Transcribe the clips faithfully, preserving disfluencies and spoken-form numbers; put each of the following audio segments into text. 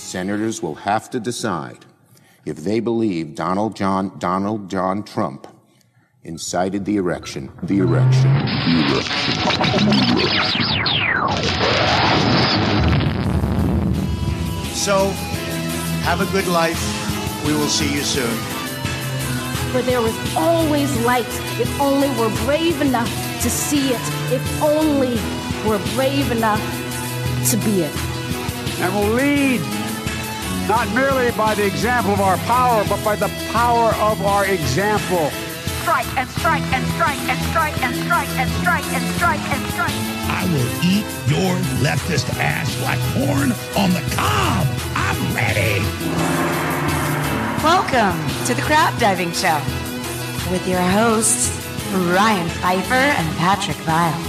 Senators will have to decide if they believe Donald John Donald John Trump incited the erection, the erection, the erection. So, have a good life. We will see you soon. For there was always light if only we're brave enough to see it, if only we're brave enough to be it. And will lead not merely by the example of our power, but by the power of our example. Strike and strike and strike and strike and strike and strike and strike and strike. I will eat your leftist ass like corn on the cob. I'm ready. Welcome to the Crab Diving Show with your hosts, Ryan Pfeiffer and Patrick Vile.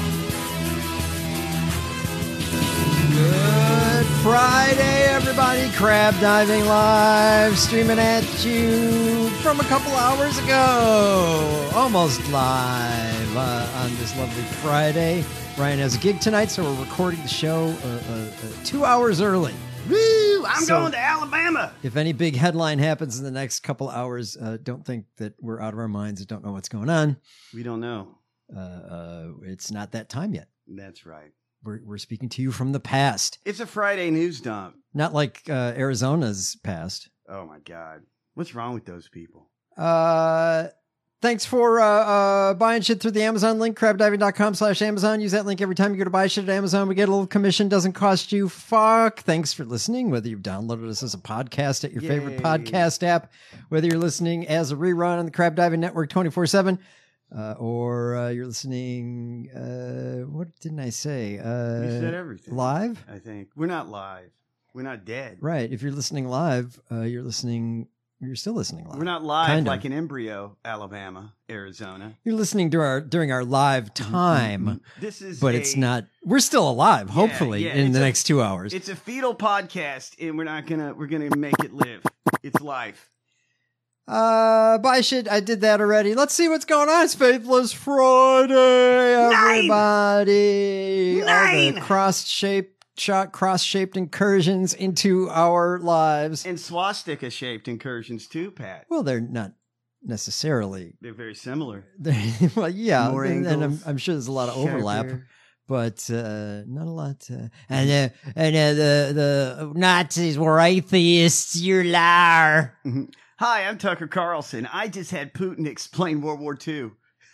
Good Friday, everybody. Crab Diving Live, streaming at you from a couple hours ago. Almost live uh, on this lovely Friday. Ryan has a gig tonight, so we're recording the show uh, uh, uh, two hours early. Woo! I'm So, going to Alabama. If any big headline happens in the next couple hours, uh, don't think that we're out of our minds and don't know what's going on. We don't know. Uh, uh, it's not that time yet. That's right. We're, we're speaking to you from the past. It's a Friday news dump. Not like uh, Arizona's past. Oh, my God. What's wrong with those people? Uh, thanks for uh, uh, buying shit through the Amazon link, crabdiving.com slash Amazon. Use that link every time you go to buy shit at Amazon. We get a little commission. Doesn't cost you fuck. Thanks for listening, whether you've downloaded us as a podcast at your Yay. favorite podcast app, whether you're listening as a rerun on the Crab Diving Network twenty-four seven, uh, or uh, you're listening, uh, what didn't I say? Uh, We said everything. Live? I think. We're not live. We're not dead. Right. If you're listening live, uh, you're listening... You're still listening live. We're not live Kind of. like an embryo, Alabama, Arizona. You're listening to our during our live time, This is but a- it's not. We're still alive, hopefully, yeah, in it's the a- next two hours. It's a fetal podcast, and we're not gonna. We're gonna make it live. It's life. Uh, buy shit. I did that already. Let's see what's going on. It's Faithless Friday, everybody. All the Nine. cross-shaped shot, cross-shaped incursions into our lives. And swastika-shaped incursions too, Pat. Well, they're not necessarily. They're very similar. They're, well, yeah, More and, and I'm, angles, I'm sure there's a lot of overlap. sharper. But uh, not a lot. Uh, and uh, and uh, the the Nazis were atheists. You liar. Mhm. Hi, I'm Tucker Carlson. I just had Putin explain World War Two.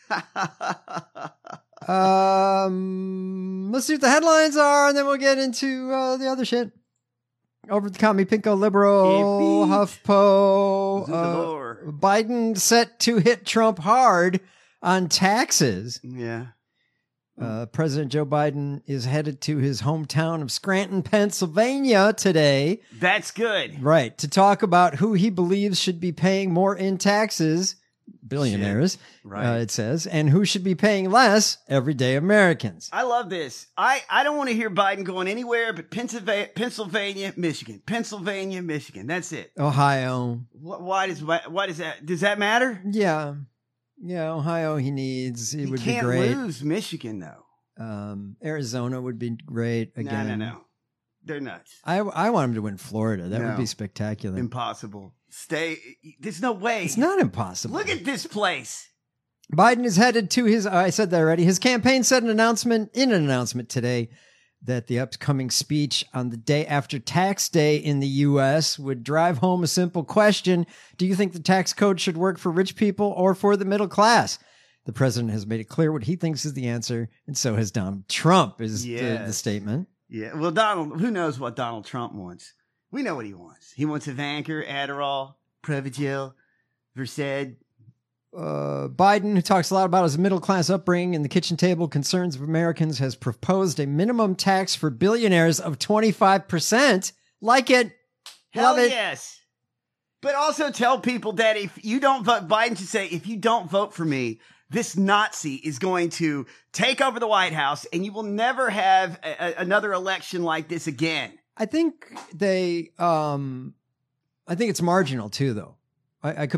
Um, let's see what the headlines are, and then we'll get into uh, the other shit. Over the commie pinko liberal HuffPo. Uh, Biden set to hit Trump hard on taxes. Yeah. Uh, President Joe Biden is headed to his hometown of Scranton, Pennsylvania today. That's good. Right. To talk about who he believes should be paying more in taxes, billionaires, Shit. Right. uh, it says, and who should be paying less, everyday Americans. I love this. I, I don't want to hear Biden going anywhere but Pennsylvania, Pennsylvania, Michigan. Pennsylvania, Michigan. That's it. Ohio. Wh- Why does why, why does that does that matter? Yeah. Yeah, Ohio he needs. It He would be can't great. lose Michigan though. Um, Arizona would be great again. No, no, no. They're nuts. I, I want him to win Florida. That would No. be spectacular. Impossible. Stay. There's no way. It's not impossible. Look at this place. Biden is headed to his, I said that already. His campaign said an announcement, in an announcement today, that the upcoming speech on the day after tax day in the U S would drive home a simple question. Do you think the tax code should work for rich people or for the middle class? The president has made it clear what he thinks is the answer, and so has Donald Trump, is the, Yes. the statement. Yeah. Well, Donald. Who knows what Donald Trump wants? We know what he wants. He wants Evanker, Adderall, Previgil, Versed. Uh, Biden, who talks a lot about his middle class upbringing and the kitchen table concerns of Americans, has proposed a minimum tax for billionaires of twenty-five percent. Like it. Hell Love it. yes. But also tell people that if you don't vote, Biden should say, if you don't vote for me, this Nazi is going to take over the White House and you will never have a, a, another election like this again. I think they, um, I think it's marginal too, though. I, I could be wrong.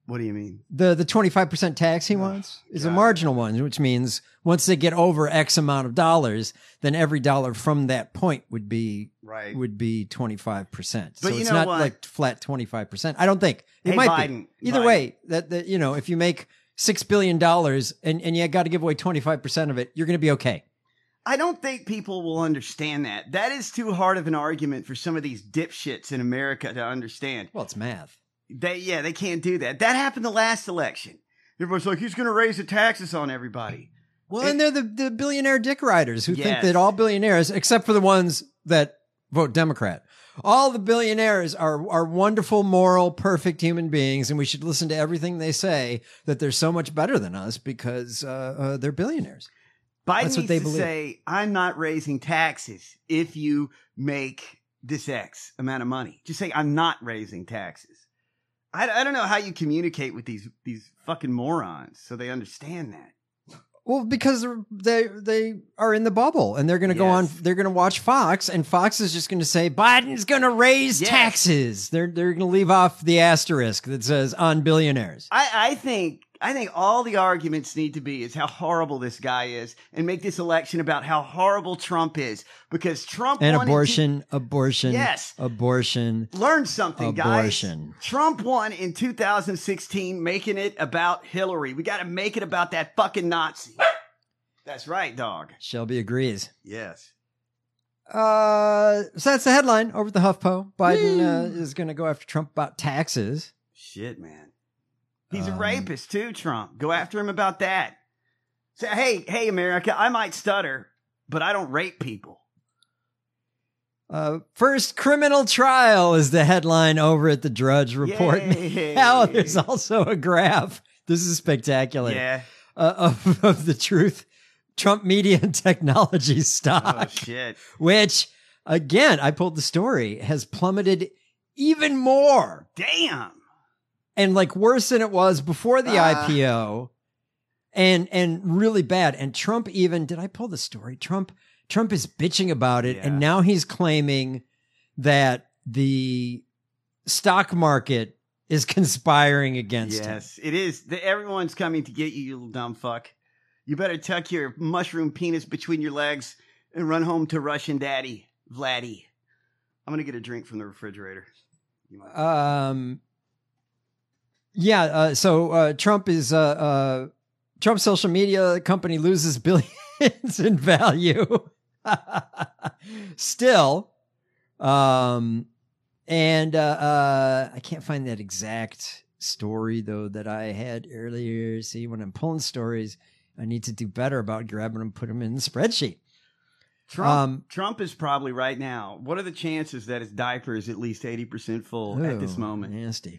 What do you mean? The the twenty-five percent tax he wants is a marginal one, which means once they get over X amount of dollars, then every dollar from that point would be Right. would be twenty-five percent. So But you it's know not what? like flat twenty-five percent. I don't think. It Hey, might Biden, be. Either Biden. way, that, that you know, if you make six billion dollars and, and you got to give away twenty-five percent of it, you're going to be okay. I don't think people will understand that. That is too hard of an argument for some of these dipshits in America to understand. Well, it's math. They yeah, they can't do that. That happened the last election. Everybody's like, he's going to raise the taxes on everybody. Well, and they're the, the billionaire dick riders who think Yes. that all billionaires, except for the ones that vote Democrat, all the billionaires are are wonderful, moral, perfect human beings, and we should listen to everything they say, that they're so much better than us because uh, uh, they're billionaires. Biden That's needs what they to believe. say, I'm not raising taxes if you make this X amount of money. Just say, I'm not raising taxes. I, I don't know how you communicate with these these fucking morons so they understand that. Well, because they're- they they are in the bubble, and they're going to go on. Yes. They're going to watch Fox, and Fox is just going to say Biden's going to raise Yes. taxes. They're they're going to leave off the asterisk that says on billionaires. I, I think I think all the arguments need to be is how horrible this guy is, and make this election about how horrible Trump is, because Trump And won in two- abortion, abortion, Yes. abortion. Learn something, Abortion. guys. Trump won in two thousand sixteen, making it about Hillary. We got to make it about that fucking Nazi. That's right, dog. Shelby agrees. Yes. Uh, so that's the headline over at the HuffPo. Biden uh, is going to go after Trump about taxes. Shit, man. He's Um, a rapist too, Trump. Go after him about that. Say, hey, hey, America, I might stutter, but I don't rape people. Uh, first criminal trial is the headline over at the Drudge Report. Yay. Now there's also a graph. This is spectacular. Yeah. Uh, of, of the Truth Trump Media and Technology stock, Oh, shit. which again, I pulled the story, has plummeted even more. Damn. And like worse than it was before the Ah. I P O, and and really bad. And Trump even did I pull the story? Trump Trump is bitching about it, Yeah. and now he's claiming that the stock market is conspiring against him. Yes, it is. The, everyone's coming to get you, you little dumb fuck. You better tuck your mushroom penis between your legs and run home to Russian daddy, Vladdy. I'm going to get a drink from the refrigerator. You might- Um. Yeah. Uh, so uh, Trump is uh, uh, Trump's social media company loses billions in value. Still, um, and uh, uh, I can't find that exact story though that I had earlier. See, when I'm pulling stories, I need to do better about grabbing them, put them in the spreadsheet. Trump, Um, Trump is probably right now. What are the chances that his diaper is at least eighty percent full at this Ooh, moment? Nasty.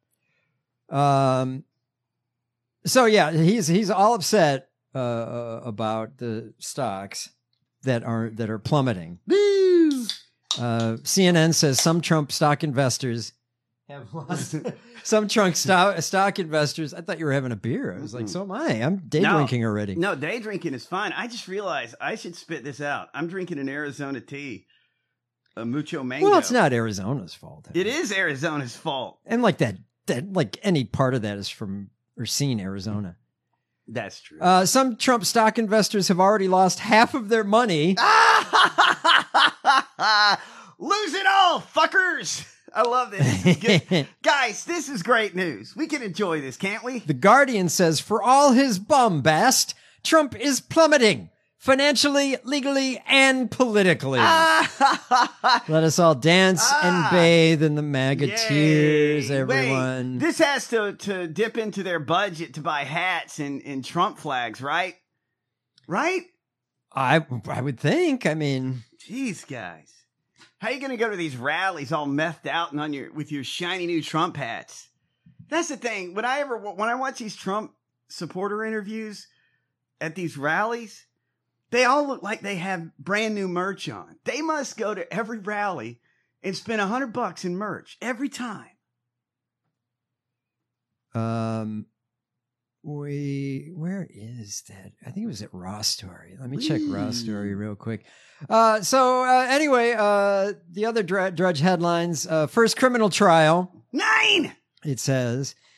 Um. So yeah, he's he's all upset uh, uh, about the stocks that are that are plummeting. Woo! Uh, C N N says some Trump stock investors have lost. Some Trump stock stock investors. I thought you were having a beer. I was like, so am I. I'm day No. drinking already. No, day drinking is fine. I just realized I should spit this out. I'm drinking an Arizona tea, a mucho mango. Well, it's not Arizona's fault. It is Arizona's fault. And like that, that like any part of that is from or seen Arizona. That's true. Uh, some Trump stock investors have already lost half of their money. Lose it all, fuckers. I love this. This is good. Guys, this is great news. We can enjoy this, can't we? The Guardian says for all his bombast, Trump is plummeting financially, legally, and politically. Let us all dance and bathe in the MAGA tears, everyone. Wait, this has to, to dip into their budget to buy hats and, and Trump flags, right? Right? I I would think. I mean, Jeez, guys. How you going to go to these rallies all methed out and on your with your shiny new Trump hats? That's the thing. When I ever when I watch these Trump supporter interviews at these rallies, they all look like they have brand new merch on. They must go to every rally and spend a hundred bucks in merch every time. um, we where is that? I think it was at Raw Story. Let me check Raw Story real quick. Uh, so uh, anyway, uh, the other dr- Drudge headlines: uh, first criminal trial. Nine. It says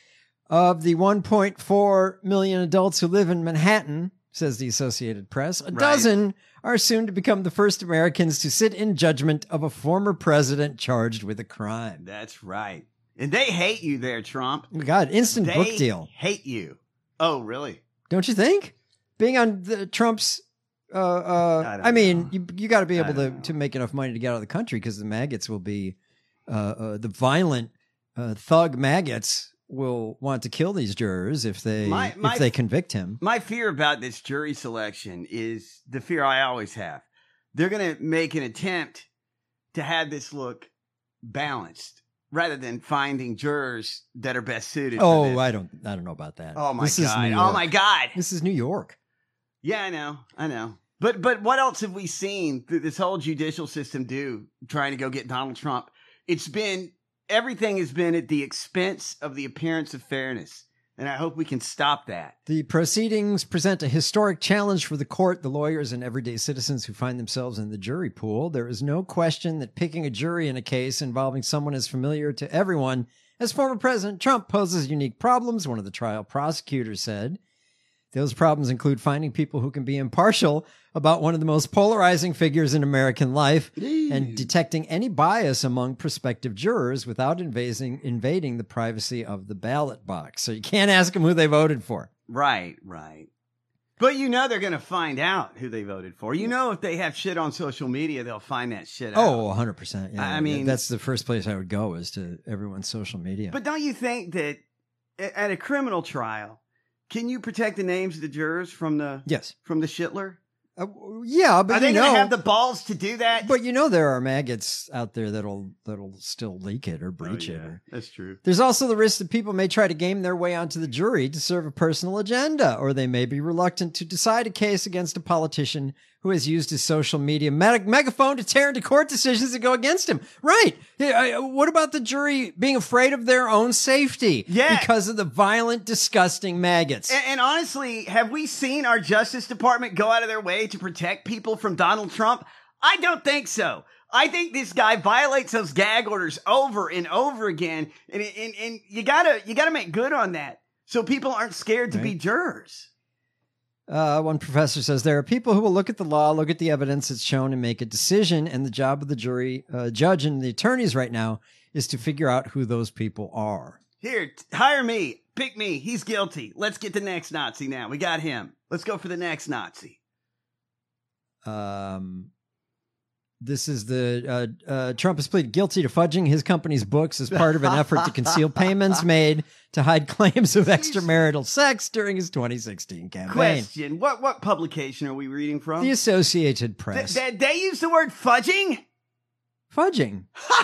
Of the one point four million adults who live in Manhattan, says the Associated Press, a Right. dozen are soon to become the first Americans to sit in judgment of a former president charged with a crime. That's right. And they hate you there, Trump. Oh, God, instant They book deal. hate you. Oh, really? Don't you think? Being on the Trump's, uh, uh, I don't I, mean, know. you you got to be able I to, don't know. to make enough money to get out of the country because the maggots will be, uh, uh, the violent uh, thug maggots will want to kill these jurors if they My- my- if they convict him. My fear about this jury selection is the fear I always have. They're going to make an attempt to have this look balanced rather than finding jurors that are best suited for Oh, this. I don't I don't know about that. Oh my This is god. New Oh York. my god. This is New York. Yeah, I know. I know. But but what else have we seen through this whole judicial system do trying to go get Donald Trump? It's been everything has been at the expense of the appearance of fairness. And I hope we can stop that. The proceedings present a historic challenge for the court, the lawyers, and everyday citizens who find themselves in the jury pool. There is no question that picking a jury in a case involving someone as familiar to everyone as former President Trump poses unique problems, one of the trial prosecutors said. Those problems include finding people who can be impartial about one of the most polarizing figures in American life and detecting any bias among prospective jurors without invading, invading the privacy of the ballot box. So you can't ask them who they voted for. Right, right. But you know they're going to find out who they voted for. You know if they have shit on social media, they'll find that shit out. Oh, one hundred percent. Yeah, I mean- that's the first place I would go is to everyone's social media. But don't you think that a- at a criminal trial, can you protect the names of the jurors from the yes. from the shitler? Uh, yeah, but Are they you going know, to have the balls to do that? but you know there are maggots out there that'll that'll still leak it or breach Oh, it. yeah, Or, that's true. there's also the risk that people may try to game their way onto the jury to serve a personal agenda, or they may be reluctant to decide a case against a politician who has used his social media meg- megaphone to tear into court decisions that go against him. Right. Yeah, I- What about the jury being afraid of their own safety? Yeah. Because of the violent, disgusting maggots. And, and honestly, have we seen our Justice Department go out of their way to protect people from Donald Trump? I don't think so. I think this guy violates those gag orders over and over again, and and, and you gotta you gotta make good on that so people aren't scared to be jurors. Uh, one professor says there are people who will look at the law, look at the evidence that's shown, and make a decision. And the job of the jury, uh, judge, and the attorneys right now is to figure out who those people are. Here, t- hire me, pick me. He's guilty. Let's get the next Nazi now. We got him. Let's go for the next Nazi. Um, this is the uh, uh, Trump has pleaded guilty to fudging his company's books as part of an effort to conceal payments made to hide claims of extramarital sex during his twenty sixteen campaign. Question: What what publication are we reading from? The Associated Th- Press. th- they use the word fudging. Fudging.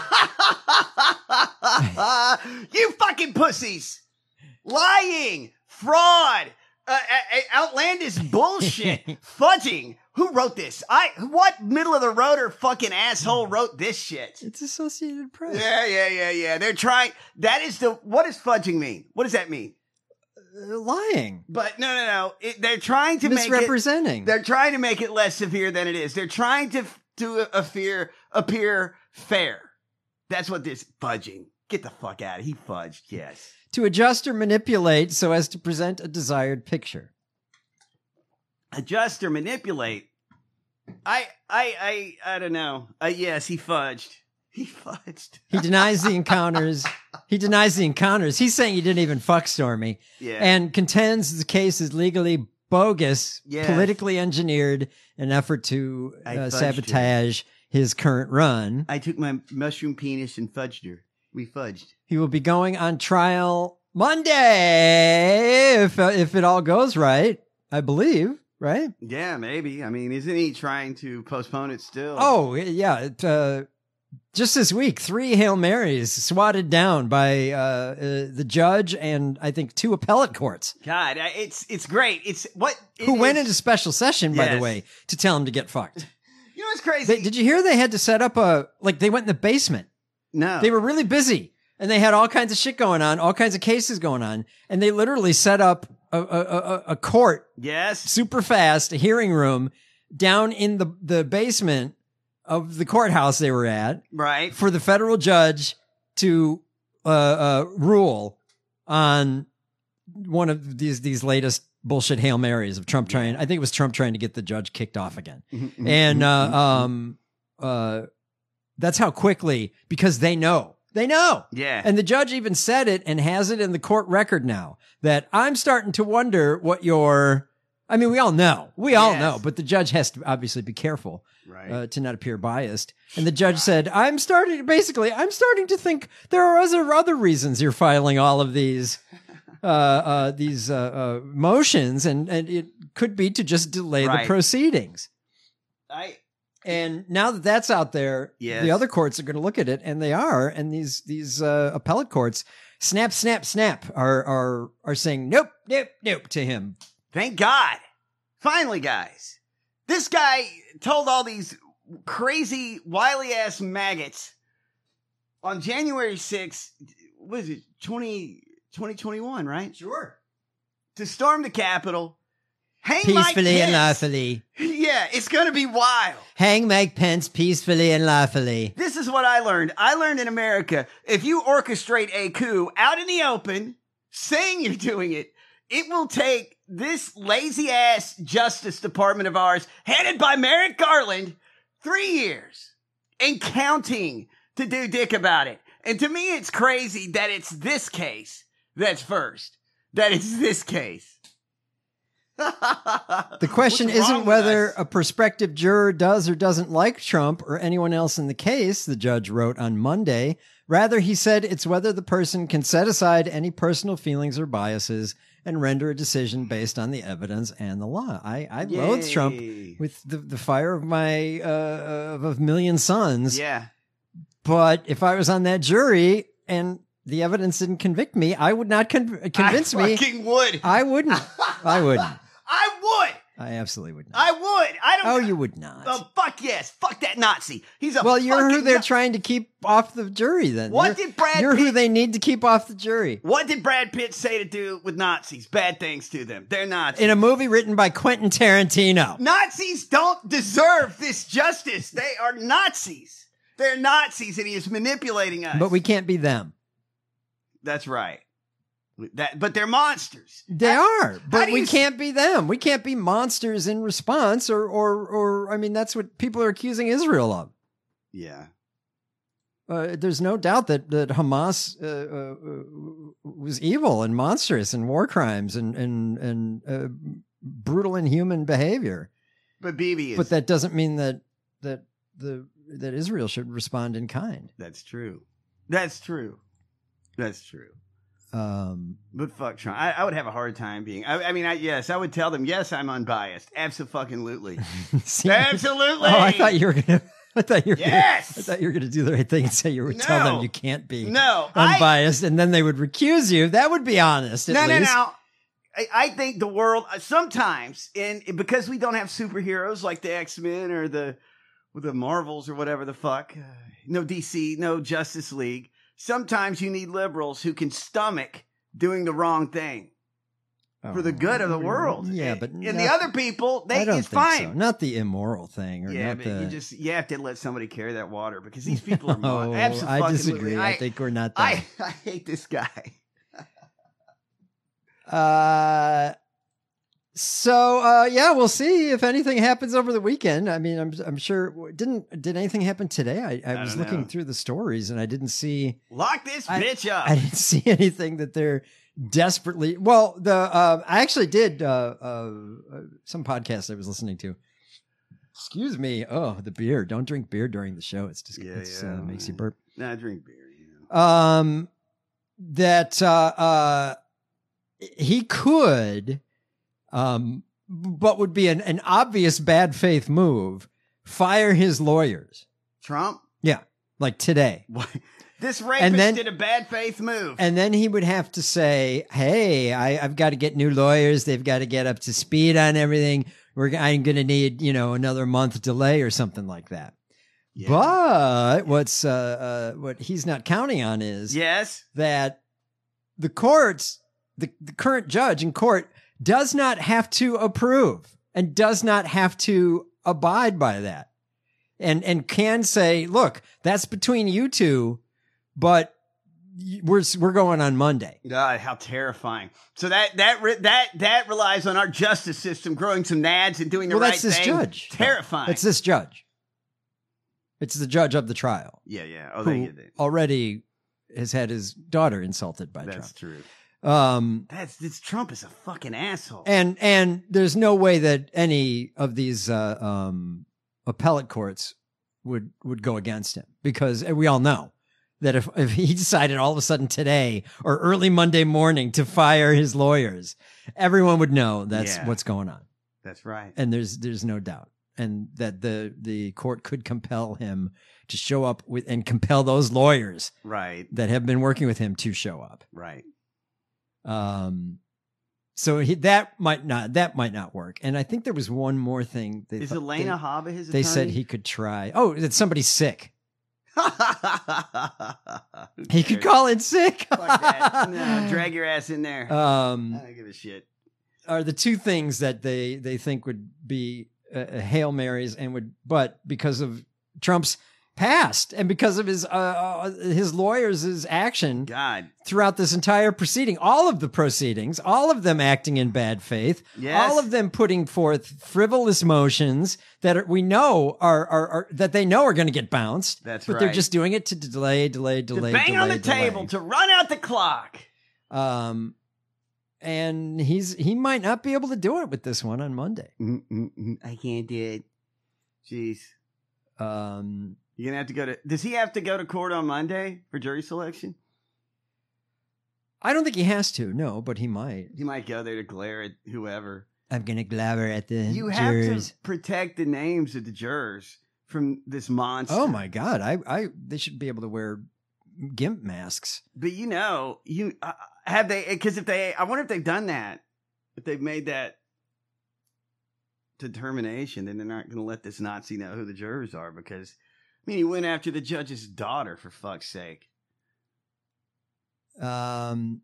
You fucking pussies! Lying, fraud, uh, uh, uh, outlandish bullshit, fudging. Who wrote this? I what middle of the roader fucking asshole wrote this shit? It's Associated Press. Yeah, yeah, yeah, yeah. They're trying. That is the. What does fudging mean? What does that mean? Uh, lying. But no, no, no. It, they're trying to make it. Misrepresenting. They're trying to make it less severe than it is. They're trying to to appear appear fair. That's what this fudging. Get the fuck out of. He fudged. Yes. To adjust or manipulate so as to present a desired picture. Adjust or manipulate. I I I I don't know. Uh, yes, he fudged. He fudged. He denies the encounters. He denies the encounters. He's saying he didn't even fuck Stormy. Yeah. And contends the case is legally bogus, Yes. politically engineered, an effort to I uh, fudged sabotage his current run. I took my mushroom penis and fudged her. We fudged. He will be going on trial Monday if uh, if it all goes right, I believe, right? Yeah, maybe. I mean, isn't he trying to postpone it still? Oh, yeah. It, uh, just this week, three Hail Marys swatted down by uh, uh, the judge and I think two appellate courts. God, I- it's it's great. It's what it Who went is- into special session, by the Yes. way, to tell him to get fucked. You know what's crazy? They, did you hear they had to set up a, like they went in the basement. no. They were really busy and they had all kinds of shit going on, all kinds of cases going on. And they literally set up a, a, a, a court yes. super fast, a hearing room down in the, the basement of the courthouse they were at Right. for the federal judge to uh, uh, rule on one of these these latest bullshit Hail Marys of Trump trying. I think it was Trump trying to get the judge kicked off again, Mm-hmm, and uh, mm-hmm. um, uh, that's how quickly because they know. They know. Yeah. And the judge even said it and has it in the court record now that I'm starting to wonder what your, I mean, we all know, we all Yes. know, but the judge has to obviously be careful Right. uh, to not appear biased. And the judge said, I'm starting, basically, I'm starting to think there are other, other reasons you're filing all of these, uh, uh, these, uh, uh, motions and, and it could be to just delay Right. the proceedings. I, And now that that's out there, Yes. the other courts are going to look at it, and they are. And these these uh, appellate courts, snap, snap, snap, are are are saying nope, nope, nope to him. Thank God. Finally, guys. This guy told all these crazy, wily ass maggots on January sixth, what is it, twenty, twenty twenty-one, right? Sure. To storm the Capitol. Hang Mike Peacefully and Pence. lawfully. Yeah, it's going to be wild. Hang Mike Pence peacefully and lawfully. This is what I learned. I learned in America, if you orchestrate a coup out in the open, saying you're doing it, it will take this lazy ass Justice Department of ours, headed by Merrick Garland, three years and counting to do dick about it. And to me, it's crazy that it's this case that's first. That it's this case. The question What's wrong isn't with whether us? a prospective juror does or doesn't like Trump or anyone else in the case, the judge wrote on Monday. Rather, he said it's whether the person can set aside any personal feelings or biases and render a decision based on the evidence and the law. I, I loathe Trump Yay. with the, the fire of my uh, of a million suns. Yeah. But if I was on that jury and the evidence didn't convict me, I would not con- convince I me. fucking would. I wouldn't. I wouldn't. I would. I absolutely would not. I would. I don't. Oh, you would not. Oh, fuck yes. Fuck that Nazi. He's a Well, you're who fucking they're Na- trying to keep off the jury then. What You're- did Brad You're who Pitt- they need to keep off the jury. What did Brad Pitt say to do with Nazis? Bad things to them. They're Nazis. In a movie written by Quentin Tarantino. Nazis don't deserve this justice. They are Nazis. They're Nazis, and he is manipulating us. But we can't be them. That's right. That, but they're monsters. They are, but do we you- can't be them. We can't be monsters in response or, or, or, I mean, that's what people are accusing Israel of. Yeah. Uh, there's no doubt that, that Hamas uh, uh, was evil and monstrous and war crimes and, and, and uh, brutal inhuman behavior. But Bibi is. But that doesn't mean that, that the, that Israel should respond in kind. That's true. That's true. That's true. Um, But fuck Trump. I, I would have a hard time being. I, I mean, I, yes, I would tell them, yes, I'm unbiased. Absolutely. see- Absolutely. Oh, I thought you were gonna. I thought you were. Yes! Gonna, I thought you were gonna do the right thing and say you would tell them No. you can't be No, I- unbiased, and then they would recuse you. That would be honest. At No, no, least. no. I, I think the world sometimes, and because we don't have superheroes like the X-Men or the or the Marvels or whatever the fuck, uh, no D C, no Justice League. Sometimes you need liberals who can stomach doing the wrong thing for the good of the world. Yeah, and, but and the not- other people, they I don't it's think fine. so. Not the immoral thing, or Yeah, not but the. you just you have to let somebody carry that water because these people are No, mon- I absolutely. disagree. I, think we're not that. I, I hate this guy. Uh, so uh, yeah, we'll see if anything happens over the weekend. I mean, I'm I'm sure didn't did anything happen today? I, I, I was don't looking know. through the stories and I didn't see Lock this I- bitch up. I didn't see anything that they're desperately. Well, the uh, I actually did uh, uh, uh, some podcast I was listening to. Excuse me. Oh, the beer! Don't drink beer during the show. It's just Yeah, it's, yeah. Uh, makes you burp. Nah, I drink beer. You know. Um, that uh, uh, he could, um, but would be an, an obvious bad faith move. Fire his lawyers. Trump. Yeah, like today. This rapist And then- did a bad faith move. And then he would have to say, "Hey, I, I've got to get new lawyers. They've got to get up to speed on everything. We're I'm going to need, you know, another month delay or something like that." Yeah. But what's uh, uh, what he's not counting on is Yes. that the courts, the, the current judge in court, does not have to approve and does not have to abide by that, and and can say, "Look, that's between you two." But we're we're going on Monday. God, how terrifying! So that that re- that that relies on our justice system growing some nads and doing the well, right that's this thing. judge. Terrifying. It's this judge. It's the judge of the trial. Yeah, yeah. Oh, who they get it. already has had his daughter insulted by That's Trump. true. Um, That's this Trump is a fucking asshole. and and there's no way that any of these uh, um, appellate courts would would go against him, because we all know that if, if he decided all of a sudden today or early Monday morning to fire his lawyers, everyone would know that's Yeah. what's going on. That's right. And there's there's no doubt. And that the the court could compel him to show up with and compel those lawyers Right. that have been working with him to show up. Right. Um, so he, that might not that might not work. And I think there was one more thing. They Is thought- Elena they, Haba his They said attorney? he could try. Oh, that somebody's sick. Who He could cares? call in sick. Fuck that. No, drag your ass in there. Um, I don't give a shit. are the two things that they they think would be uh, Hail Marys and would, but because of Trump's past and because of his uh, uh, his lawyers' action God. throughout this entire proceeding, all of the proceedings, all of them acting in bad faith, Yes. all of them putting forth frivolous motions that are, we know are, are, are that they know are going to get bounced. That's but they're right. just doing it to delay, delay, To delay, bang delay, on the delay. table, to run out the clock. Um, and he's he might not be able to do it with this one on Monday. Mm-mm-mm. I can't do it. Jeez. Um, You're gonna have to go to. Does he have to go to court on Monday for jury selection? I don't think he has to, no, but he might. He might go there to glare at whoever. I'm gonna glamour at the You have jurors. to protect the names of the jurors from this monster. Oh my god! I, I, they should be able to wear gimp masks. But you know, you uh, have they? Because if they, I wonder if they've done that. If they've made that determination, then they're not going to let this Nazi know who the jurors are. Because I mean, he went after the judge's daughter for fuck's sake. Um,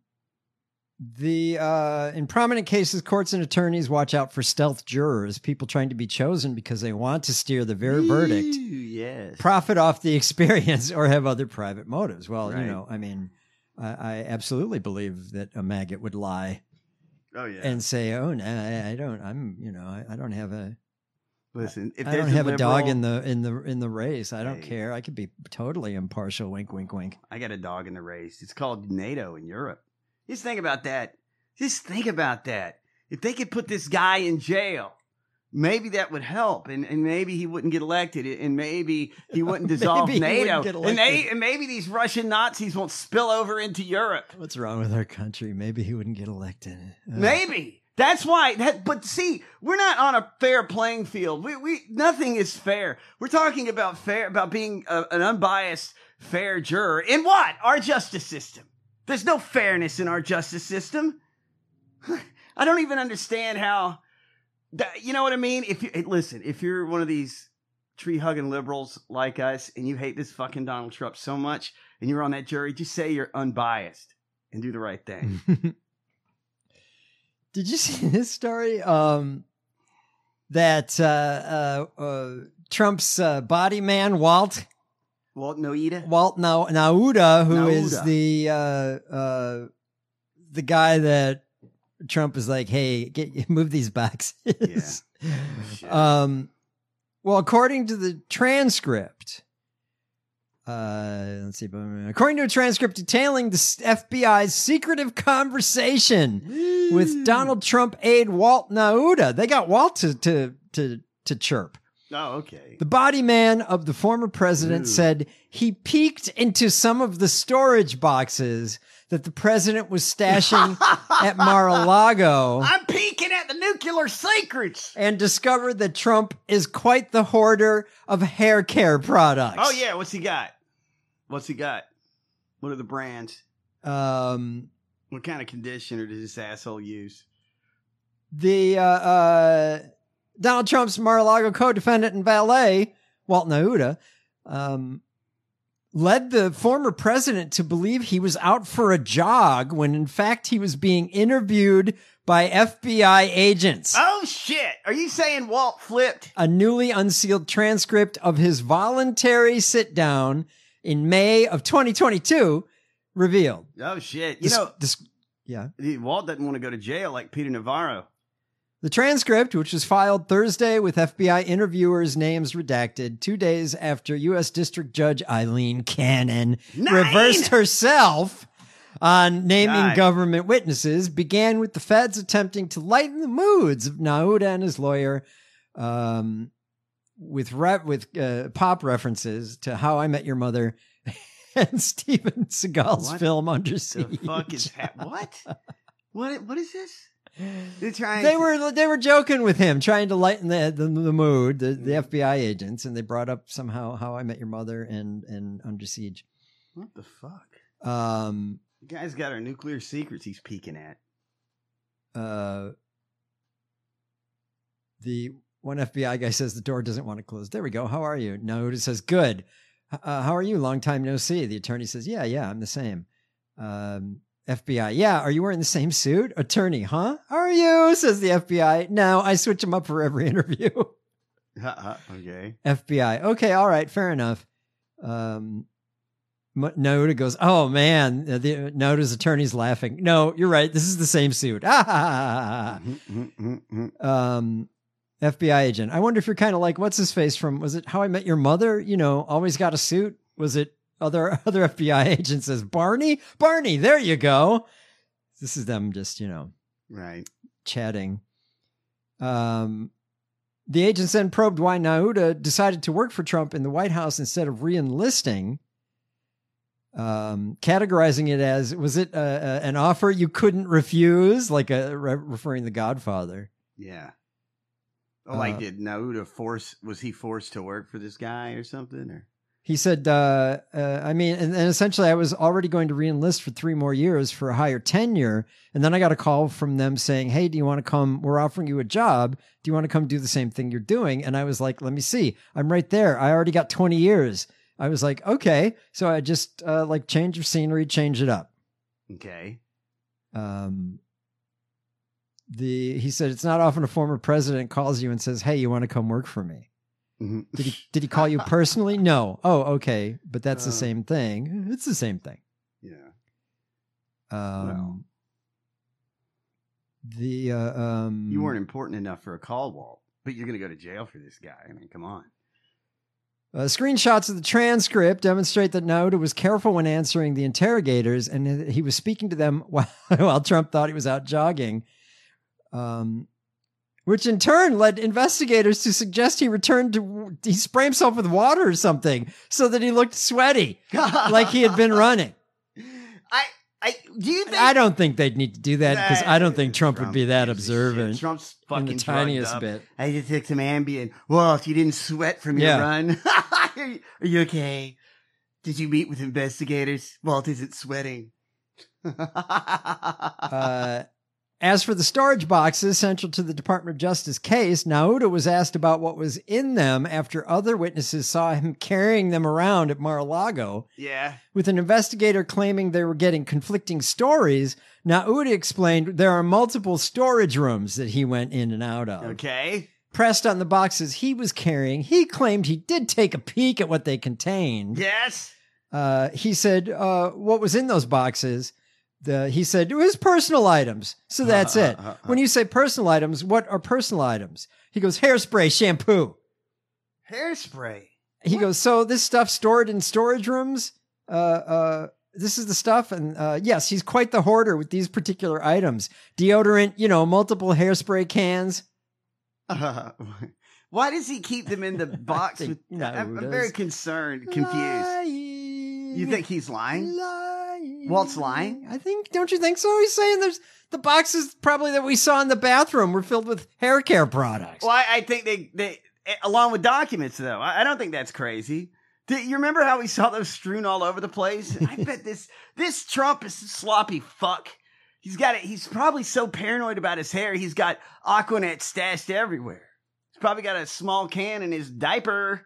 the uh, in prominent cases, courts and attorneys watch out for stealth jurors, people trying to be chosen because they want to steer the ver- verdict, Ooh, yes. profit off the experience, or have other private motives. Well, Right. you know, I mean, I, I absolutely believe that a maggot would lie Oh yeah. and say, "Oh, no, I, I don't. I'm, you know, I, I don't have a." Listen, if I there's don't have a, dog liberal- in the in the in the race. I don't Hey. care. I could be totally impartial. Wink, wink, wink. I got a dog in the race. It's called NATO in Europe. Just think about that. Just think about that. If they could put this guy in jail, maybe that would help, and, and maybe he wouldn't get elected, and maybe he wouldn't dissolve Maybe he NATO, wouldn't get and, they, elected. and maybe these Russian Nazis won't spill over into Europe. What's wrong with our country? Maybe he wouldn't get elected. Ugh. Maybe. That's why. That, but see, we're not on a fair playing field. We, we, nothing is fair. We're talking about fair, about being a, an unbiased, fair juror in what? Our justice system. There's no fairness in our justice system. I don't even understand how. That, you know what I mean? If you hey, listen, if you're one of these tree hugging liberals like us, and you hate this fucking Donald Trump so much, and you're on that jury, just say you're unbiased and do the right thing. Did you see this story? Um, that uh, uh, uh, Trump's uh, body man, Walt Walt Noida. Walt Na- Nauda, who is Nauda. the uh, uh, the guy that Trump is like, hey, get move these boxes. Shit. um, well, according to the transcript, uh, let's see, according to a transcript detailing the F B I's secretive conversation with Donald Trump aide Walt Nauda, they got Walt to to to to chirp. Oh, okay. The body man of the former president Ooh. said he peeked into some of the storage boxes that the president was stashing at Mar-a-Lago I'm peeking at the nuclear secrets. and discovered that Trump is quite the hoarder of hair care products. Oh yeah, what's he got? What's he got? What are the brands? Um, What kind of conditioner does this asshole use? the uh, uh, Donald Trump's Mar-a-Lago co-defendant and valet, Walt Nauda, um, led the former president to believe he was out for a jog when in fact he was being interviewed by F B I agents. Oh shit! Are you saying Walt flipped? A newly unsealed transcript of his voluntary sit-down in May of twenty twenty-two revealed. Oh, shit. You This- know, this, yeah. Walt doesn't want to go to jail like Peter Navarro. The transcript, which was filed Thursday with F B I interviewers' names redacted, two days after U S District Judge Eileen Cannon Nine! reversed herself on naming God. government witnesses, began with the feds attempting to lighten the moods of Nauda and his lawyer, um, with re- with uh, pop references to How I Met Your Mother and Steven Seagal's What film Under Siege. The fuck is ha- what? What? What is this? They're trying. They to- were they were joking with him, trying to lighten the the, the mood, the, the F B I agents, and they brought up somehow How I Met Your Mother and and Under Siege. What the fuck? Um, The guy's got our nuclear secrets he's peeking at. uh, the one F B I guy says the door doesn't want to close. There we go. How are you? Nauda says good. Uh, how are you? Long time no see. The attorney says, yeah, yeah, I'm the same. Um, F B I, yeah, are you wearing the same suit? Attorney, huh? Are you? Says the F B I. No, I switch them up for every interview. Okay. F B I, okay, all right, fair enough. Um, M- Nauda goes, oh man, uh, the Nauda's attorney's laughing. No, you're right. This is the same suit. Ah, um, F B I agent. I wonder if you're kind of like, what's his face from, was it How I Met Your Mother? You know, always got a suit. Was it other, other F B I agent says, Barney, Barney, there you go. This is them just, you know, Right. chatting. Um, the agents then probed why Nauda decided to work for Trump in the White House instead of re-enlisting, um, categorizing it as, was it uh, uh, an offer you couldn't refuse, like a, re- referring to The Godfather? Yeah. Oh, like Uh, did Nauda force? Was he forced to work for this guy or something? Or He said, uh, uh, I mean, and, and essentially I was already going to re-enlist for three more years for a higher tenure. And then I got a call from them saying, hey, do you want to come? We're offering you a job. Do you want to come do the same thing you're doing? And I was like, let me see. I'm right there. I already got twenty years. I was like, okay. So I just uh, like change of scenery, change it up. okay. Um, the he said, it's not often a former president calls you and says, hey, you want to come work for me? Mhm. Did he did he call you personally? No. Oh, okay. But that's the Uh, same thing. It's the same thing. Yeah. Um, Well. the uh, um, You weren't important enough for a call, Walt. But you're gonna go to jail for this guy. I mean, come on. Uh, screenshots of the transcript demonstrate that Nauda was careful when answering the interrogators, and he was speaking to them while, while Trump thought he was out jogging. Um, which in turn led investigators to suggest he returned to he spray himself with water or something so that he looked sweaty, like he had been running. I, I, do you think? I don't think they'd need to do that because I don't think Trump, Trump would be that gives a observant. shit. Trump's in fucking the drugged tiniest up. bit. I just took some Ambien. Walt, you didn't sweat from your Yeah. run. Are you- Are you okay? Did you meet with investigators? Walt isn't sweating. Uh, as for the storage boxes central to the Department of Justice case, Nauda was asked about what was in them after other witnesses saw him carrying them around at Mar-a-Lago. Yeah. With an investigator claiming they were getting conflicting stories, Nauda explained there are multiple storage rooms that he went in and out of. Okay. Pressed on the boxes he was carrying, he claimed he did take a peek at what they contained. Yes. Uh, he said, uh, what was in those boxes? The, he said, it was personal items. So that's it. When you say personal items, what are personal items? He goes, hairspray, shampoo. Hairspray. He goes, so this stuff stored in storage rooms? Uh, uh, this is the stuff. And, uh, yes, he's quite the hoarder with these particular items. Deodorant, you know, multiple hairspray cans. Uh, why does he keep them in the box? think with, Nauda I'm, I'm does. very concerned, confused. Lying. You think he's lying? Lying. Walt's lying? I think, don't you think so? He's saying there's the boxes probably that we saw in the bathroom were filled with hair care products. Well, I, I think they, they, along with documents, though. I, I don't think that's crazy. Do you remember how we saw those strewn all over the place? I bet this this Trump is a sloppy fuck. He's got it. He's probably so paranoid about his hair. He's got Aquanet stashed everywhere. He's probably got a small can in his diaper.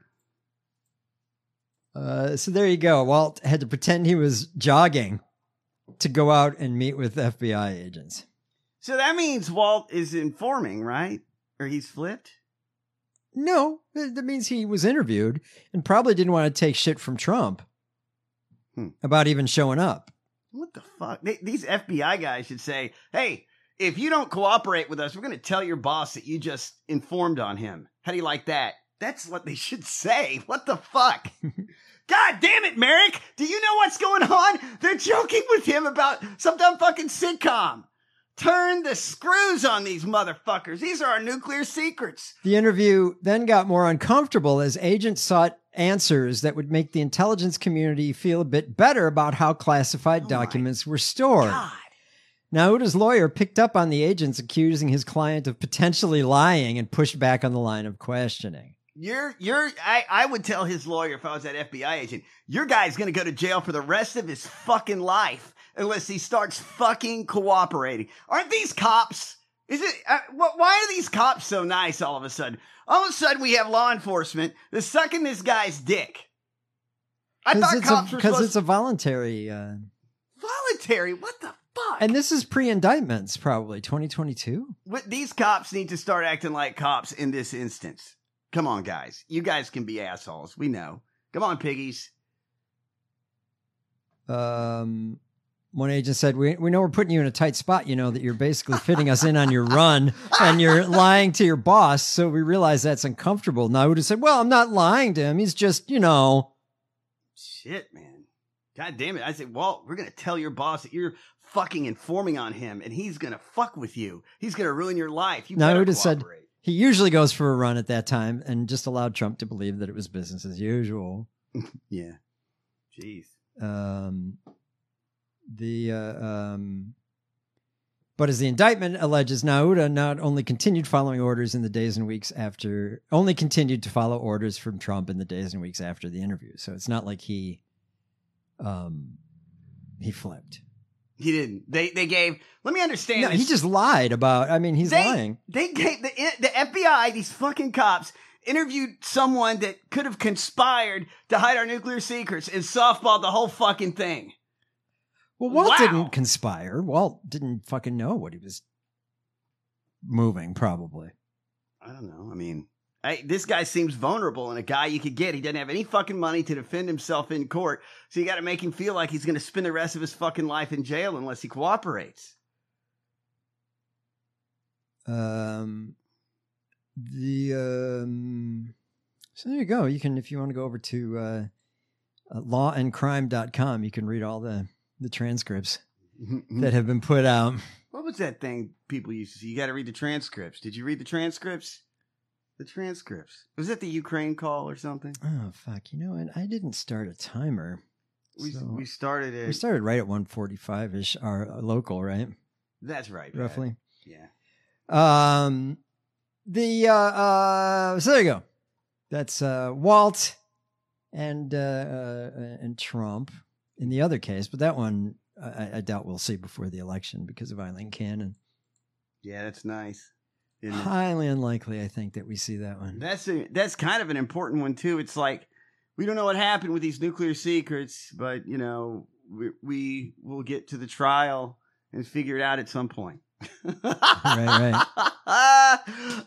Uh, so there you go. Walt had to pretend he was jogging to go out and meet with F B I agents. So that means Walt is informing, right? Or he's flipped? No, that means he was interviewed and probably didn't want to take shit from Trump Hmm. about even showing up. What the fuck? They, these F B I guys should say, hey, if you don't cooperate with us, we're going to tell your boss that you just informed on him. How do you like that? That's what they should say. What the fuck? God damn it, Merrick. Do you know what's going on? They're joking with him about some dumb fucking sitcom. Turn the screws on these motherfuckers. These are our nuclear secrets. The interview then got more uncomfortable as agents sought answers that would make the intelligence community feel a bit better about how classified oh documents were stored. God. Nauda's lawyer picked up on the agents accusing his client of potentially lying and pushed back on the line of questioning. You're, you're, I, I would tell his lawyer if I was that F B I agent, your guy's going to go to jail for the rest of his fucking life unless he starts fucking cooperating. Aren't these cops? Is it, uh, wh- why are these cops so nice all of a sudden? All of a sudden we have law enforcement that's sucking this guy's dick. I thought cops a, were Because supposed it's a voluntary. Uh... Voluntary? What the fuck? And this is pre-indictments, probably twenty twenty-two. These cops need to start acting like cops in this instance. Come on, guys. You guys can be assholes. We know. Come on, piggies. Um, one agent said, we, we know we're putting you in a tight spot, you know, that you're basically fitting us in on your run and you're lying to your boss. So we realize that's uncomfortable. Now I would have said, well, I'm not lying to him. He's just, you know. Shit, man. God damn it. I said, Walt, we're going to tell your boss that you're fucking informing on him and he's going to fuck with you. He's going to ruin your life. You now I would have cooperate. said he usually goes for a run at that time and just allowed Trump to believe that it was business as usual. Yeah. Jeez. Um, the, uh, um, but as the indictment alleges, Nauda not only continued following orders in the days and weeks after, only continued to follow orders from Trump in the days and weeks after the interview. So it's not like he, um, he flipped. He didn't. They they gave. Let me understand. No, this. he just lied about. I mean, he's they, lying. They gave the the F B I. These fucking cops interviewed someone that could have conspired to hide our nuclear secrets and softballed the whole fucking thing. Well, Walt wow. didn't conspire. Walt didn't fucking know what he was moving. Probably. I don't know. I mean, I, this guy seems vulnerable and a guy you could get. He doesn't have any fucking money to defend himself in court. So you got to make him feel like he's going to spend the rest of his fucking life in jail unless he cooperates. Um, the, um, so there you go. You can, if you want to go over to, uh, uh law and crime dot com, you can read all the, the transcripts that have been put out. What was that thing people used to see? You got to read the transcripts. Did you read the transcripts? The transcripts. Was that the Ukraine call or something? Oh, fuck. You know what? I didn't start a timer. We so we started it. We started right at one forty-five-ish, our local, right? That's right. Roughly. Brad. Yeah. Um, the, uh, uh, so there you go. That's, uh, Walt and, uh, uh, and Trump in the other case, but that one I, I doubt we'll see before the election because of Eileen Cannon. Yeah, that's nice. Highly unlikely, I think, that we see that one. That's a, that's kind of an important one too. It's like we don't know what happened with these nuclear secrets, but you know we we will get to the trial and figure it out at some point. Right, right.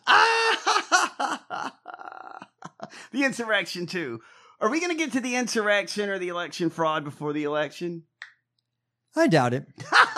The insurrection too. Are we going to get to the insurrection or the election fraud before the election? I doubt it.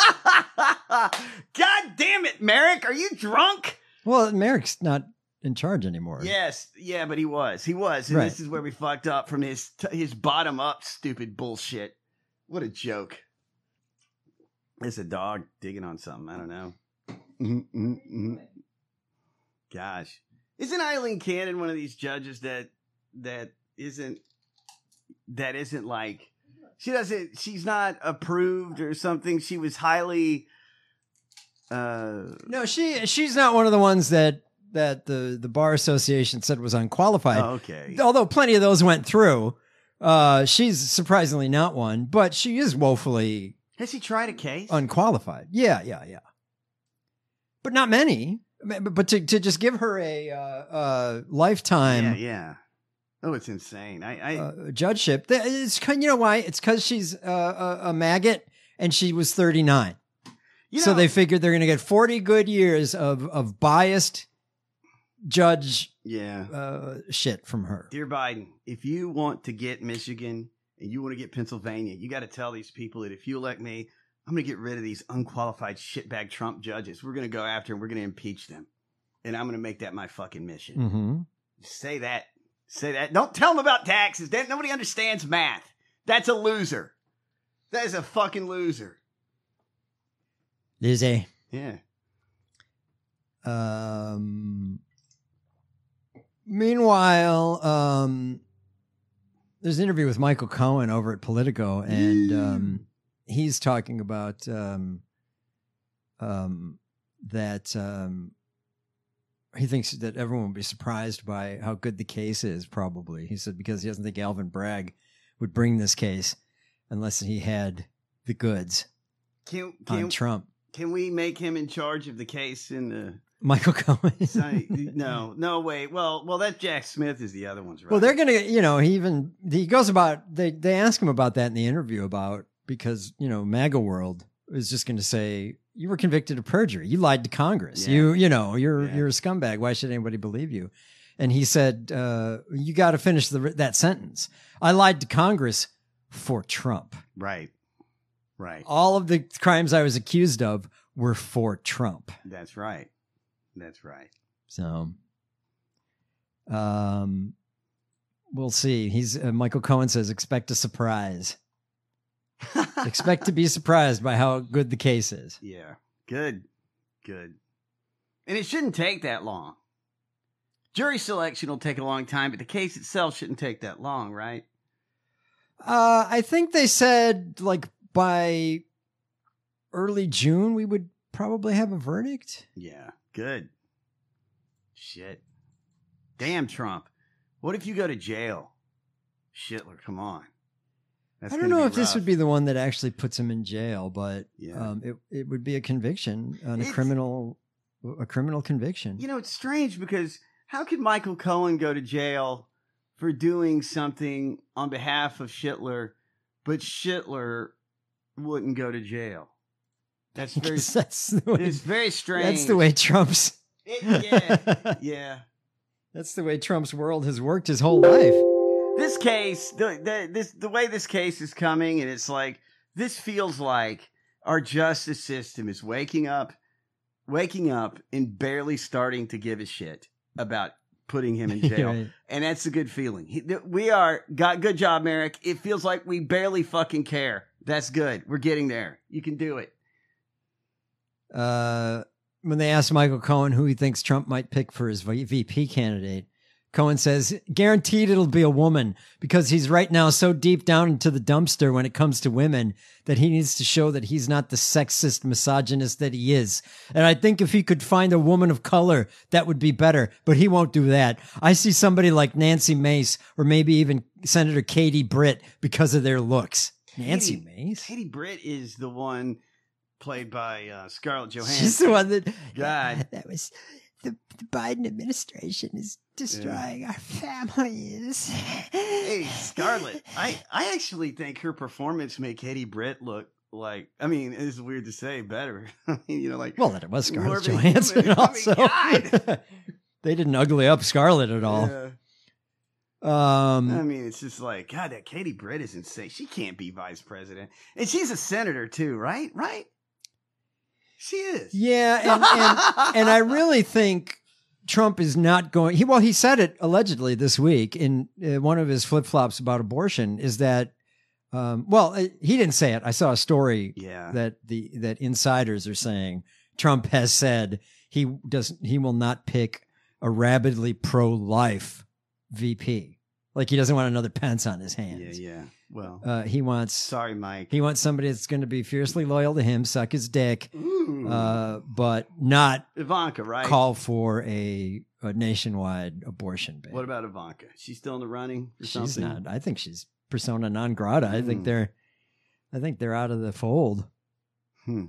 God damn it, Merrick! Are you drunk? Well, Merrick's not in charge anymore. Yes, yeah, but he was. He was. And right. This is where we fucked up from his his bottom up stupid bullshit. What a joke. It's a dog digging on something. I don't know. Mm-hmm, mm-hmm. Gosh. Isn't Eileen Cannon one of these judges that that isn't that isn't like she doesn't she's not approved or something? She was highly Uh, no, she she's not one of the ones that that the, the Bar Association said was unqualified. Oh, okay. Although plenty of those went through. Uh, she's surprisingly not one, but she is woefully Has he tried a case? unqualified. Yeah, yeah, yeah. But not many. But, but to, to just give her a uh, uh, lifetime Yeah, yeah. Oh, it's insane. I, I uh, judgeship. th- It's, you know why? It's because she's uh, a, a maggot and she was thirty-nine. you So know, they figured they're going to get forty good years of, of biased judge yeah. uh, shit from her. Dear Biden, if you want to get Michigan and you want to get Pennsylvania, you got to tell these people that if you elect me, I'm going to get rid of these unqualified shitbag Trump judges. We're going to go after and we're going to impeach them. And I'm going to make that my fucking mission. Mm-hmm. Say that. Say that. Don't tell them about taxes. That, nobody understands math. That's a loser. That is a fucking loser. Lizzie. Yeah. Um. Meanwhile, um, there's an interview with Michael Cohen over at Politico, and um, he's talking about um, um, that um, he thinks that everyone will be surprised by how good the case is, probably. He said because he doesn't think Alvin Bragg would bring this case unless he had the goods can, can, on Trump. Can we make him in charge of the case in the... Michael Cohen? no, no, wait. Well, well, that Jack Smith is the other one's right. Well, they're going to, you know, he even, he goes about, they, they ask him about that in the interview about, because, you know, MAGA World is just going to say, you were convicted of perjury. You lied to Congress. Yeah. You, you know, you're, Yeah. you're a scumbag. Why should anybody believe you? And he said, uh, you got to finish the, that sentence. I lied to Congress for Trump. Right. Right. All of the crimes I was accused of were for Trump. That's right. That's right. So, um, we'll see. He's uh, Michael Cohen says, expect a surprise. Expect to be surprised by how good the case is. Yeah. Good. Good. And it shouldn't take that long. Jury selection will take a long time, but the case itself shouldn't take that long, right? Uh, I think they said like by early June we would probably have a verdict. Yeah. Good. Shit. Damn, Trump. What if you go to jail? Shitler, come on. That's I don't gonna know be if this rough. would be the one that actually puts him in jail, but Yeah. um, it it would be a conviction on a It's- criminal a criminal conviction. You know, it's strange because how could Michael Cohen go to jail for doing something on behalf of Shitler, but Shitler wouldn't go to jail? That's very, that's the way, it's very strange. That's the way Trump's. It, yeah, yeah. That's the way Trump's world has worked his whole life. This case, the, the this the way this case is coming, and it's like this feels like our justice system is waking up, waking up, and barely starting to give a shit about putting him in jail, Right. and that's a good feeling. He, th- we are got good job, Merrick. It feels like we barely fucking care. That's good. We're getting there. You can do it. Uh, when they asked Michael Cohen who he thinks Trump might pick for his V P candidate, Cohen says, guaranteed it'll be a woman because he's right now so deep down into the dumpster when it comes to women that he needs to show that he's not the sexist misogynist that he is. And I think if he could find a woman of color, that would be better, but he won't do that. I see somebody like Nancy Mace or maybe even Senator Katie Britt because of their looks. Nancy Katie, Mace? Katie Britt is the one played by uh, Scarlett Johansson. She's the one that... God. That was... The, the Biden administration is destroying our families. Hey, Scarlett, I, I actually think her performance made Katie Britt look like, I mean, it's weird to say, better. I mean, you know, like. Well, that it was Scarlett more of a Johansson human. also. I mean, God. They didn't ugly up Scarlett at all. Yeah. Um, I mean, it's just like, God, that Katie Britt is insane. She can't be vice president. And she's a senator too, right? Right? She is. Yeah, and, and and I really think Trump is not going. He well, he said it allegedly this week in uh, one of his flip flops about abortion. Is that um, well, uh, he didn't say it. I saw a story Yeah. that the that insiders are saying Trump has said he does he will not pick a rabidly pro life V P. Like he doesn't want another Pence on his hands. Yeah, yeah. Well, Uh, he wants sorry, Mike. he wants somebody that's going to be fiercely loyal to him, suck his dick, Ooh. uh, but not Ivanka, right? call for a, a nationwide abortion ban. What about Ivanka? She's still in the running for She's something? not. I think she's persona non grata. I think Hmm. they're, I think they're out of the fold. Hmm.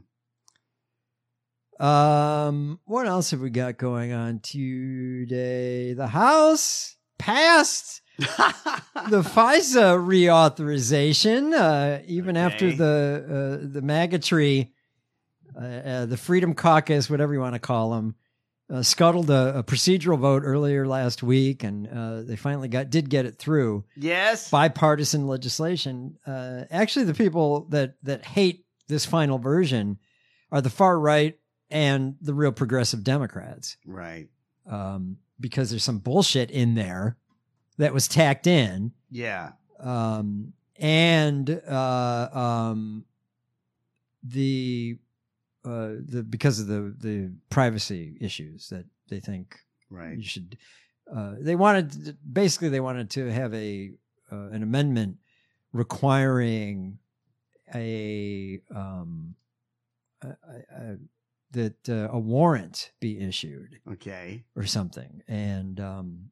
Um, what else have we got going on today? The House passed the FISA reauthorization, uh, even Okay. after the uh, the MAGA tree, uh, uh, the Freedom Caucus, whatever you want to call them, uh, scuttled a, a procedural vote earlier last week, and uh, they finally got did get it through. Yes. Bipartisan legislation. Uh, actually, the people that that hate this final version are the far right and the real progressive Democrats. Right. Um, because there's some bullshit in there that was tacked in. Yeah. Um, and uh, um, the uh, the because of the the privacy issues that they think right. you should. Uh, they wanted basically they wanted to have a uh, an amendment requiring a um a, a, that uh, a warrant be issued, okay, or something, and um,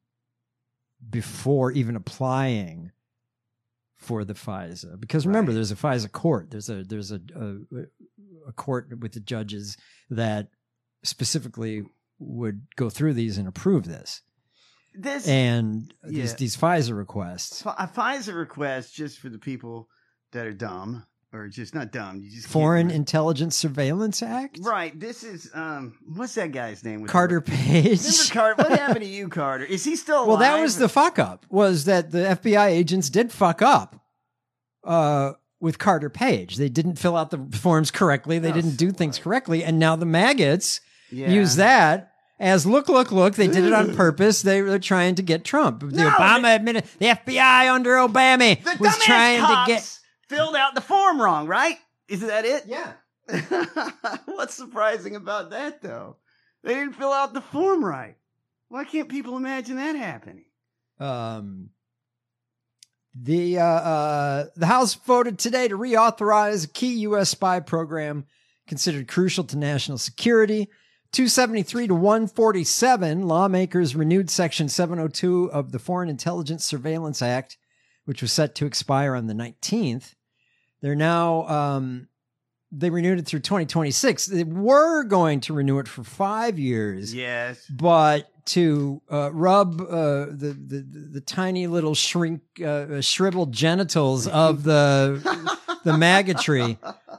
before even applying for the FISA, because remember, right. there's a FISA court. There's a there's a, a a court with the judges that specifically would go through these and approve this. This and yeah. these these FISA requests. A FISA request, just for the people that are dumb, or just not dumb. You just Foreign Intelligence Surveillance Act. Right. This is um. What's that guy's name? Carter Page. Remember Carter? What happened to you, Carter? Is he still alive? Well, that was the fuck up. Was that the F B I agents did fuck up uh, with Carter Page? They didn't fill out the forms correctly. They Oh, didn't do so things what? correctly, and now the maggots Yeah. use that. As look, look, look, they did it on purpose. They were trying to get Trump. The No, Obama admin, the F B I under Obama The was dumbass trying cops to get. filled out the form wrong, right? Is that it? Yeah. What's surprising about that, though? They didn't fill out the form right. Why can't people imagine that happening? Um, the uh, uh, the House voted today to reauthorize a key U S spy program considered crucial to national security. two seventy-three to one forty-seven, lawmakers renewed Section seven oh two of the Foreign Intelligence Surveillance Act, which was set to expire on the nineteenth. They're now, um, they renewed it through twenty twenty-six. They were going to renew it for five years. Yes. But to uh, rub uh, the, the the tiny little shrink, uh, shriveled genitals of the the maggotry,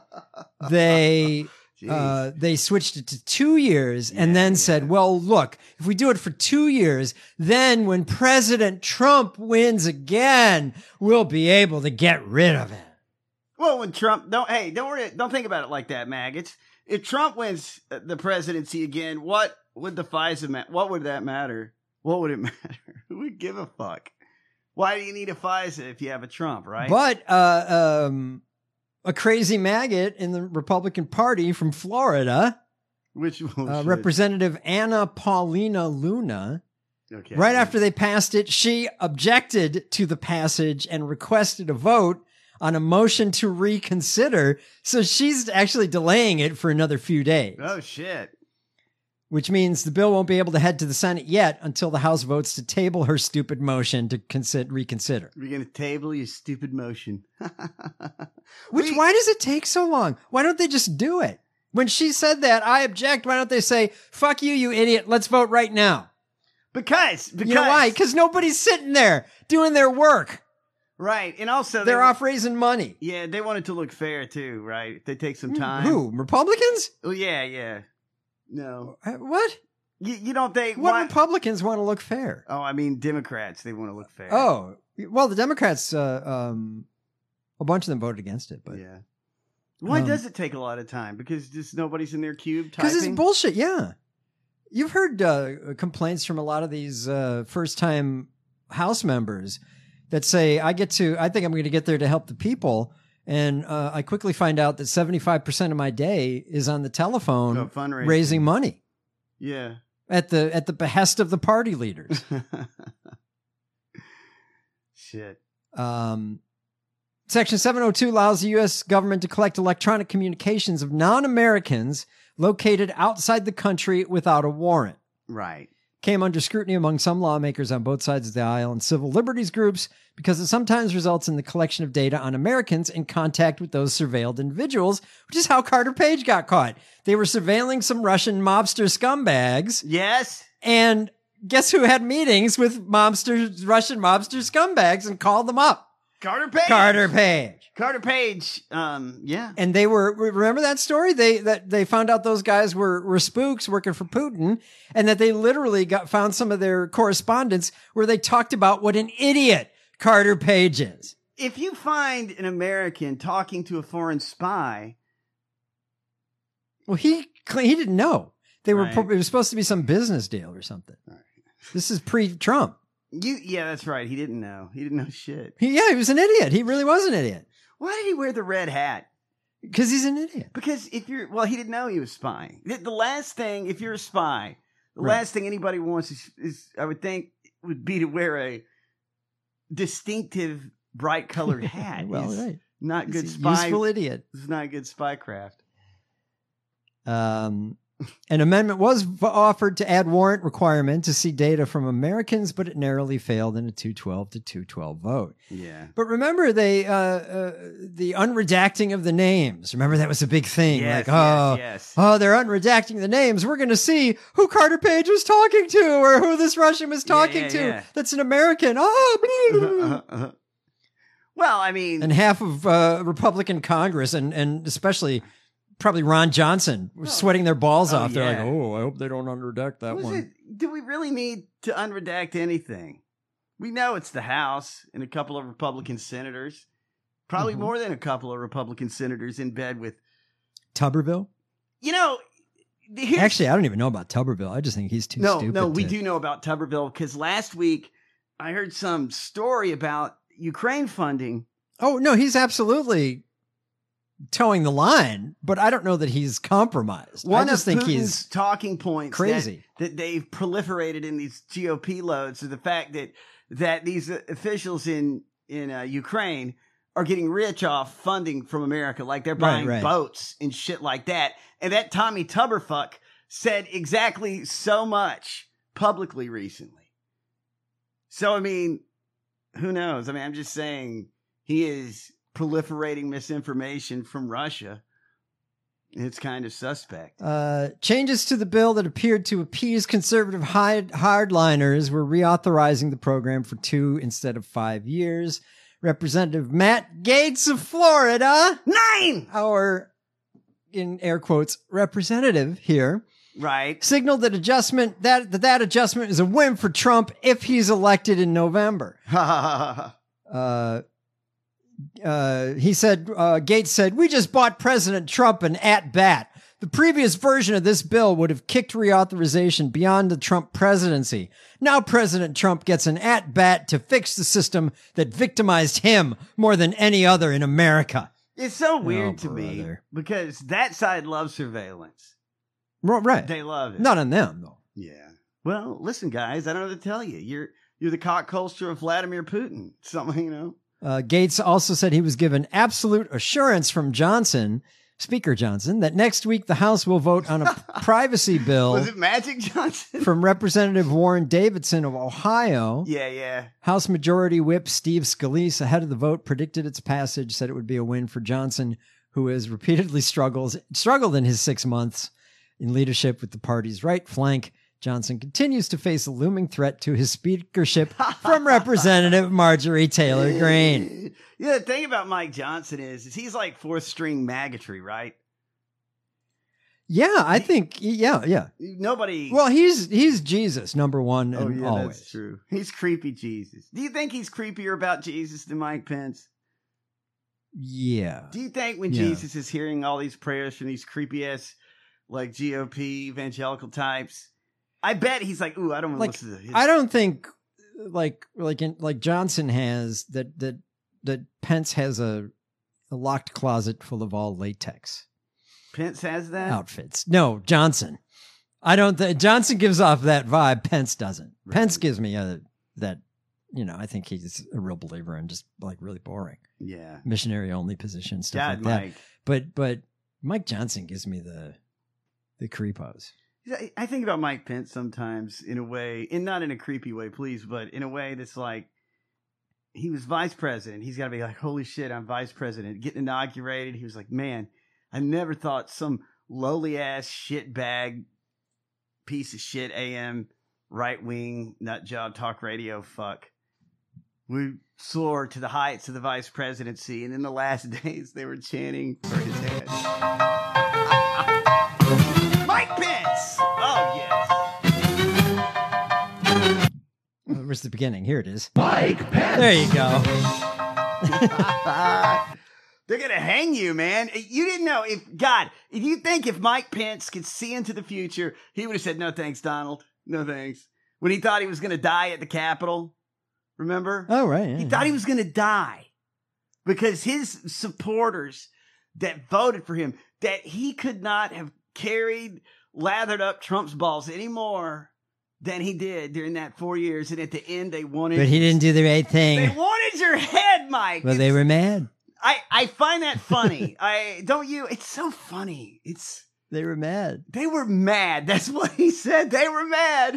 they... Uh, they switched it to two years and Yeah, then yeah. said, well, look, if we do it for two years, then when President Trump wins again, we'll be able to get rid of it. Well, when Trump, don't, hey, don't worry, don't think about it like that, maggots. If Trump wins the presidency again, what would the FISA, ma- what would that matter? What would it matter? Who would give a fuck? Why do you need a FISA if you have a Trump, right? But, uh, um, a crazy maggot in the Republican Party from Florida, Which oh, uh, shit. Representative Anna Paulina Luna, Okay. right after they passed it, she objected to the passage and requested a vote on a motion to reconsider. So she's actually delaying it for another few days, Oh, shit. which means the bill won't be able to head to the Senate yet until the House votes to table her stupid motion to consider, reconsider. We're going to table your stupid motion. Which, We- why does it take so long? Why don't they just do it? When she said that, I object. Why don't they say, fuck you, you idiot. Let's vote right now. Because, because. You know why? Because nobody's sitting there doing their work. Right. And also, They're they, off raising money. Yeah, they want it to look fair, too, right? If they take some time. Who? Republicans? Oh, yeah, yeah. No. Uh, What? You, you don't think. What why- Republicans want to look fair? Oh, I mean, Democrats, they want to look fair. Oh, well, the Democrats, uh, um, a bunch of them voted against it, but Yeah. Why Um, does it take a lot of time? Because just nobody's in their cube because typing? it's bullshit. Yeah, you've heard uh, complaints from a lot of these uh, first-time House members that say, "I get to, I think I'm going to get there to help the people," and uh, I quickly find out that seventy-five percent of my day is on the telephone Oh, fundraising. raising money Yeah. at the at the behest of the party leaders. Shit. Um, Section seven oh two allows the U S government to collect electronic communications of non-Americans located outside the country without a warrant. Right. Came under scrutiny among some lawmakers on both sides of the aisle and civil liberties groups because it sometimes results in the collection of data on Americans in contact with those surveilled individuals, which is how Carter Page got caught. They were surveilling some Russian mobster scumbags, Yes. and guess who had meetings with mobsters, Russian mobster scumbags, and called them up? Carter Page. Carter Page. Carter Page. Um, yeah. And they were, remember that story? They, that they found out those guys were, were spooks working for Putin, and that they literally got, found some of their correspondence where they talked about what an idiot Carter Page is. If you find an American talking to a foreign spy, Well, he he didn't know. They were. Right. It was supposed to be some business deal or something. Right. This is pre-Trump. You, yeah, that's right. He didn't know. He didn't know shit. He, yeah, he was an idiot. He really was an idiot. Why did he wear the red hat? Because he's an idiot. Because if you're, well, he didn't know he was spying. The, the last thing, if you're a spy, the Right. last thing anybody wants is, is, I would think, would be to wear a distinctive, bright colored hat. Well, It's right. Not good He's a spy. useful idiot. It's not good spy craft. Um, an amendment was v- offered to add warrant requirement to see data from Americans, but it narrowly failed in a two twelve to two twelve vote. Yeah. But remember, they uh, uh, the unredacting of the names. Remember that was a big thing. Yes, like, oh, yes, yes. oh, they're unredacting the names. We're going to see who Carter Page was talking to, or who this Russian was talking yeah, to. yeah. That's an American. Oh, Well, I mean, and half of uh, Republican Congress, and and especially probably Ron Johnson, were sweating their balls Oh, off. They're yeah. like, oh, I hope they don't unredact that was one. it, do we really need to unredact anything? We know it's the House and a couple of Republican senators, probably Mhm. more than a couple of Republican senators in bed with, Tuberville? you know, here's- Actually, I don't even know about Tuberville. I just think he's too no, stupid. no, we to- do know about Tuberville because last week I heard some story about Ukraine funding. Oh, no, he's absolutely towing the line, but I don't know that he's compromised. One I just of think Putin's he's talking points crazy. that, that they've proliferated in these G O P loads is the fact that that these uh, officials in in uh, Ukraine are getting rich off funding from America, like they're Right, buying right. boats and shit like that. And that Tommy Tuberfuck said exactly so much publicly recently. So I mean, who knows? I mean, I'm just saying he is proliferating misinformation from Russia. It's kind of suspect. Uh, changes to the bill that appeared to appease conservative hard- hardliners were reauthorizing the program for two instead of five years. Representative Matt Gaetz of Florida, Nine! our, in air quotes, representative here, Right. signaled that adjustment that that, that adjustment is a win for Trump if he's elected in November. Uh, uh, he said, uh, Gates said, we just bought President Trump an at-bat. The previous version of this bill would have kicked reauthorization beyond the Trump presidency. Now President Trump gets an at-bat to fix the system that victimized him more than any other in America. It's so weird Oh, to me brother. because that side loves surveillance. Ro- Right. They love it. Not on them, though. Yeah. Well, listen, guys, I don't know what to tell you. You're you're the cock culture of Vladimir Putin. Something, you know. Uh, Gates also said he was given absolute assurance from Johnson, Speaker Johnson, that next week the House will vote on a privacy bill Was it Magic Johnson? from Representative Warren Davidson of Ohio. Yeah, yeah. House Majority Whip Steve Scalise, ahead of the vote, predicted its passage, said it would be a win for Johnson, who has repeatedly struggles, struggled in his six months in leadership with the party's right flank. Johnson continues to face a looming threat to his speakership from Representative Marjorie Taylor Greene. Yeah, the thing about Mike Johnson is, is he's like fourth string maggotry, right? Yeah, I think, yeah, yeah. Nobody. Well, he's he's Jesus, number one, oh and yeah, always. that's true. He's creepy Jesus. Do you think he's creepier about Jesus than Mike Pence? Yeah. Do you think when Yeah. Jesus is hearing all these prayers from these creepy ass like G O P evangelical types, I bet he's like, ooh, I don't want to Like, listen to his. I don't think like like in, like Johnson has that that that Pence has a, a locked closet full of all latex Pence has that. outfits. No, Johnson. I don't think Johnson gives off that vibe. Pence doesn't. Right. Pence gives me a that you know. I think he's a real believer and just like really boring Yeah. missionary only position stuff God, like that. Mike. But but Mike Johnson gives me the the creepos. I- I think about Mike Pence sometimes in a way, and not in a creepy way, please, but in a way that's like, he was vice president. He's got to be like, holy shit, I'm vice president. Getting inaugurated. He was like, man, I never thought some lowly ass shit bag piece of shit A M right wing nut job talk radio fuck would soar to the heights of the vice presidency. And in the last days, they were chanting for his head. Mike Pence! Oh, yes. Oh, where's the beginning? Here it is. Mike Pence. There you go. They're going to hang you, man. You didn't know if, God, if you think if Mike Pence could see into the future, he would have said, no thanks, Donald. No thanks. When he thought he was going to die at the Capitol. Remember? Oh, right. Yeah, he yeah. thought he was going to die because his supporters that voted for him, that he could not have carried, lathered up Trump's balls any more than he did during that four years. And at the end, they wanted. But he didn't do the right thing. They wanted your head, Mike. Well, they were mad. I, I find that funny. I don't you? It's so funny. It's they were mad. They were mad. That's what he said. They were mad.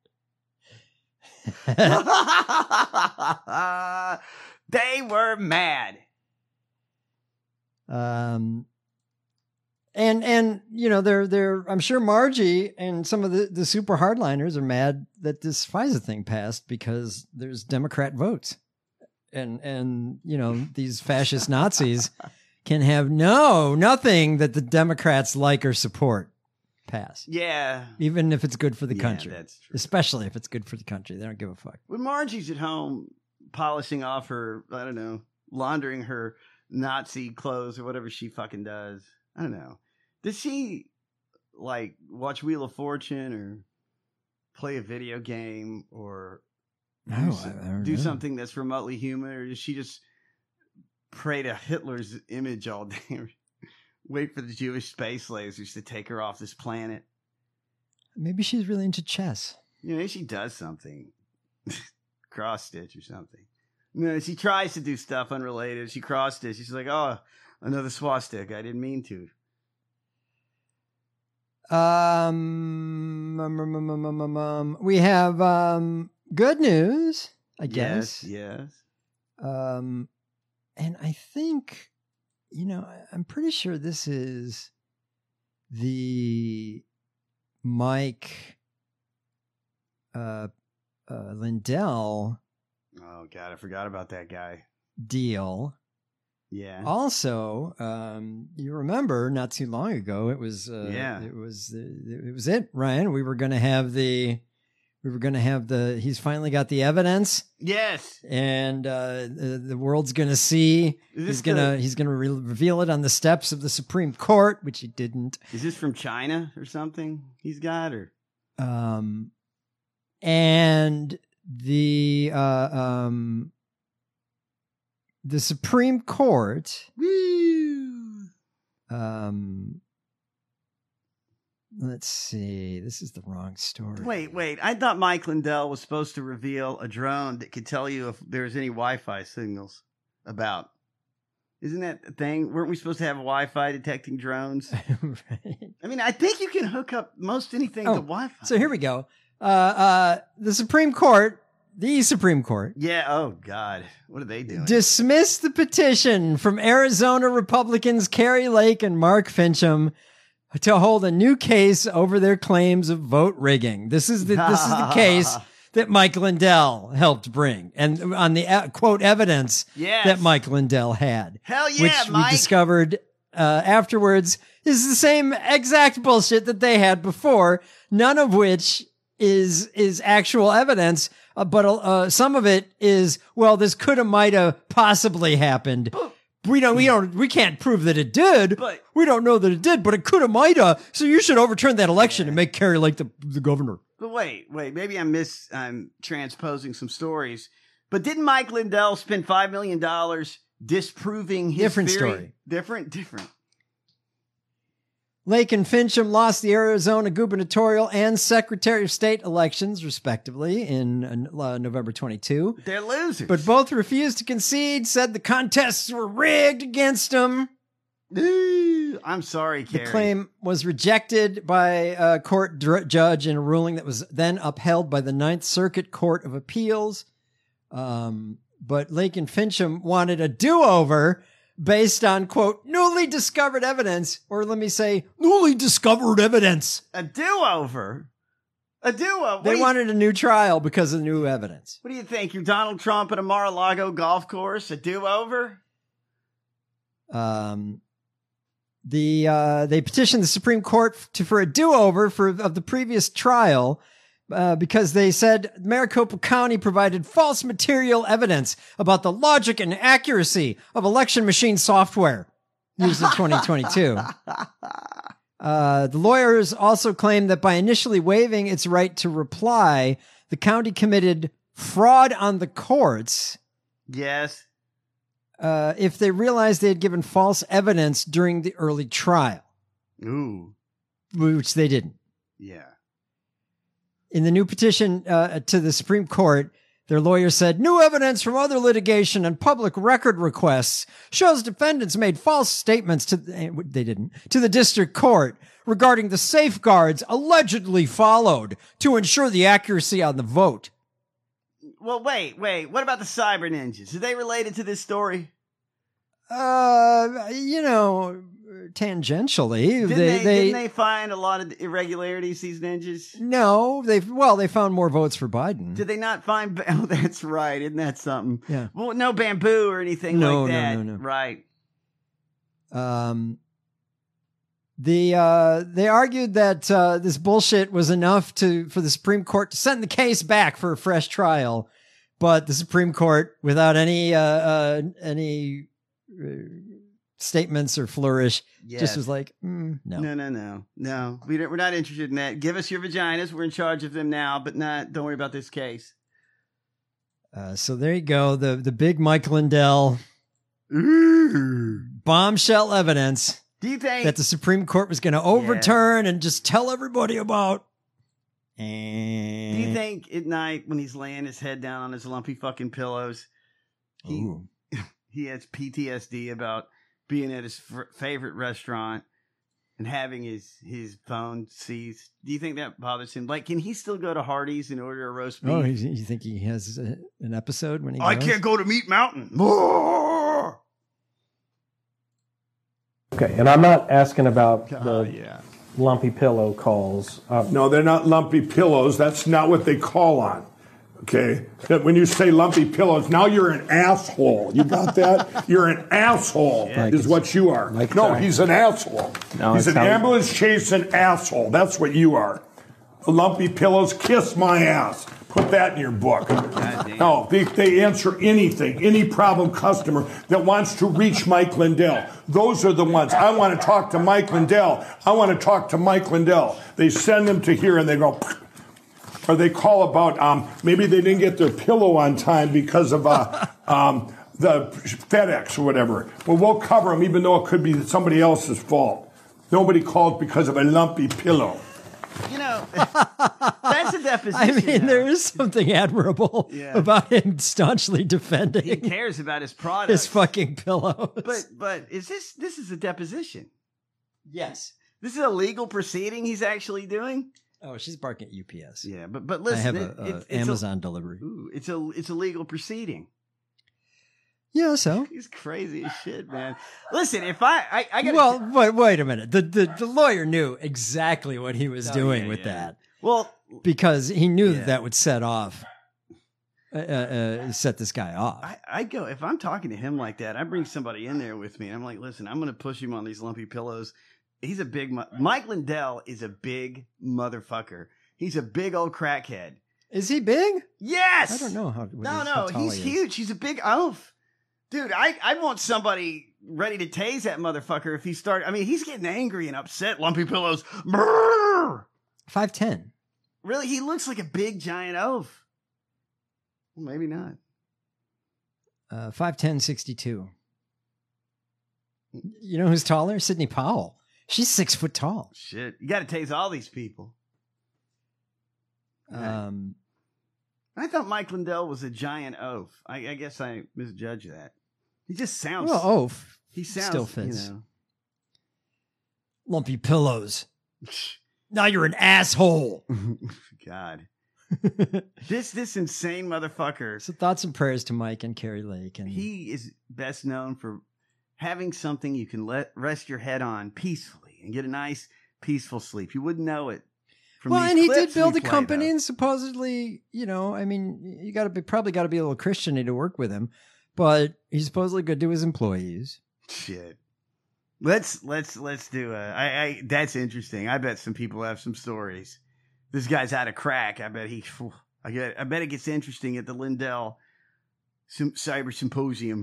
They were mad. Um, and and you know they're they're. I'm sure Margie and some of the the super hardliners are mad that this FISA thing passed because there's Democrat votes. And, and you know, these fascist Nazis can have no, nothing that the Democrats like or support pass. Yeah. Even if it's good for the Yeah, country. that's true. Especially if it's good for the country. They don't give a fuck. When Margie's at home polishing off her, I don't know, laundering her Nazi clothes or whatever she fucking does. I don't know. Does she, like, watch Wheel of Fortune or play a video game or... No, do, I- some- I don't do know. something that's remotely human, or does she just pray to Hitler's image all day? Or wait for the Jewish space lasers to take her off this planet? Maybe she's really into chess. You know, she does something, cross stitch or something. You know, she tries to do stuff unrelated. She cross stitch. She's like, oh, another swastika. I didn't mean to. Um, um, um, um, um, um, um, um, we have um, good news, I guess. Yes, yes. Um, and I think, you know, I- I'm pretty sure this is the Mike uh, uh, Lindell Oh, God, I forgot about that guy. deal. Yeah. Also, um, you remember not too long ago, it was uh, Yeah. it was it was it, Ryan. We were going to have the we were going to have the he's finally got the evidence. Yes. And uh, the, the world's going to see. Is this He's gonna the- he's gonna re- reveal it on the steps of the Supreme Court, which he didn't. Is this from China or something he's got? Or Um, and the uh, um, the Supreme Court. Woo! Um, let's see. This is the wrong story. Wait, wait. I thought Mike Lindell was supposed to reveal a drone that could tell you if there's any Wi-Fi signals about. Isn't that a thing? Weren't we supposed to have Wi-Fi detecting drones? Right. I mean, I think you can hook up most anything Oh, to Wi-Fi. So here we go. Uh, uh, the Supreme Court, the Supreme Court, Yeah. Oh God, what are they doing? dismissed the petition from Arizona Republicans Carrie Lake and Mark Fincham to hold a new case over their claims of vote rigging. This is the this is the case that Mike Lindell helped bring, and on the uh, quote evidence Yes. that Mike Lindell had, Hell yeah, which Mike. we discovered uh, afterwards is the same exact bullshit that they had before. None of which is is actual evidence, uh, but uh, some of it is, well, this coulda, mighta, possibly happened. We don't, we don't, we can't prove that it did. But- we don't know that it did, but it coulda, mighta. So you should overturn that election and make Kerry Lake the the governor. But wait, wait. Maybe I'm mis. I'm transposing some stories. But didn't Mike Lindell spend five million dollars disproving his Different theory? story. Different, different. Lake and Fincham lost the Arizona gubernatorial and Secretary of State elections, respectively, in uh, November twenty-second. They're losers. But both refused to concede, said the contests were rigged against them. Ooh, I'm sorry, The Carrie. claim was rejected by a court dr- judge in a ruling that was then upheld by the Ninth Circuit Court of Appeals. Um, but Lake and Fincham wanted a do-over based on, quote, newly discovered evidence, or let me say, newly discovered evidence. A do-over. A do-over. They what, do you, wanted a new trial because of new evidence. what do you think? You're Donald Trump at a Mar-a-Lago golf course? A do-over? Um, the uh, they petitioned the Supreme Court to for a do-over for of the previous trial, Uh, because they said Maricopa County provided false material evidence about the logic and accuracy of election machine software used in twenty twenty-two. Uh, the lawyers also claimed that by initially waiving its right to reply, the county committed fraud on the courts. Yes. Uh, if they realized they had given false evidence during the early trial. Ooh. Which they didn't. Yeah. In the new petition uh, to the Supreme Court, their lawyer said, new evidence from other litigation and public record requests shows defendants made false statements to, they didn't, to the district court regarding the safeguards allegedly followed to ensure the accuracy on the vote. Well, wait, wait. What about the cyber ninjas? Are they related to this story? Uh, you know, tangentially. Didn't they, they, they, didn't they find a lot of irregularities, these ninjas? No, they well, they found more votes for Biden. Did they not find? Oh, that's right. Isn't that something? Yeah. Well, no bamboo or anything No, like no, that. no, no. Right. Um, the uh, they argued that uh, this bullshit was enough to for the Supreme Court to send the case back for a fresh trial, but the Supreme Court, without any uh, uh, any uh, statements or flourish, Yes. just was like, mm, no, No, no, no, no. We don't, we're not interested in that. Give us your vaginas. We're in charge of them now, but not. Don't worry about this case. Uh, so there you go. The the big Mike Lindell bombshell evidence. Do you think that the Supreme Court was going to overturn and just tell everybody about? Do you think at night when he's laying his head down on his lumpy fucking pillows, he Ooh. he has P T S D about being at his f- favorite restaurant and having his his phone seized? Do you think that bothers him? Like, can he still go to Hardee's and order a roast beef? Oh, you you think he has a, an episode when he? I goes? can't go to Meat Mountain. Okay, and I'm not asking about Oh, the yeah. lumpy pillow calls. Uh, No, they're not lumpy pillows. That's not what they call on. Okay? That when you say lumpy pillows, now you're an asshole. You got that? You're an asshole, Like is it's- what you are. like no, sorry. he's an asshole. No, he's it's an how- ambulance chasing asshole. That's what you are. The lumpy pillows, kiss my ass. Put that in your book. No, they, they answer anything, any problem customer that wants to reach Mike Lindell. Those are the ones. I want to talk to Mike Lindell. I want to talk to Mike Lindell. They send them to here and they go, or they call about um, maybe they didn't get their pillow on time because of uh, um, the FedEx or whatever. Well, we'll cover them even though it could be somebody else's fault. Nobody called because of a lumpy pillow. You know, that's a deposition. I mean, though. there is something admirable Yeah. about him staunchly defending He cares about his product. his fucking pillows. But but is this this is a deposition? Yes. This is a legal proceeding he's actually doing. Oh, she's barking at U P S. Yeah, but but listen, I have it- a, a it's- it's Amazon delivery. Ooh, it's a it's a legal proceeding. Yeah, so. He's crazy as shit, man. Listen, if I I, I got Well, wait, wait a minute. The, the the lawyer knew exactly what he was Oh, doing yeah, with yeah. that well, because he knew Yeah. that that would set off, uh, uh, set this guy off. I, I go if I'm talking to him like that, I bring somebody in there with me, and I'm like, listen, I'm going to push him on these lumpy pillows. He's a big mu- Mike Lindell is a big motherfucker. He's a big old crackhead. Is he big? Yes. I don't know how. what No, he's- no, how tall he's he is. huge. He's a big oaf. Dude, I, I want somebody ready to tase that motherfucker if he start. I mean, he's getting angry and upset. Lumpy pillows. Brrr. five ten. Really, he looks like a big giant oaf. Well, maybe not. Uh, five ten, sixty-two. You know who's taller? Sidney Powell. She's six foot tall. Shit, you got to tase all these people. Um, I thought Mike Lindell was a giant oaf. I, I guess I misjudged that. He just sounds. well, oaf. he sounds. still fits. You know. Lumpy pillows. Now you're an asshole. God. this this insane motherfucker. So thoughts and prayers to Mike and Carrie Lake. And He is best known for having something you can let rest your head on peacefully and get a nice peaceful sleep. You wouldn't know it. From well, these and he clips did build we a play, company, though. and supposedly, you know, I mean, you got to be probably got to be a little Christian-y to work with him, but he's supposedly good to his employees. Shit. Let's let's let's do a. I, I that's interesting. I bet some people have some stories. this guy's out of crack. I bet he, I get, I bet it gets interesting at the Lindell Sim- Cyber Symposium.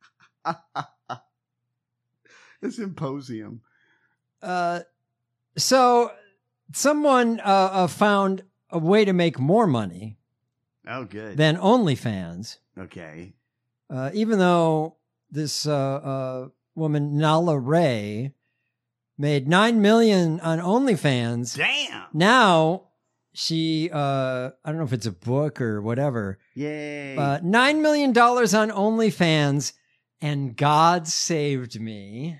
The symposium. Uh, so someone uh, uh, found a way to make more money. Oh, good. Than OnlyFans. Okay. Uh, even though this uh, uh, woman Nala Ray made nine million on OnlyFans. Damn. Now she, uh, I don't know if it's a book or whatever. Yay. Uh, nine million dollars on OnlyFans. And God saved me.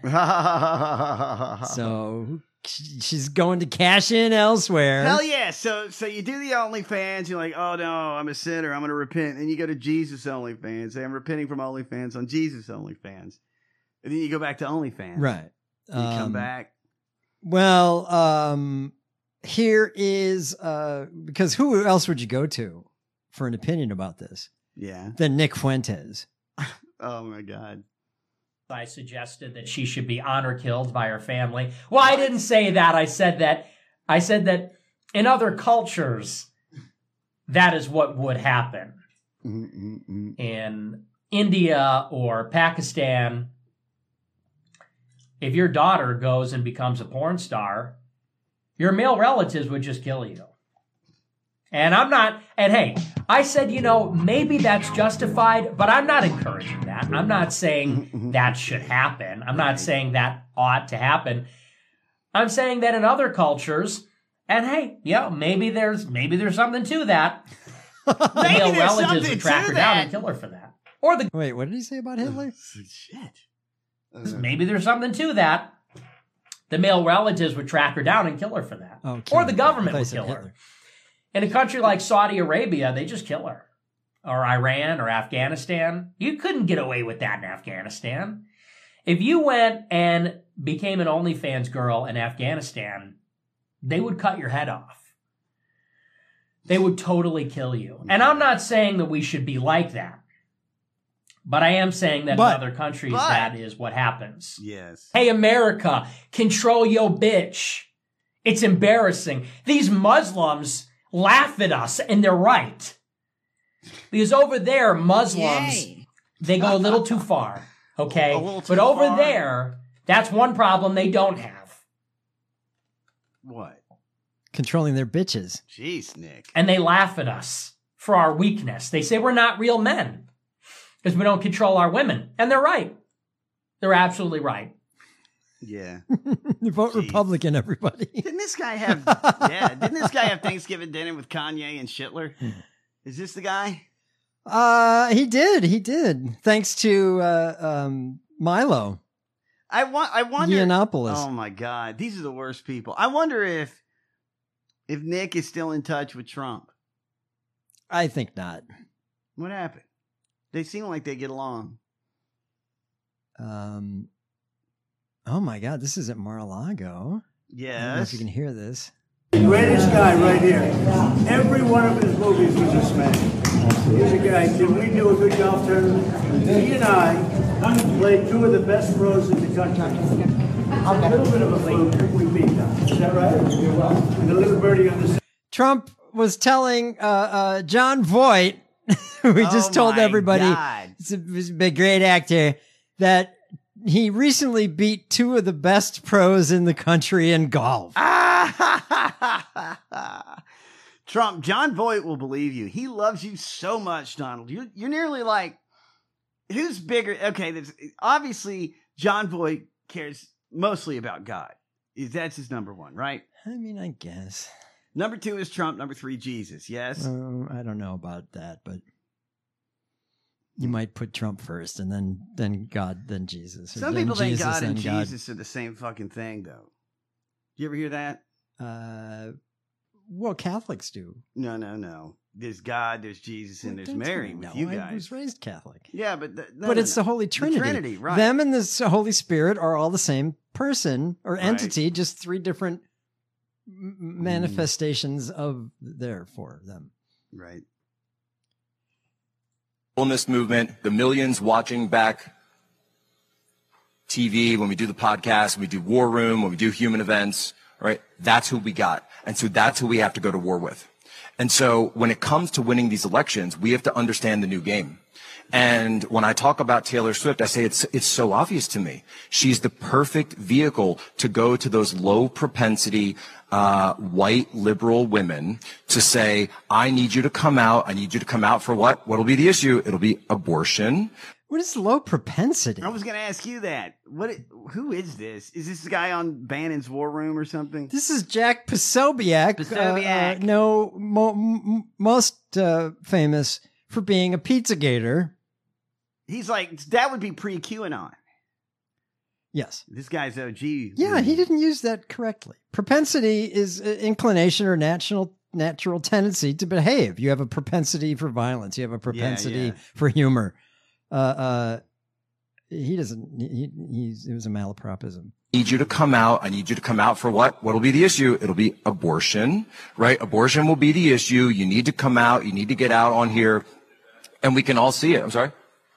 So she's going to cash in elsewhere. Hell yeah. So so you do the OnlyFans. You're like, oh no, I'm a sinner. I'm going to repent. And you go to Jesus OnlyFans. Say, I'm repenting from OnlyFans on Jesus OnlyFans. And then you go back to OnlyFans. Right. You um, come back. Well, um, here is, uh, because who else would you go to for an opinion about this? Yeah. Than Nick Fuentes. Oh my God. I suggested that she should be honor killed by her family. Well, I didn't say that. I said that I said that in other cultures, that is what would happen. Mm-mm-mm. In India or Pakistan, if your daughter goes and becomes a porn star, your male relatives would just kill you. And I'm not, and hey, I said, you know, maybe that's justified, but I'm not encouraging that. I'm not saying that should happen. I'm not saying that ought to happen. I'm saying that in other cultures, and hey, yeah, maybe there's maybe there's something to that. The male relatives would track her down and kill her for that. Or the Wait, what did he say about Hitler? Shit. Maybe there's something to that. The male relatives would track her down and kill her for that. Oh, or the government would kill Hitler. her. In a country like Saudi Arabia, they just kill her. Or Iran or Afghanistan. You couldn't get away with that in Afghanistan. If you went and became an OnlyFans girl in Afghanistan, they would cut your head off. They would totally kill you. And I'm not saying that we should be like that. But I am saying that But- in other countries, but- that is what happens. Yes. Hey, America, control your bitch. It's embarrassing. These Muslims laugh at us, and they're right. Because over there, Muslims, Yay. they go a little too far, okay? A little too But over far. there, that's one problem they don't have. What? Controlling their bitches. Jeez, Nick. And they laugh at us for our weakness. They say we're not real men because we don't control our women. And they're right. They're absolutely right. Yeah. Vote Republican, everybody. Didn't this guy have? Yeah. Didn't this guy have Thanksgiving dinner with Kanye and Schindler? Is this the guy? Uh, he did. He did. Thanks to uh, um, Milo. I want. I wonder. Yiannopoulos. Oh my God, these are the worst people. I wonder if if Nick is still in touch with Trump. I think not. What happened? They seem like they get along. Um. Oh my God, this is at Mar-a-Lago. I don't know if Yes. you can hear this. The greatest guy right here. Every one of his movies was a smash. He's a guy, did we do a good golf tournament? He and I played two of the best pros in the country. A little bit of a fluke, we beat them. Is that right? And the little birdie on the Trump was telling uh, uh, John Voight, who we just Oh told my everybody, God. he's a, he's a great actor, that he recently beat two of the best pros in the country in golf. Trump, John Voight will believe you. He loves you so much, Donald. You're, you're nearly like, who's bigger? Okay, there's, obviously, John Voight cares mostly about God. That's his number one, right? I mean, I guess. Number two is Trump. Number three, Jesus. Yes? Um, I don't know about that, but you might put Trump first, and then then God, then Jesus. or Some then people think Jesus, God and then God. Jesus are the same fucking thing, though. You ever hear that? Uh, well, Catholics do. No, no, no. There's God, there's Jesus, and there's Don't Mary you with know? you I guys. was raised Catholic. Yeah, but the, no, but no, it's no. the Holy Trinity. The Trinity, right? Them and the Holy Spirit are all the same person or entity, just three different m- manifestations of there for them. Right. Wellness movement, the millions watching back T V, when we do the podcast, when we do War Room, when we do human events, right? That's who we got. And so that's who we have to go to war with. And so when it comes to winning these elections, we have to understand the new game. And when I talk about Taylor Swift, I say it's it's so obvious to me. She's the perfect vehicle to go to those low propensity uh white liberal women to say, I need you to come out. I need you to come out for what? What'll be the issue? It'll be abortion. What is low propensity? I was going to ask you that. What? Who is this? Is this the guy on Bannon's War Room or something? This is Jack Posobiec. Posobiec. Uh, uh, no, mo- m- most uh, famous for being a Pizzagator. He's like, that would be pre-QAnon. Yes. This guy's O G. Yeah, he didn't use that correctly. Propensity is uh, inclination or natural natural tendency to behave. You have a propensity for violence. You have a propensity yeah. for humor. Uh, uh, he doesn't. He, he's. It was a malapropism. I need you to come out. I need you to come out for what? What'll be the issue? It'll be abortion, right? Abortion will be the issue. You need to come out. You need to get out on here, and we can all see it. I'm sorry.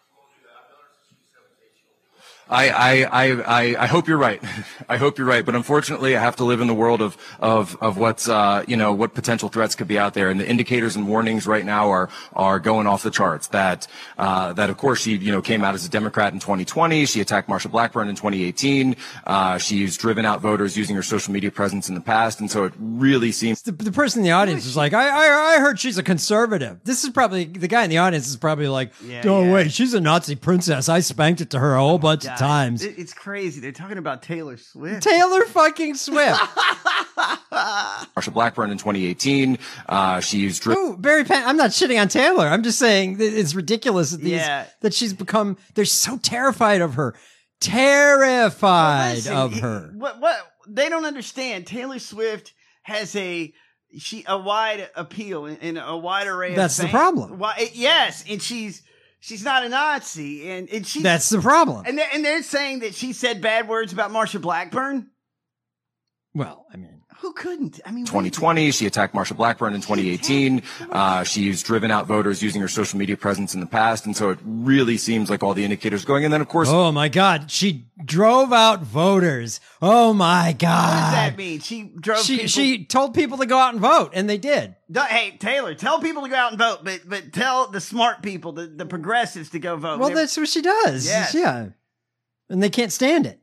I, I, I, I hope you're right. I hope you're right. But unfortunately, I have to live in the world of, of, of what's, uh, you know, what potential threats could be out there. And the indicators and warnings right now are, are going off the charts. That, uh, that of course she, you know, came out as a Democrat in twenty twenty. She attacked Marsha Blackburn in twenty eighteen. Uh, she's driven out voters using her social media presence in the past. And so it really seems. The, the person in the audience is like, I, I, I heard she's a conservative. This is probably, the guy in the audience is probably like, Yeah, oh, yeah. wait, she's a Nazi princess. I spanked it to her a whole bunch of times. It- It's crazy. They're talking about Taylor Swift. Taylor fucking Swift. Marsha Blackburn in twenty eighteen. Uh, she's driven. Ooh, Barry Pan- I'm not shitting on Taylor. I'm just saying that it's ridiculous that these, Yeah. that she's become, they're so terrified of her. Terrified Listen, of he- her. What? What? They don't understand. Taylor Swift has a she a wide appeal and, and a wide array. That's of the fans. problem. Why? Yes, and she's she's not a Nazi, and and she. That's the problem. And they're, and they're saying that she said bad words about Marsha Blackburn. Well, I mean, who couldn't? I mean, twenty twenty. She attacked Marsha Blackburn in twenty eighteen. Uh, she's driven out voters using her social media presence in the past. And so it really seems like all the indicators going. And then, of course, oh my God, she drove out voters. Oh my God. What does that mean? She drove. She, people- she told people to go out and vote, and they did. Don't- Hey Taylor, tell people to go out and vote, but but tell the smart people, the, the progressives, to go vote. Well, They're- that's what she does. Yes. Yeah. And they can't stand it.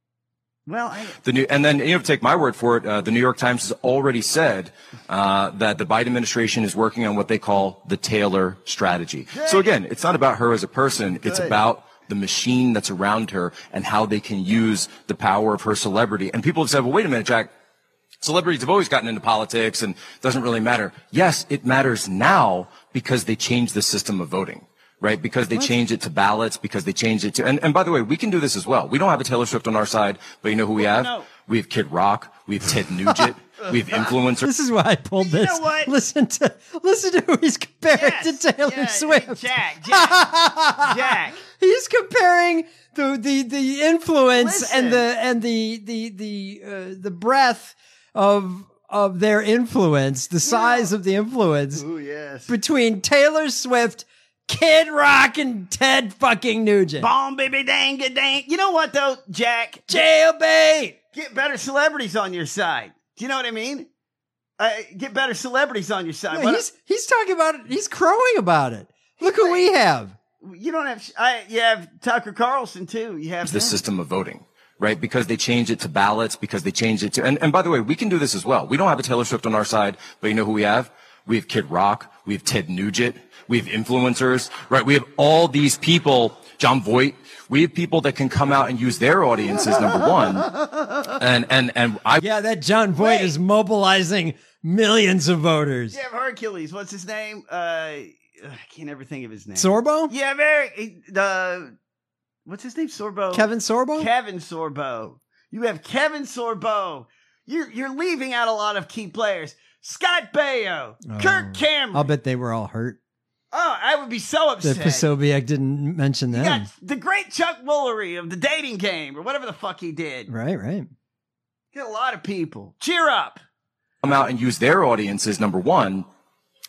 Well, I, the new, and then you have to take my word for it. Uh, the New York Times has already said uh, that the Biden administration is working on what they call the Taylor strategy. So again, it's not about her as a person. It's Good. about the machine that's around her and how they can use the power of her celebrity. And people have said, well, wait a minute, Jack. Celebrities have always gotten into politics and it doesn't really matter. Yes, it matters now because they changed the system of voting. Right? Because they changed it to ballots, because they changed it to, and, and by the way, we can do this as well. We don't have a Taylor Swift on our side, but you know who we have? no. We have Kid Rock, we have Ted Nugent, we have influencers. This is why I pulled this. know what? Listen to listen to who he's comparing Yes, to Taylor yeah, Swift. Jack, Jack, Jack. He's comparing the the the influence Listen. and the and the the the uh, the breadth of of their influence, the size of the influence Ooh, yes. between Taylor Swift, Kid Rock, and Ted fucking Nugent. Bomb, baby, dang, a dang. You know what though, Jack? Jailbait. Get better celebrities on your side. Do you know what I mean? Uh, get better celebrities on your side. No, What- he's he's talking about it. He's crowing about it. Look who we have. you don't have. I, you have Tucker Carlson too. You have the him. system of voting. Right? Because they changed it to ballots, because they changed it to, and, and by the way, we can do this as well. We don't have a Taylor Swift on our side, but you know who we have? We have Kid Rock, we have Ted Nugent, we have influencers, right? We have all these people, John Voight, we have people that can come out and use their audiences, number one. And, and, and I. Yeah, that John Voight is mobilizing millions of voters. You have Hercules. What's his name? Uh, I can't ever think of his name. Sorbo? Yeah, very. The what's his name? Sorbo. Kevin Sorbo? Kevin Sorbo. You have Kevin Sorbo. You're you're leaving out a lot of key players. Scott Baio, Kirk Cameron. I'll bet they were all hurt Oh, I would be so that upset. Posobiec didn't mention You them. got the great Chuck Woolery of the Dating Game or whatever the fuck he did. Right, right. Get a lot of people. Cheer up. Come out and use their audiences, number one.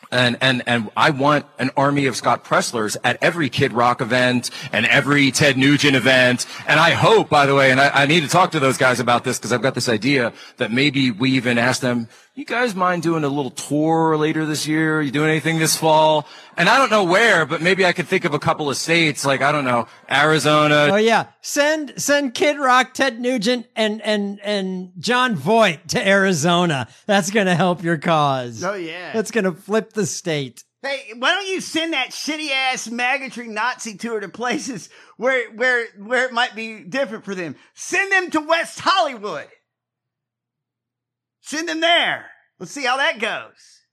And, and, and I want an army of Scott Presslers at every Kid Rock event and every Ted Nugent event. And I hope, by the way, and I, I need to talk to those guys about this because I've got this idea that maybe we even ask them, you guys mind doing a little tour later this year? Are you doing anything this fall? And I don't know where, but maybe I could think of a couple of states, like, I don't know, Arizona. Oh yeah. Send, send Kid Rock, Ted Nugent, and, and, and John Voight to Arizona. That's going to help your cause. Oh yeah. That's going to flip the state. Hey, why don't you send that shitty ass maggotry Nazi tour to places where, where, where it might be different for them? Send them to West Hollywood. Send them there. Let's see how that goes.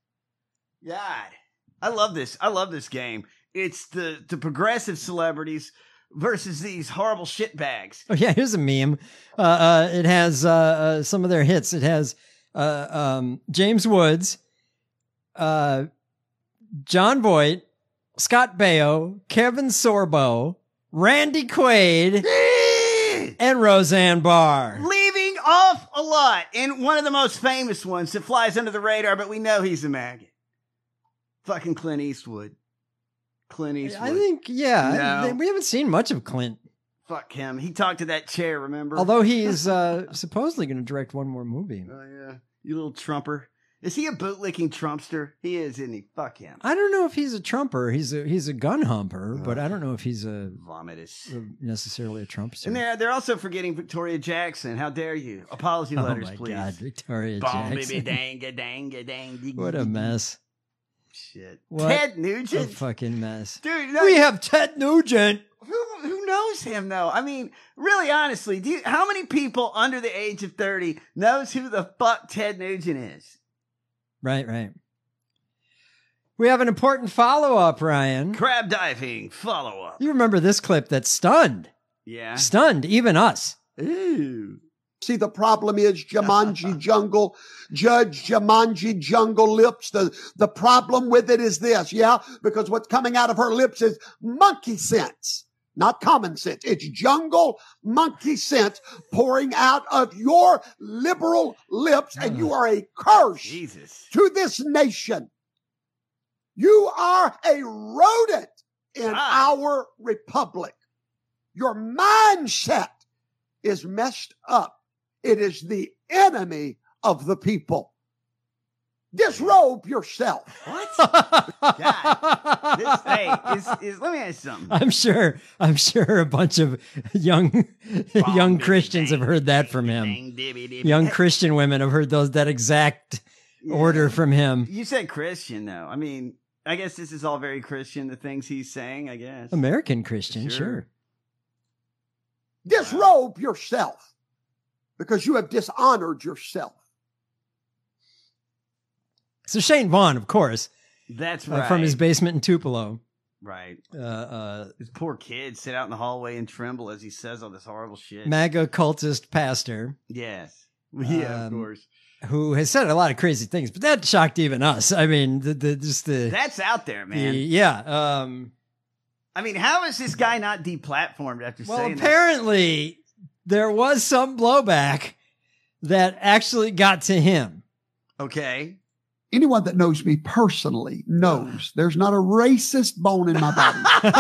God, I love this. I love this game. It's the, the progressive celebrities versus these horrible shitbags. Oh yeah, here's a meme. Uh, uh, it has uh, uh, some of their hits. It has uh, um, James Woods, uh, John Voight, Scott Baio, Kevin Sorbo, Randy Quaid, and Roseanne Barr. Leaving off a lot. And one of the most famous ones that flies under the radar, but we know he's a maggot. Fucking Clint Eastwood. Clint Eastwood. I think, yeah. No. We haven't seen much of Clint. Fuck him. He talked to that chair, remember? Although he's uh, supposedly going to direct one more movie. Oh, yeah. You little Trumper. Is he a bootlicking Trumpster? He is, isn't he? Fuck him. I don't know if he's a Trumper. He's a he's a gun humper, but I don't know if he's a vomitous necessarily a Trumpster. And they're they're also forgetting Victoria Jackson. How dare you? Apology letters, oh my please. God, Victoria Bomb, Jackson. baby, danga, danga, dang. What a mess. Shit. What Ted Nugent. A fucking mess. Dude, we have Ted Nugent. Who who knows him though? I mean, really, honestly, do you, how many people under the age of thirty knows who the fuck Ted Nugent is? Right, right. We have an important follow-up, Ryan. Crab diving follow-up. You remember this clip that stunned? Yeah. Stunned even us. Ooh. See, the problem is Jumanji Jungle, Judge Jumanji Jungle Lips. The, the problem with it is this, yeah? Because what's coming out of her lips is monkey sense. Not common sense. It's jungle monkey sense pouring out of your liberal lips, and you are a curse Jesus. to this nation. You are a rodent in ah. our republic. Your mindset is messed up. It is the enemy of the people. Disrobe yourself. What? God. This, hey, is, is, let me ask you something. I'm sure, I'm sure a bunch of young, young Christians have heard that from him. Young Christian women have heard those, that exact Yeah. order from him. You said Christian, though. I mean, I guess this is all very Christian, the things he's saying, I guess. American Christian, sure. Sure. Disrobe yourself because you have dishonored yourself. So Shane Vaughn, of course. That's uh, right. from his basement in Tupelo. Right. Uh, uh, His poor kids sit out in the hallway and tremble as he says all this horrible shit. MAGA cultist pastor. Yes. Yeah, of um, course. Who has said a lot of crazy things, but that shocked even us. I mean, the, the just the That's out there, man. the, yeah. Um, I mean, how is this guy not deplatformed after well, saying apparently there was some blowback that actually got to him. that? Okay. Anyone that knows me personally knows there's not a racist bone in my body.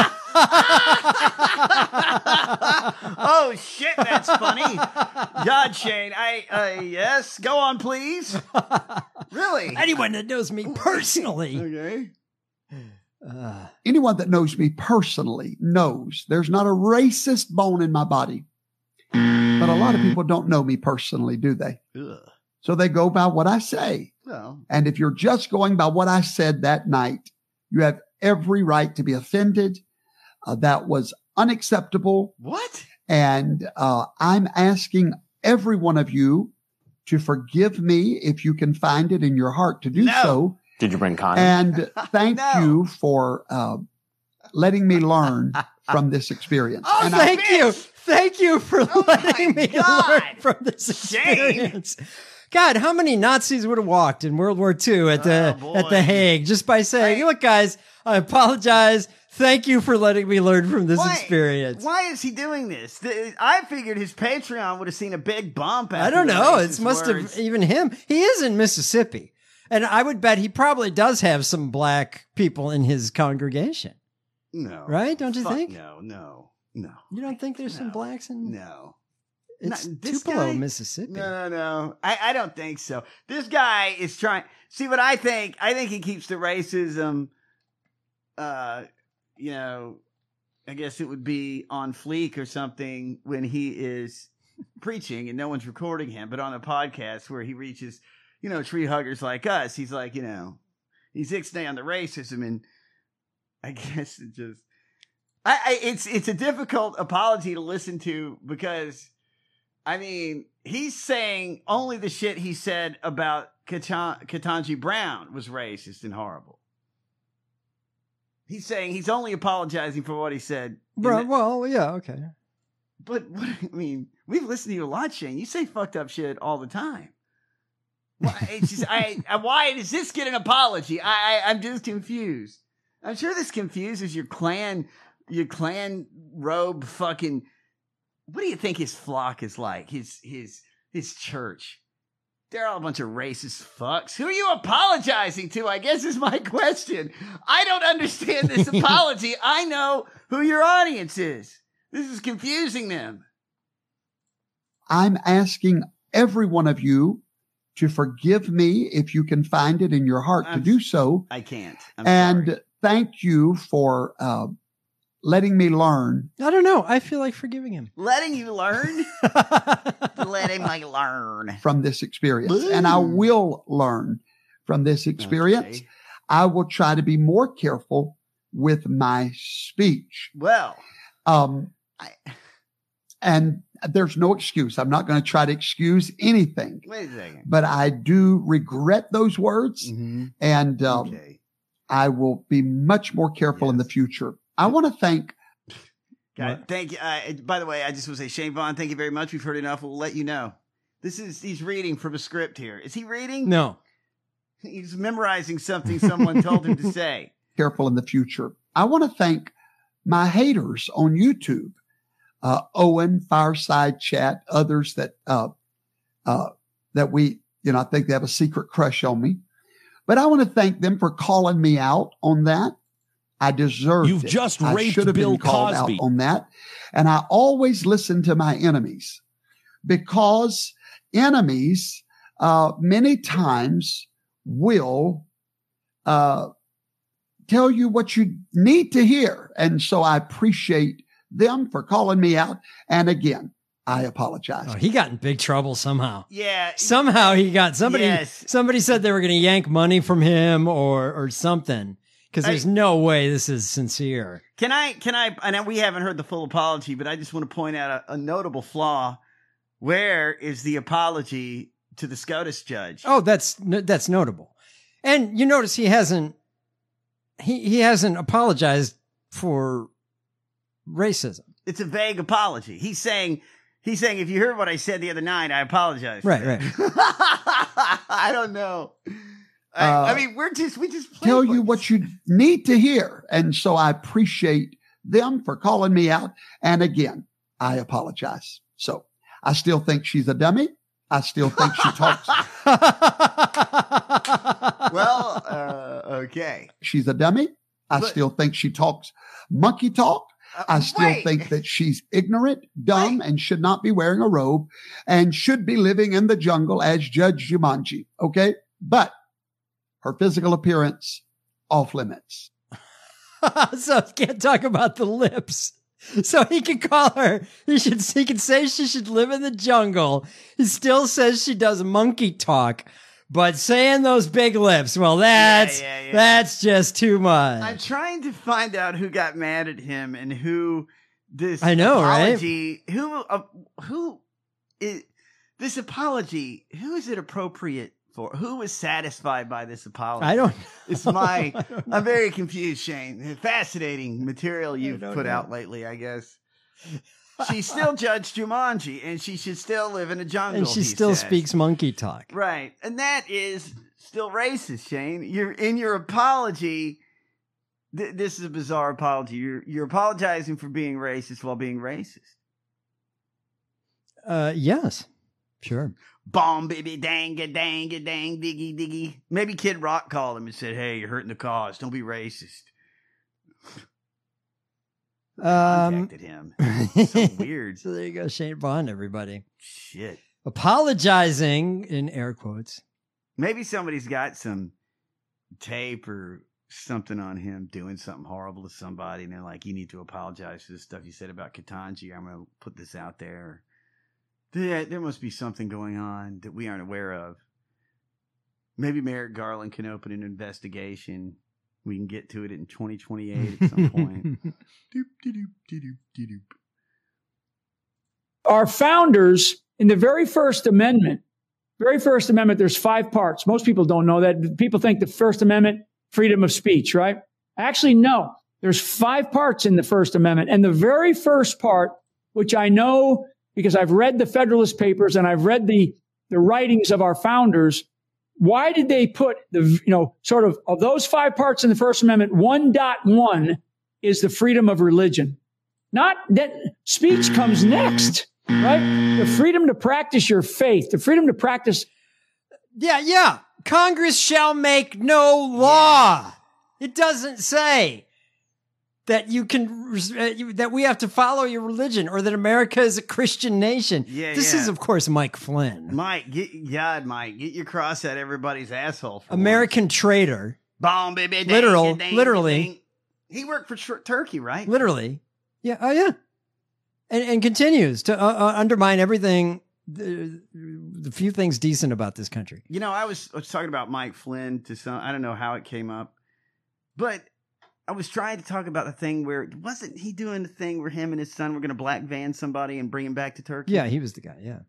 Oh shit, that's funny. God, Shane, I uh, yes, go on, please. Really? Anyone that knows me personally. Okay. Uh, Anyone that knows me personally knows there's not a racist bone in my body. But a lot of people don't know me personally, do they? Ugh. So they go by what I say. Well, And if you're just going by what I said that night, you have every right to be offended. Uh, that was unacceptable. what? And uh, I'm asking every one of you to forgive me if you can find it in your heart to do No. so. Did you bring condoms? And thank No. you for uh, letting me learn from this experience. Oh, and I, thank bitch. you. Thank you for Oh letting my me God. learn from this Shane. experience. God, how many Nazis would have walked in World War Two at the Oh, at the boy. Hague just by saying, Hey. "Look, guys, I apologize. Thank you for letting me learn from this Why- experience." Why is he doing this? The- I figured his Patreon would have seen a big bump. I After don't the know. racist It must words. have even him. He is in Mississippi. And I would bet he probably does have some black people in his congregation. No. Right? Don't you Fuck think? No, no, no. You don't think there's some blacks in? No. It's Not- this Tupelo, guy- Mississippi. No, no, no. I, I don't think so. This guy is trying. See what I think? I think he keeps the racism, uh, you know, I guess it would be on fleek or something when he is preaching and no one's recording him, but on a podcast where he reaches, you know, tree huggers like us, he's like, you know, he's ixnay on the racism. And I guess it just, I, I it's, it's a difficult apology to listen to because, I mean, he's saying only the shit he said about Katan- Ketanji Brown was racist and horrible. He's saying he's only apologizing for what he said. Bro, in the- well, yeah, okay. but what, I mean, we've listened to you a lot, Shane. You say fucked up shit all the time. Why, it's just, I, I, why does this get an apology? I, I, I'm just confused. I'm sure this confuses your clan, your clan robe fucking. What do you think his flock is like? His his his church. They're all a bunch of racist fucks. Who are you apologizing to? I guess is my question. I don't understand this apology. I know who your audience is. This is confusing them. I'm asking every one of you to forgive me if you can find it in your heart I'm- to do so. I can't. I'm and sorry. thank you for uh, letting me learn. I don't know. I feel like forgiving him. Letting you learn? Letting me learn. From this experience. And I will learn from this experience. Okay. I will try to be more careful with my speech. Well, Um, and there's no excuse. I'm not going to try to excuse anything, wait a second. but I do regret those words. Mhm. And um, Okay. I will be much more careful in the future. I want to thank God, thank you. Uh, by the way, I just want to say, Shane Vaughn, thank you very much. We've heard enough. We'll let you know. This is, he's reading from a script here. Is he reading? No. He's memorizing something someone told him to say. careful in the future. I want to thank my haters on YouTube, uh, Owen, Fireside Chat, others that, uh, uh, that we, you know, I think they have a secret crush on me, but I want to thank them for calling me out on that. I deserve You've it. just I raped should have Bill been called Cosby. out on that. And I always listen to my enemies because enemies, uh, many times will, uh, tell you what you need to hear. And so I appreciate them for calling me out. And again, I apologize. Oh, he got in big trouble somehow. Yeah. Somehow he got somebody. Yes. Somebody said they were going to yank money from him or or something because there's I- no way this is sincere. Can I, can I, and we haven't heard the full apology, but I just want to point out a, a notable flaw. Where is the apology to the SCOTUS judge? Oh, that's that's notable. And you notice he hasn't he he hasn't apologized for racism. It's a vague apology. He's saying, he's saying, if you heard what I said the other night, I apologize. for Right, that. right. I don't know. I, Uh, I mean, we're just, we just played Tell with you this. what you need to hear. And so I appreciate them for calling me out. And again, I apologize. So I still think she's a dummy. I still think she talks. Well, uh, okay. She's a dummy. I But- still think she talks monkey talk. I still wait. think that she's ignorant, dumb, and should not be wearing a robe and should be living in the jungle as Judge Jumanji. Okay. But her physical appearance off limits. So he can't talk about the lips. So he can call her. He should. He can say she should live in the jungle. He still says she does monkey talk, but saying those big lips. Well, that's yeah, yeah. that's just too much. I'm trying to find out who got mad at him and who this I know, right? apology, who, uh, who is this apology, who is it appropriate for? Who was satisfied by this apology? I don't. It's my, I'm very confused, Shane. Fascinating material you've don't put know. out lately, I guess. She's still Judge Jumanji and she should still live in a jungle. And she he still says. speaks monkey talk. Right. And that is still racist, Shane. You're in your apology. Th- this is a bizarre apology. You're you're apologizing for being racist while being racist. Uh, yes, Sure. Bomb, baby, dang, a dang, a dang, diggy, diggy. Maybe Kid Rock called him and said, hey, you're hurting the cause. Don't be racist. Um, Contacted him. So weird. So there you go, Shane Bond, everybody. Shit. Apologizing, in air quotes. Maybe somebody's got some tape or something on him doing something horrible to somebody, and they're like, you need to apologize for the stuff you said about Ketanji. I'm going to put this out there. There, there must be something going on that we aren't aware of. Maybe Merrick Garland can open an investigation. We can get to it in twenty twenty-eight at some point. Doop, doop, doop, doop, doop. Our founders, in the very first amendment, very first amendment, there's five parts. Most people don't know that. People think the First Amendment, freedom of speech, right? Actually, no. There's five parts in the First Amendment. And the very first part, which I know because I've read the Federalist Papers and I've read the, the writings of our founders, why did they put the, you know, sort of, of those five parts in the First Amendment, one point one is the freedom of religion. Not that speech comes next, right? The freedom to practice your faith, the freedom to practice. Yeah, yeah. Congress shall make no law. It doesn't say that you can, uh, you, that we have to follow your religion or that America is a Christian nation. Yeah, this yeah. is, of course, Mike Flynn. Mike, get, God, Mike, get your cross out everybody's asshole. For American once. Traitor. Bomb, baby. Dang, Literal, dang, literally. Dang. He worked for tr- Turkey, right? Literally. Yeah. Oh, yeah. And, and continues to uh, uh, undermine everything, the, the few things decent about this country. You know, I was, I was talking about Mike Flynn to some, I don't know how it came up, but I was trying to talk about the thing where, wasn't he doing the thing where him and his son were going to black van somebody and bring him back to Turkey? Yeah, he was the guy, yeah.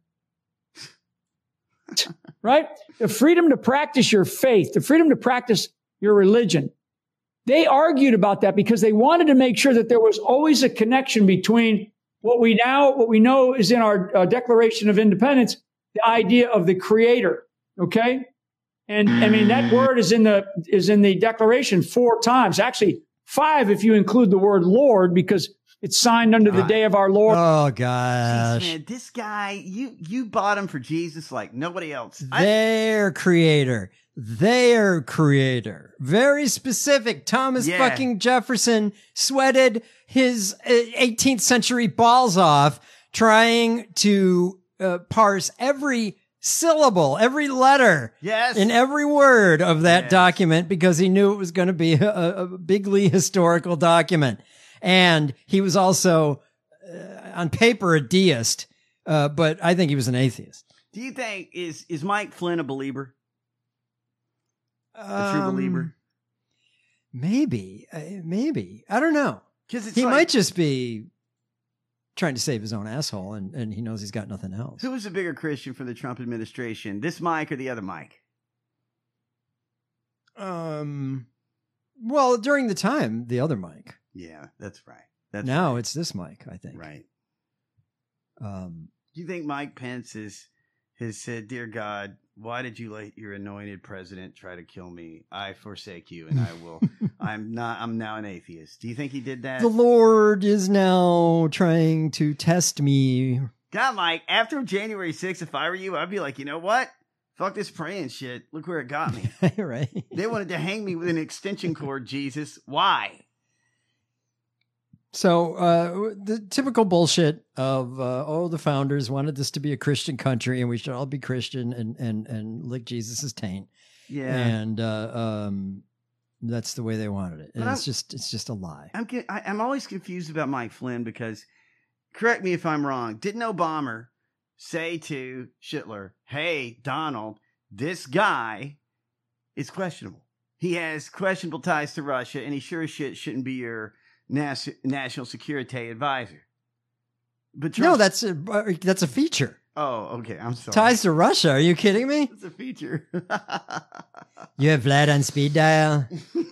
Right? The freedom to practice your faith, the freedom to practice your religion. They argued about that because they wanted to make sure that there was always a connection between what we now, what we know is in our uh, Declaration of Independence, the idea of the Creator. Okay? And I mean, that word is in the, is in the Declaration four times. Actually, five if you include the word Lord, because it's signed under the day of our Lord. Oh, gosh. Jeez, man, this guy, you, you bought him for Jesus like nobody else. Their creator. Their creator. Very specific. Thomas Yeah. fucking Jefferson sweated his uh, eighteenth century balls off trying to uh, parse every syllable, every letter Yes. in every word of that Yes. document because he knew it was going to be a, a bigly historical document. And he was also, uh, on paper, a deist, uh, but I think he was an atheist. Do you think, is, is Mike Flynn a believer? A true Um, believer? Maybe, uh, maybe. I don't know. Because He like, might just be trying to save his own asshole, and, and he knows he's got nothing else. Who was a bigger Christian for the Trump administration? This Mike or the other Mike? Um, well, during the time, the other Mike. Yeah, that's right. That's now right. it's this Mike, I think. Right. Um, Do you think Mike Pence is, has said, "Dear God, why did you let your anointed president try to kill me? I forsake you, and I will. I'm not. I'm now an atheist." Do you think he did that? the Lord is now trying to test me. God, Mike. After January sixth, if I were you, I'd be like, you know what? Fuck this praying shit. Look where it got me. Right. They wanted to hang me with an extension cord. Jesus, why? So uh, the typical bullshit of uh, oh, the founders wanted this to be a Christian country, and we should all be Christian and and and lick Jesus's taint. Yeah. And uh, um, that's the way they wanted it. And But it's I'm- just it's just a lie. I'm get, I, I'm always confused about Mike Flynn because, correct me if I'm wrong, didn't Obama say to Schittler, "Hey, Donald, this guy is questionable. He has questionable ties to Russia, and he sure as shit shouldn't be your nas- national security advisor." But No, Trump- that's a uh, that's a feature. oh, okay. I'm sorry. Ties to Russia. Are you kidding me? It's a feature. You have Vlad on speed dial.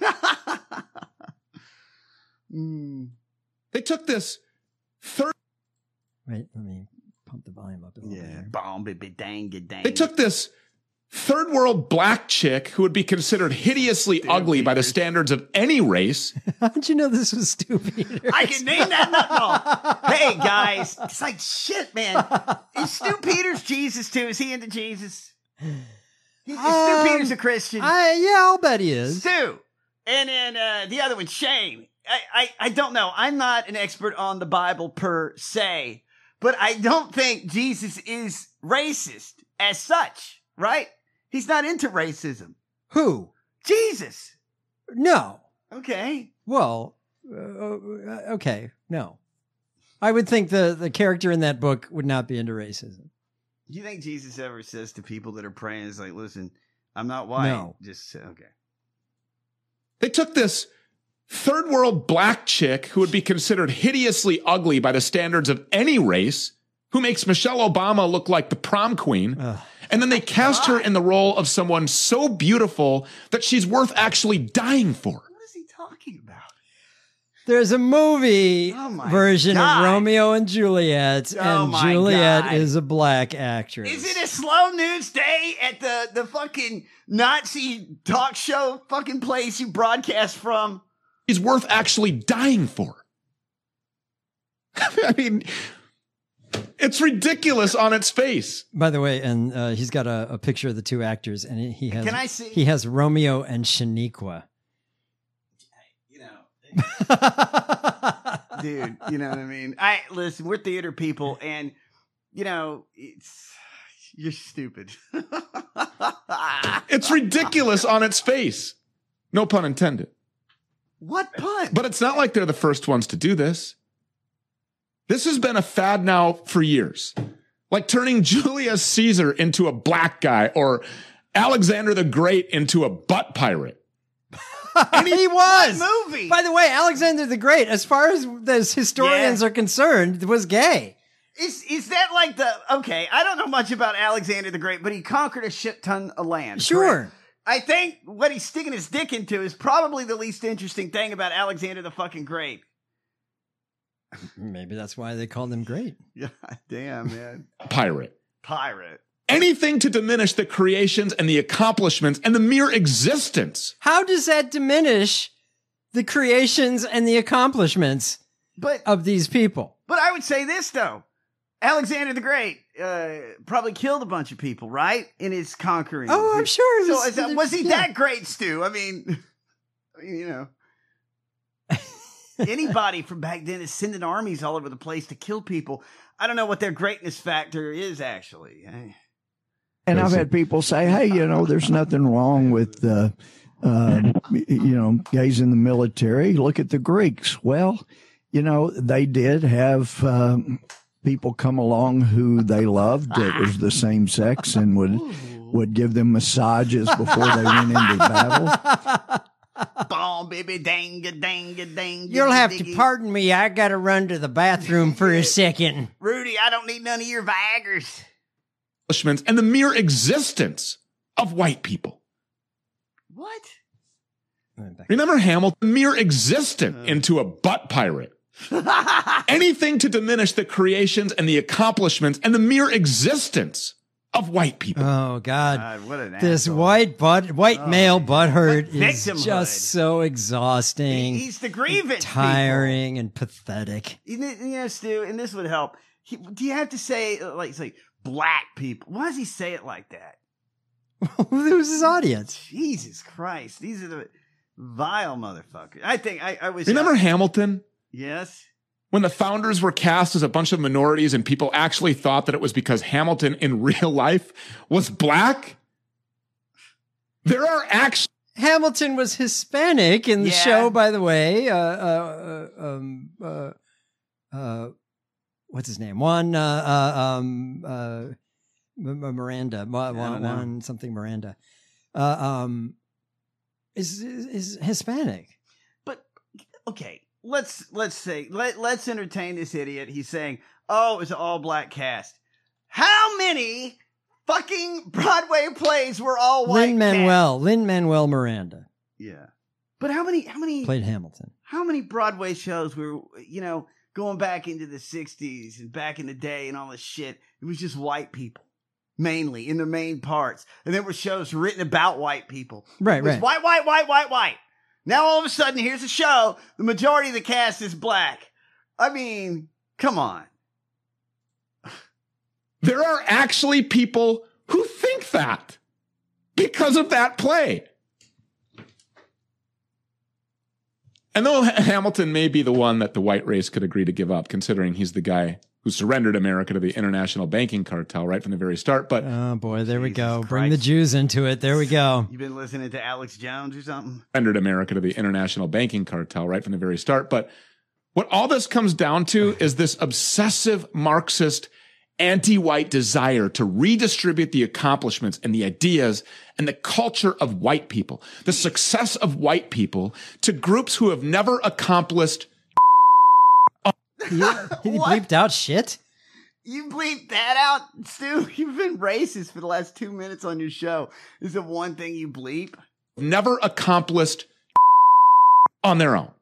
Mm. They took this third. Wait, let me pump the volume up a little bit. Yeah, here. bomb, baby, dang it, dang. They took this third world black chick who would be considered hideously ugly by the standards of any race. How did you know this was stupid? I can name that nutball. Hey guys, it's like shit, man. It's is Stu Peters Jesus too? Is he into Jesus? Is Um, Stu Peters a Christian? I, yeah, I'll bet he is. Stu. And then uh, the other one, Shane. I, I, I don't know. I'm not an expert on the Bible per se, but I don't think Jesus is racist as such, right? He's not into racism. Who? Jesus. No. Okay. Well, uh, okay, no. I would think the, the character in that book would not be into racism. Do you think Jesus ever says to people that are praying, is like, listen, I'm not white. No. Just, say, okay. They took this third world black chick who would be considered hideously ugly by the standards of any race, who makes Michelle Obama look like the prom queen. Ugh. And then they cast her in the role of someone so beautiful that she's worth actually dying for. What is he talking about? There's a movie Oh my version God. of Romeo and Juliet, Oh and my Juliet God. is a black actress. Is it a slow news day at the, the fucking Nazi talk show fucking place you broadcast from? She's worth actually dying for. I mean, it's ridiculous on its face. By the way, and uh, he's got a, a picture of the two actors, and he, he has Can I see? he has Romeo and Shaniqua. You know, dude, you know what I mean? I listen, we're theater people, and you know, it's you're stupid. It's ridiculous on its face. No pun intended. What pun? But it's not like they're the first ones to do this. This has been a fad now for years. Like turning Julius Caesar into a black guy or Alexander the Great into a butt pirate. And he was. What movie? By the way, Alexander the Great, as far as as historians Yeah. are concerned, was gay. Is is that like the okay? I don't know much about Alexander the Great, but he conquered a shit ton of land. Sure. correct? I think what he's sticking his dick into is probably the least interesting thing about Alexander the fucking Great. Maybe that's why they called him Great. Yeah, damn, man. Pirate. Pirate. Anything to diminish the creations and the accomplishments and the mere existence. How does that diminish the creations and the accomplishments But of these people? but I would say this though. Alexander the Great uh, probably killed a bunch of people, right? In his conquering. Oh, I'm sure. it So was- is that, was he yeah. that great, Stu? I mean, I mean, you know, anybody from back then is sending armies all over the place to kill people. I don't know what their greatness factor is actually. Eh. And I've had people say, hey, you know, there's nothing wrong with, uh, uh, you know, gays in the military. Look at the Greeks. Well, you know, they did have um, people come along who they loved that was the same sex and would would give them massages before they went into battle. Boom, baby, danga, danga, danga. You'll have diggy. to pardon me. I got to run to the bathroom for a second. Rudy, I don't need none of your Viagras. Accomplishments and the mere existence of white people. What? Remember Hamilton? Mere existence into a butt pirate. Anything to diminish the creations and the accomplishments and the mere existence of white people. Oh God! God, what an This asshole. white butt, white Oh, male butthurt what is victimhood. just so exhausting, He's the grievance tiring, and pathetic. You know, you know, Stu, and this would help. He, do you have to say uh, like say black people? Why does he say it like that? Who's his audience? Jesus Christ, these are the vile motherfuckers. I think I, I was. Remember Hamilton? Yes. When the founders were cast as a bunch of minorities and people actually thought that it was because Hamilton in real life was black? There are actually... Hamilton was Hispanic in the Yeah. show, by the way. Uh, uh, uh, um, uh, uh, what's his name? Juan uh, uh, um, uh, M- M- Miranda. Juan, I don't know. Juan something Miranda. Uh, um, is, is is Hispanic. Okay, let's let's say let let's entertain this idiot. He's saying, "Oh, it's an all black cast." How many fucking Broadway plays were all white? Lin Manuel. Lin Manuel Miranda Yeah, but how many? How many? played Hamilton. How many Broadway shows were, you know, going back into the sixties and back in the day and all this shit? It was just white people, mainly in the main parts. And there were shows written about white people. Right, It was right. White, white, white, white, white. Now all of a sudden, here's a show. The majority of the cast is black. I mean, come on. There are actually people who think that because of that play. And though Hamilton may be the one that the white race could agree to give up, considering he's the guy who surrendered America to the international banking cartel right from the very start. But oh boy, there we go. Christ. Bring the Jews into it. There we go. You been listening to Alex Jones or something? Surrendered America to the international banking cartel right from the very start. But what all this comes down to is this obsessive Marxist anti-white desire to redistribute the accomplishments and the ideas and the culture of white people, the success of white people to groups who have never accomplished. He, he bleeped out shit. You bleeped that out, Stu. You've been racist for the last two minutes on your show. Is the one thing you bleep? Never accomplished on their own.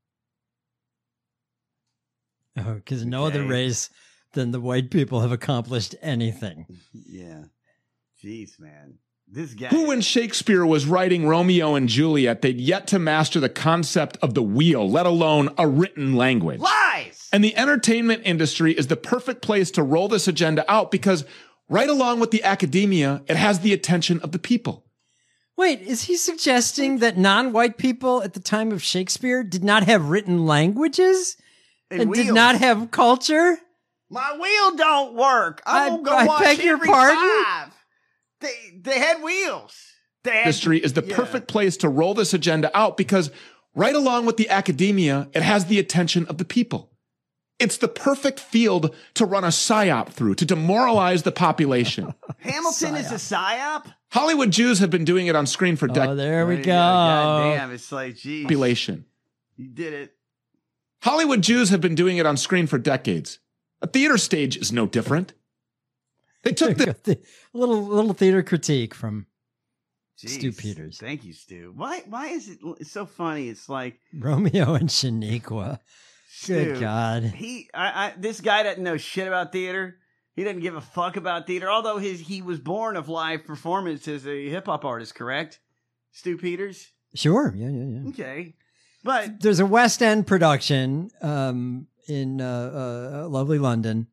Oh, because no other race than the white people have accomplished anything. Yeah. Jeez, man. This guy. Who, when Shakespeare was writing Romeo and Juliet, they'd yet to master the concept of the wheel, let alone a written language. Lies! And the entertainment industry is the perfect place to roll this agenda out because right along with the academia, it has the attention of the people. Wait, is he suggesting that non-white people at the time of Shakespeare did not have written languages and, and did not have culture? My wheel don't work. I'm I, gonna go I watch beg your every pardon? five. They they had wheels. They had, Industry is the yeah. perfect place to roll this agenda out because right along with the academia, it has the attention of the people. It's the perfect field to run a psyop through, to demoralize the population. Hamilton is a psyop? Hollywood Jews have been doing it on screen for decades. Oh, there we go. God damn, it's like, geez. Population. You did it. Hollywood Jews have been doing it on screen for decades. A theater stage is no different. They took the little little theater critique from Jeez. Stu Peters. Thank you, Stu. Why why is it it's so funny? It's like Romeo and Shaniqua. Good Stu, God. He I, I this guy doesn't know shit about theater. He doesn't give a fuck about theater. Although his he was born of live performance as a hip hop artist, correct? Stu Peters? Sure. Yeah, yeah, yeah. Okay. But there's a West End production um, in uh, uh, lovely London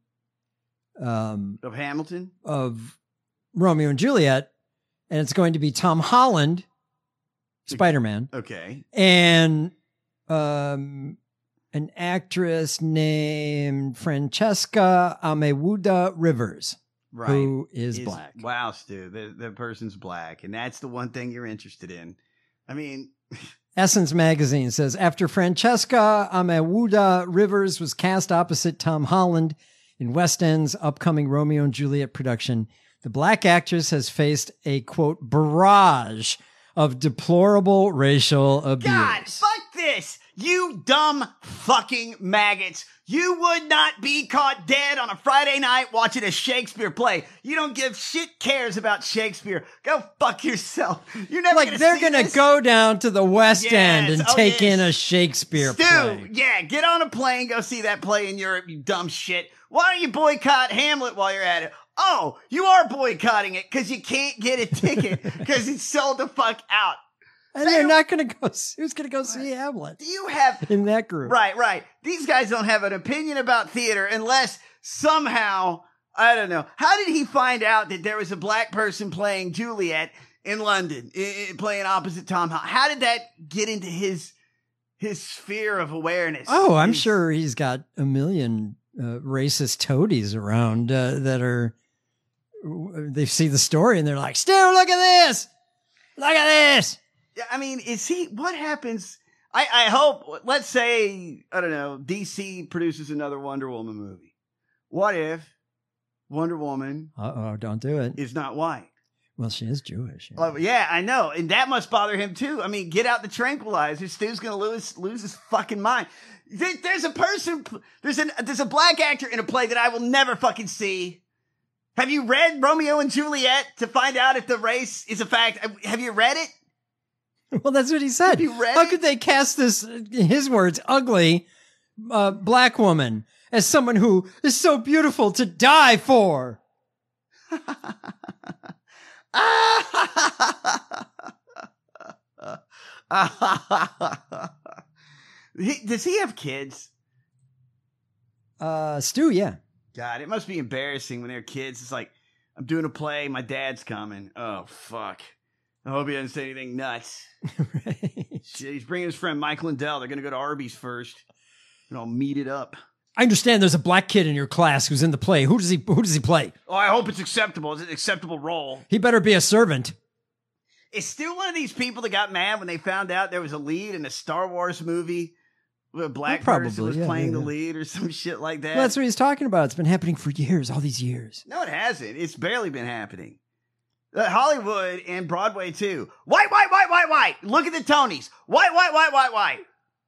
um, of Hamilton, of Romeo and Juliet, and it's going to be Tom Holland, Spider-Man, okay, and um, an actress named Francesca Amewuda Rivers, right, who is, is black. Wow, Stu, the the person's black, and that's the one thing you're interested in. I mean. Essence Magazine says, after Francesca Amewuda Rivers was cast opposite Tom Holland in West End's upcoming Romeo and Juliet production, the black actress has faced a, quote, barrage of deplorable racial abuse. God, fuck this! You dumb fucking maggots. You would not be caught dead on a Friday night watching a Shakespeare play. You don't give shit cares about Shakespeare. Go fuck yourself. You're never like gonna they're see gonna this. go down to the West Yes. End and Oh, take yes. in a Shakespeare Stu, play. yeah, get on a plane, go see that play in Europe, you dumb shit. Why don't you boycott Hamlet while you're at it? Oh, you are boycotting it because you can't get a ticket because it's sold the fuck out. And they're not going to go. Who's going to go see Hamlet? Do you have in that group? Right, right. These guys don't have an opinion about theater unless somehow, I don't know. How did he find out that there was a black person playing Juliet in London, I- I- playing opposite Tom Holland? How did that get into his his sphere of awareness? Oh, I'm His- sure he's got a million uh, racist toadies around uh, that are. They see the story and they're like, "Stu, look at this! Look at this!" Yeah, I mean, is he? What happens? I, I hope. Let's say I don't know. D C produces another Wonder Woman movie. What if Wonder Woman Uh oh, don't do it. is not white? Well, she is Jewish. Oh, yeah, I know, and that must bother him too. I mean, get out the tranquilizer. Stu's gonna lose lose his fucking mind. There, there's a person. There's an there's a black actor in a play that I will never fucking see. Have you read Romeo and Juliet to find out if the race is a fact? Have you read it? Well, that's what he said. You read How it? could they cast this, in his words, ugly uh, black woman as someone who is so beautiful to die for? he, does he have kids? Uh, Stu, yeah. God, it must be embarrassing when they're kids. It's like, I'm doing a play, my dad's coming. Oh, fuck. I hope he doesn't say anything nuts. Right. Shit, he's bringing his friend Mike Lindell. They're going to go to Arby's first, and I'll meet it up. I understand there's a black kid in your class who's in the play. Who does he Who does he play? Oh, I hope it's acceptable. It's an acceptable role. He better be a servant. Is Stu one of these people that got mad when they found out there was a lead in a Star Wars movie where a black Probably, person was yeah, playing yeah, the yeah. lead or some shit like that? Well, that's what he's talking about. It's been happening for years, all these years. No, it hasn't. It's barely been happening. Uh, Hollywood and Broadway, too. White, white, white, white, white. Look at the Tonys. White, white, white, white, white.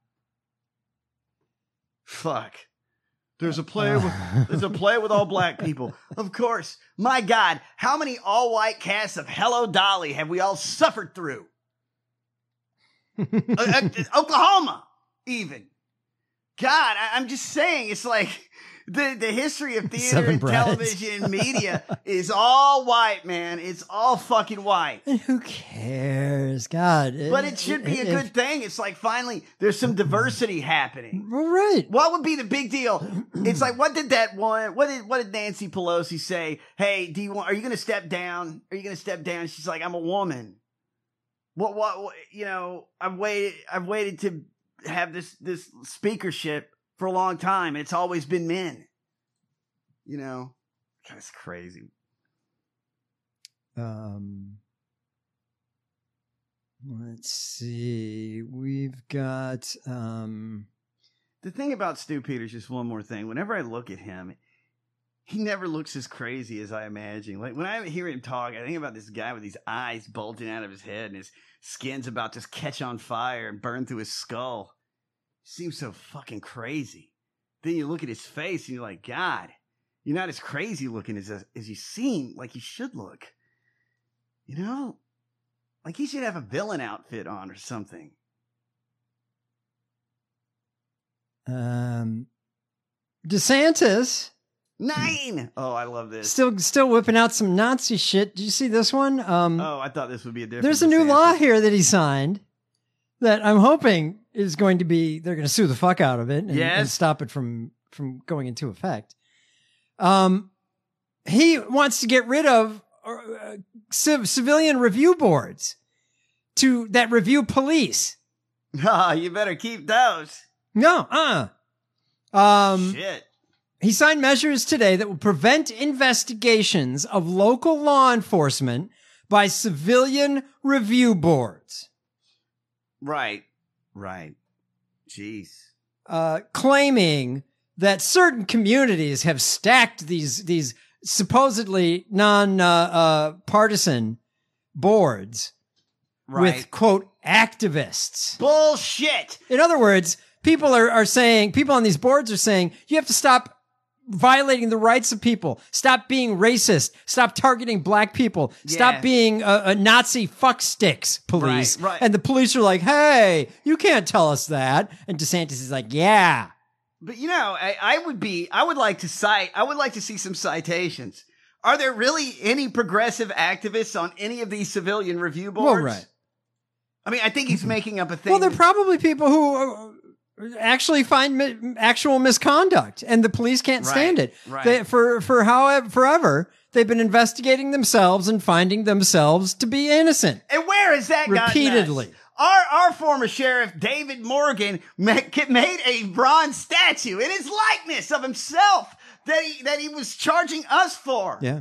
Fuck. There's a play with, there's a play with all black people. Of course. My God, how many all-white casts of Hello, Dolly have we all suffered through? uh, uh, Oklahoma, even. God, I, I'm just saying, it's like the, the history of theater Seven and brides. television and media is all white, man. It's all fucking white. And who cares? God. But it should be a good thing. It's like finally there's some diversity happening. Right. What would be the big deal? It's like, what did that one, what did, what did Nancy Pelosi say? Hey, do you want, are you going to step down? Are you going to step down? She's like, I'm a woman. What, what, what, you know, I've waited, I've waited to have this, this speakership for a long time. It's always been men. You know, that's crazy. Um, let's see. We've got, um, the thing about Stu Peters, just one more thing. Whenever I look at him, he never looks as crazy as I imagine. Like when I hear him talk, I think about this guy with these eyes bulging out of his head and his skin's about to catch on fire and burn through his skull. Seems so fucking crazy. Then you look at his face and you're like, God, you're not as crazy looking as as you seem like you should look. You know, like he should have a villain outfit on or something. um, DeSantis. Nine. Oh, I love this. Still, still whipping out some Nazi shit. Did you see this one? Um, oh, I thought this would be a different. There's a new law here that he signed that I'm hoping is going to be, they're going to sue the fuck out of it and, Yes. and stop it from, from going into effect. Um, he wants to get rid of uh, civ- civilian review boards to that review police. Ah, you better keep those. No, uh, um, Shit. He signed measures today that will prevent investigations of local law enforcement by civilian review boards. Right. Right. Jeez. Uh, claiming that certain communities have stacked these these supposedly non uh, uh, partisan boards Right. with quote activists. Bullshit. In other words, people are are saying people on these boards are saying you have to stop violating the rights of people. Stop being racist. Stop targeting black people. Yeah. Stop being a, a Nazi fucksticks, police. Right, right. And the police are like, hey, you can't tell us that. And DeSantis is like, yeah. But you know, I, I would be, I would like to cite, I would like to see some citations. Are there really any progressive activists on any of these civilian review boards? Well, right. I mean, I think he's making up a thing. Well, they're probably people who uh, actually find mi- actual misconduct, and the police can't stand Right, it. right. They, for for however forever, they've been investigating themselves and finding themselves to be innocent. And where has that gotten us? Repeatedly. Our our former sheriff David Morgan ma- made a bronze statue in his likeness of himself that he that he was charging us for. Yeah.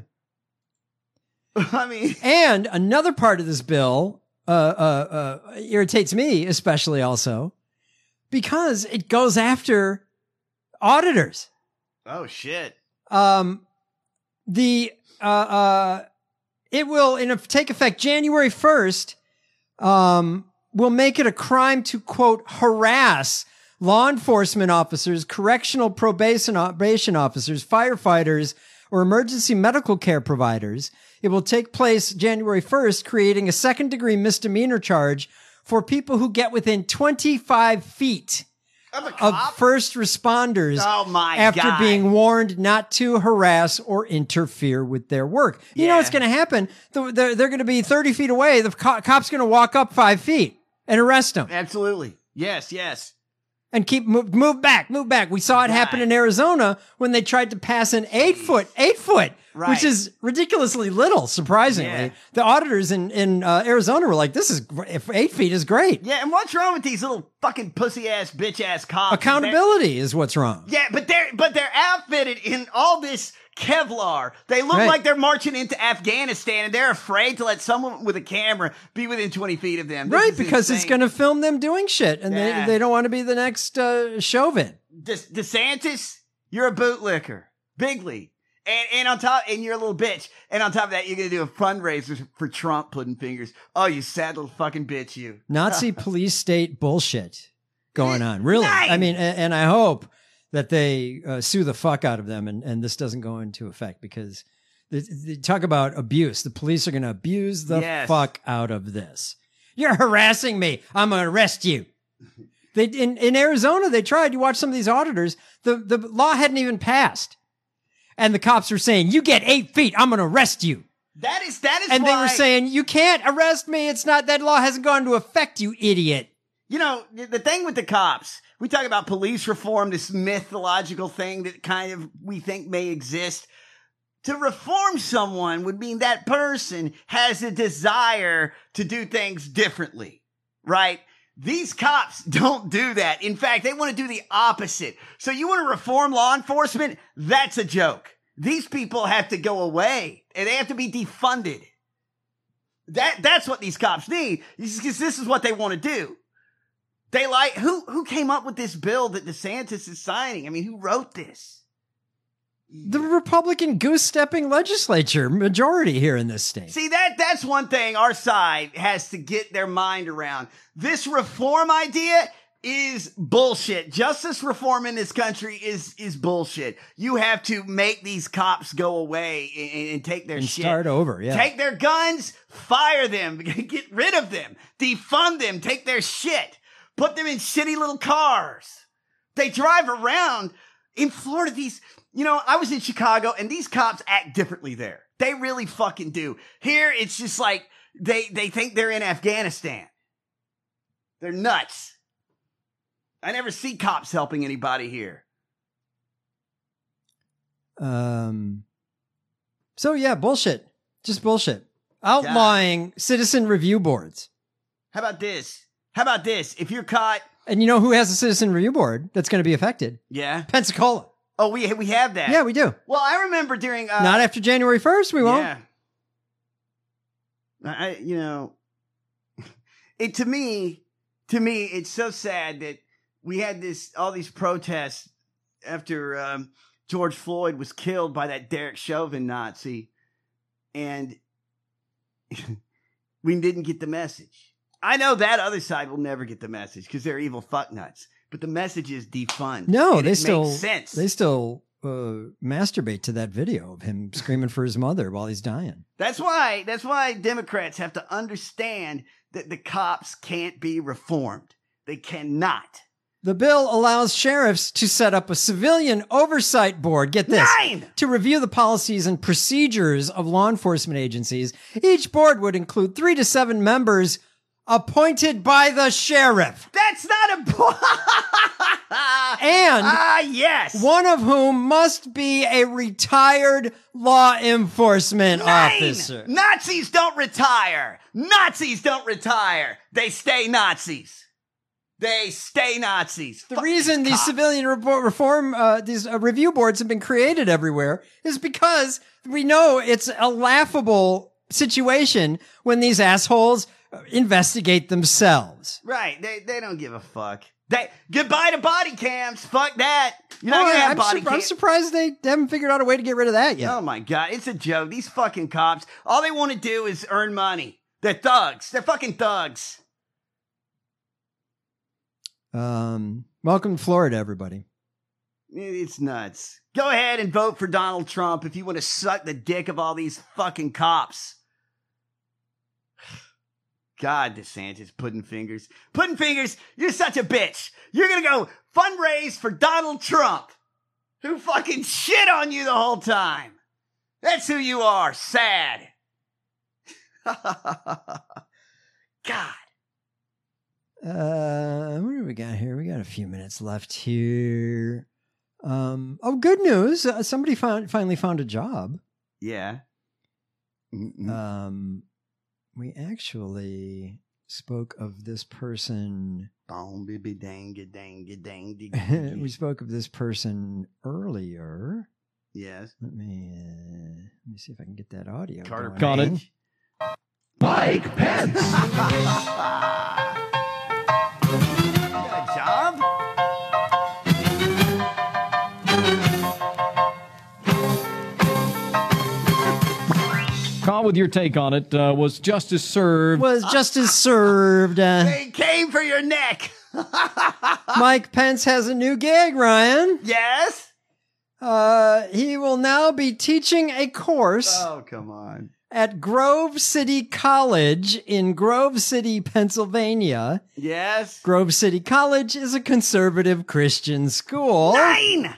I mean, And another part of this bill uh, uh, uh, irritates me, especially also because it goes after auditors. oh shit. Um, the uh, uh, it will in a, take effect January first. Um, will make it a crime to quote harass law enforcement officers, correctional probation probation officers, firefighters, or emergency medical care providers. It will take place January first, creating a second degree misdemeanor charge for people who get within twenty-five feet Of, a of cop? first responders Oh my after God. being warned not to harass or interfere with their work. You know Yeah. what's going to happen? The- They're, they're going to be thirty feet away. The co- cop's going to walk up five feet and arrest them. Absolutely. Yes, yes. and keep move, move back, move back. We saw it right. happen in Arizona when they tried to pass an eight foot, eight foot, right. which is ridiculously little. Surprisingly, yeah. the auditors in in uh, Arizona were like, "This is if eight feet is great." Yeah, and what's wrong with these little fucking pussy ass bitch ass cops? Accountability they're, is what's wrong. Yeah, but they're but they're outfitted in all this Kevlar. They look right. like they're marching into Afghanistan, and they're afraid to let someone with a camera be within twenty feet of them. This right, because insane. It's going to film them doing shit, and yeah. they, they don't want to be the next uh, Chauvin. De- DeSantis, you're a bootlicker. Big league. And, and on top, and you're a little bitch. And on top of that, you're going to do a fundraiser for Trump, pudding fingers. Oh, you sad little fucking bitch, you. Nazi police state bullshit going on. Really. Nice. I mean, and, and I hope that they uh, sue the fuck out of them and, and this doesn't go into effect because they, they talk about abuse. The police are going to abuse the yes. fuck out of this. You're harassing me. I'm going to arrest you. They in, in Arizona, they tried. You watch some of these auditors. The, the law hadn't even passed. And the cops were saying, you get eight feet. I'm going to arrest you. That is, that is And why... they were saying, you can't arrest me. It's not, that law hasn't gone into effect, you idiot. You know, the thing with the cops, we talk about police reform, this mythological thing that kind of we think may exist. To reform someone would mean that person has a desire to do things differently, right? These cops don't do that. In fact, they want to do the opposite. So you want to reform law enforcement? That's a joke. These people have to go away and they have to be defunded. That, that's what these cops need because this is what they want to do. They like, who, who came up with this bill that DeSantis is signing? I mean, who wrote this? The Republican goose-stepping legislature majority here in this state. See, that that's one thing our side has to get their mind around. This reform idea is bullshit. Justice reform in this country is is bullshit. You have to make these cops go away and, and take their and shit. Start over, yeah. Take their guns, fire them, get rid of them, defund them, take their shit, put them in shitty little cars. They drive around in Florida. These... You know, I was in Chicago and these cops act differently there. They really fucking do. Here, it's just like they, they think they're in Afghanistan. They're nuts. I never see cops helping anybody here. Um. So yeah, bullshit. Just bullshit. Outlawing God. Citizen review boards. How about this? How about this? If you're caught... And you know who has a citizen review board that's going to be affected? Yeah. Pensacola. Oh, we we have that. Yeah, we do. Well, I remember during... Uh, Not after January first, we won't. Yeah. I, you know, it to me, to me, it's so sad that we had this, all these protests after um, George Floyd was killed by that Derek Chauvin Nazi, and we didn't get the message. I know that other side will never get the message because they're evil fucknuts. But the message is defund. No, and they it still makes sense. They still uh, masturbate to that video of him screaming for his mother while he's dying. That's why. That's why Democrats have to understand that the cops can't be reformed. They cannot. The bill allows sheriffs to set up a civilian oversight board. Get this. Nine! To review the policies and procedures of law enforcement agencies. Each board would include three to seven members appointed by the sheriff. That's not a board. And ah, yes, one of whom must be a retired law enforcement Nine. officer. Nazis don't retire. Nazis don't retire. They stay Nazis. They stay Nazis. The Fuck reason these these cops. civilian report reform, uh, these uh, review boards have been created everywhere is because we know it's a laughable situation when these assholes investigate themselves. Right. They they don't give a fuck. They goodbye to body cams. Fuck that. You're not Oh, gonna have I'm, body sur- cams. I'm surprised they haven't figured out a way to get rid of that yet. Oh my God. It's a joke. These fucking cops, all they want to do is earn money. They're thugs. They're fucking thugs. Um, welcome to Florida, everybody. It's nuts. Go ahead and vote for Donald Trump if you want to suck the dick of all these fucking cops. God, DeSantis, pudding fingers. Pudding fingers, you're such a bitch. You're going to go fundraise for Donald Trump, who fucking shit on you the whole time. That's who you are. Sad. God. Uh, what do we got here? We got a few minutes left here. Um, oh, good news. Uh, somebody found, finally found a job. Yeah. Mm-mm. Um, we actually spoke of this person. Bong, bibby, dang, dang, dang, dang. We spoke of this person earlier. Yes. Let me uh, let me see if I can get that audio. Carter going. Got it. Mike Pence. Got a job? Carl, with your take on it, uh, was justice served? Was justice served? Uh, They came for your neck. Mike Pence has a new gig, Ryan. Yes. Uh, he will now be teaching a course Oh, come on. at Grove City College in Grove City, Pennsylvania. Yes. Grove City College is a conservative Christian school. Nine.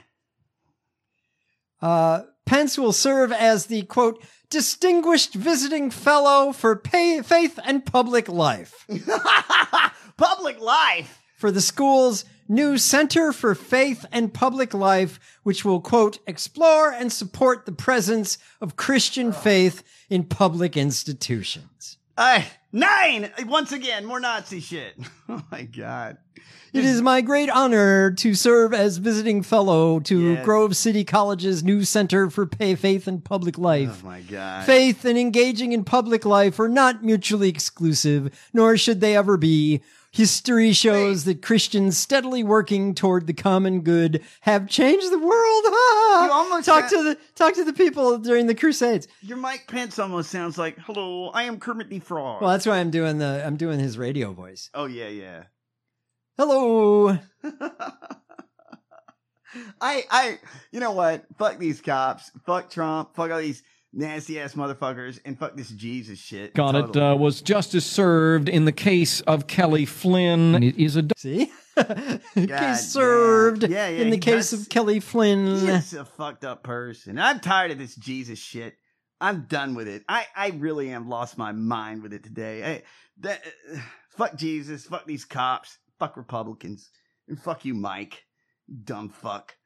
Uh, Pence will serve as the, quote, distinguished visiting fellow for pay, faith and public life. Public life. For the school's new Center for Faith and Public Life, which will, quote, explore and support the presence of Christian faith in public institutions. Uh, nine. Once again, more Nazi shit. Oh, my God. It is my great honor to serve as visiting fellow to Yes. Grove City College's new Center for Pay, Faith and Public Life. Oh, my God. Faith and engaging in public life are not mutually exclusive, nor should they ever be. History shows that Christians steadily working toward the common good have changed the world. Ah! You almost talk sa- to the talk to the people during the Crusades. Your Mike Pence almost sounds like, hello, I am Kermit the Frog. Well, that's why I'm doing the I'm doing his radio voice. Oh, yeah, yeah. Hello. I, I, you know what? Fuck these cops. Fuck Trump. Fuck all these nasty ass motherfuckers. And fuck this Jesus shit. Got it. Totally. Uh, was justice served in the case of Kelly Flynn? It is a See? God, Case served yeah, yeah, in the he case does- of Kelly Flynn. He's a fucked up person. I'm tired of this Jesus shit. I'm done with it. I, I really am lost my mind with it today. I, that, uh, fuck Jesus. Fuck these cops. Fuck Republicans. And fuck you, Mike. You dumb fuck.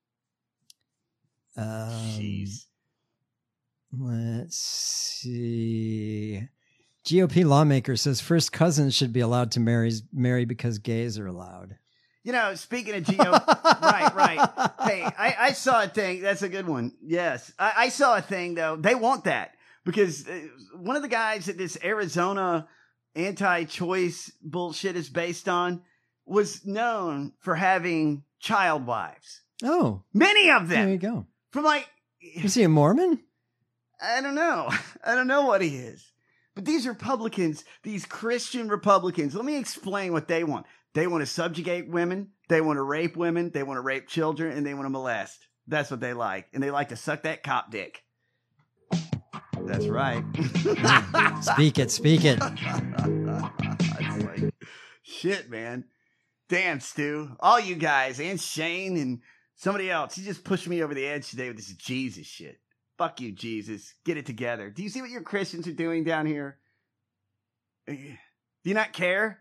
Um, Jeez. Let's see. G O P lawmaker says first cousins should be allowed to marry marry because gays are allowed. You know, speaking of G O P, right, right. Hey, I, I saw a thing. That's a good one. Yes. I, I saw a thing, though. They want that because uh, one of the guys that this Arizona anti-choice bullshit is based on was known for having child wives. Oh. Many of them. There you go. From like, Is he a Mormon? I don't know. I don't know what he is. But these Republicans, these Christian Republicans, let me explain what they want. They want to subjugate women. They want to rape women. They want to rape children, and they want to molest. That's what they like. And they like to suck that cop dick. That's right. Speak it, speak it. It's like, shit, man. Damn, Stu. All you guys, and Shane, and somebody else. You just pushed me over the edge today with this Jesus shit. Fuck you, Jesus. Get it together. Do you see what your Christians are doing down here? Do you not care?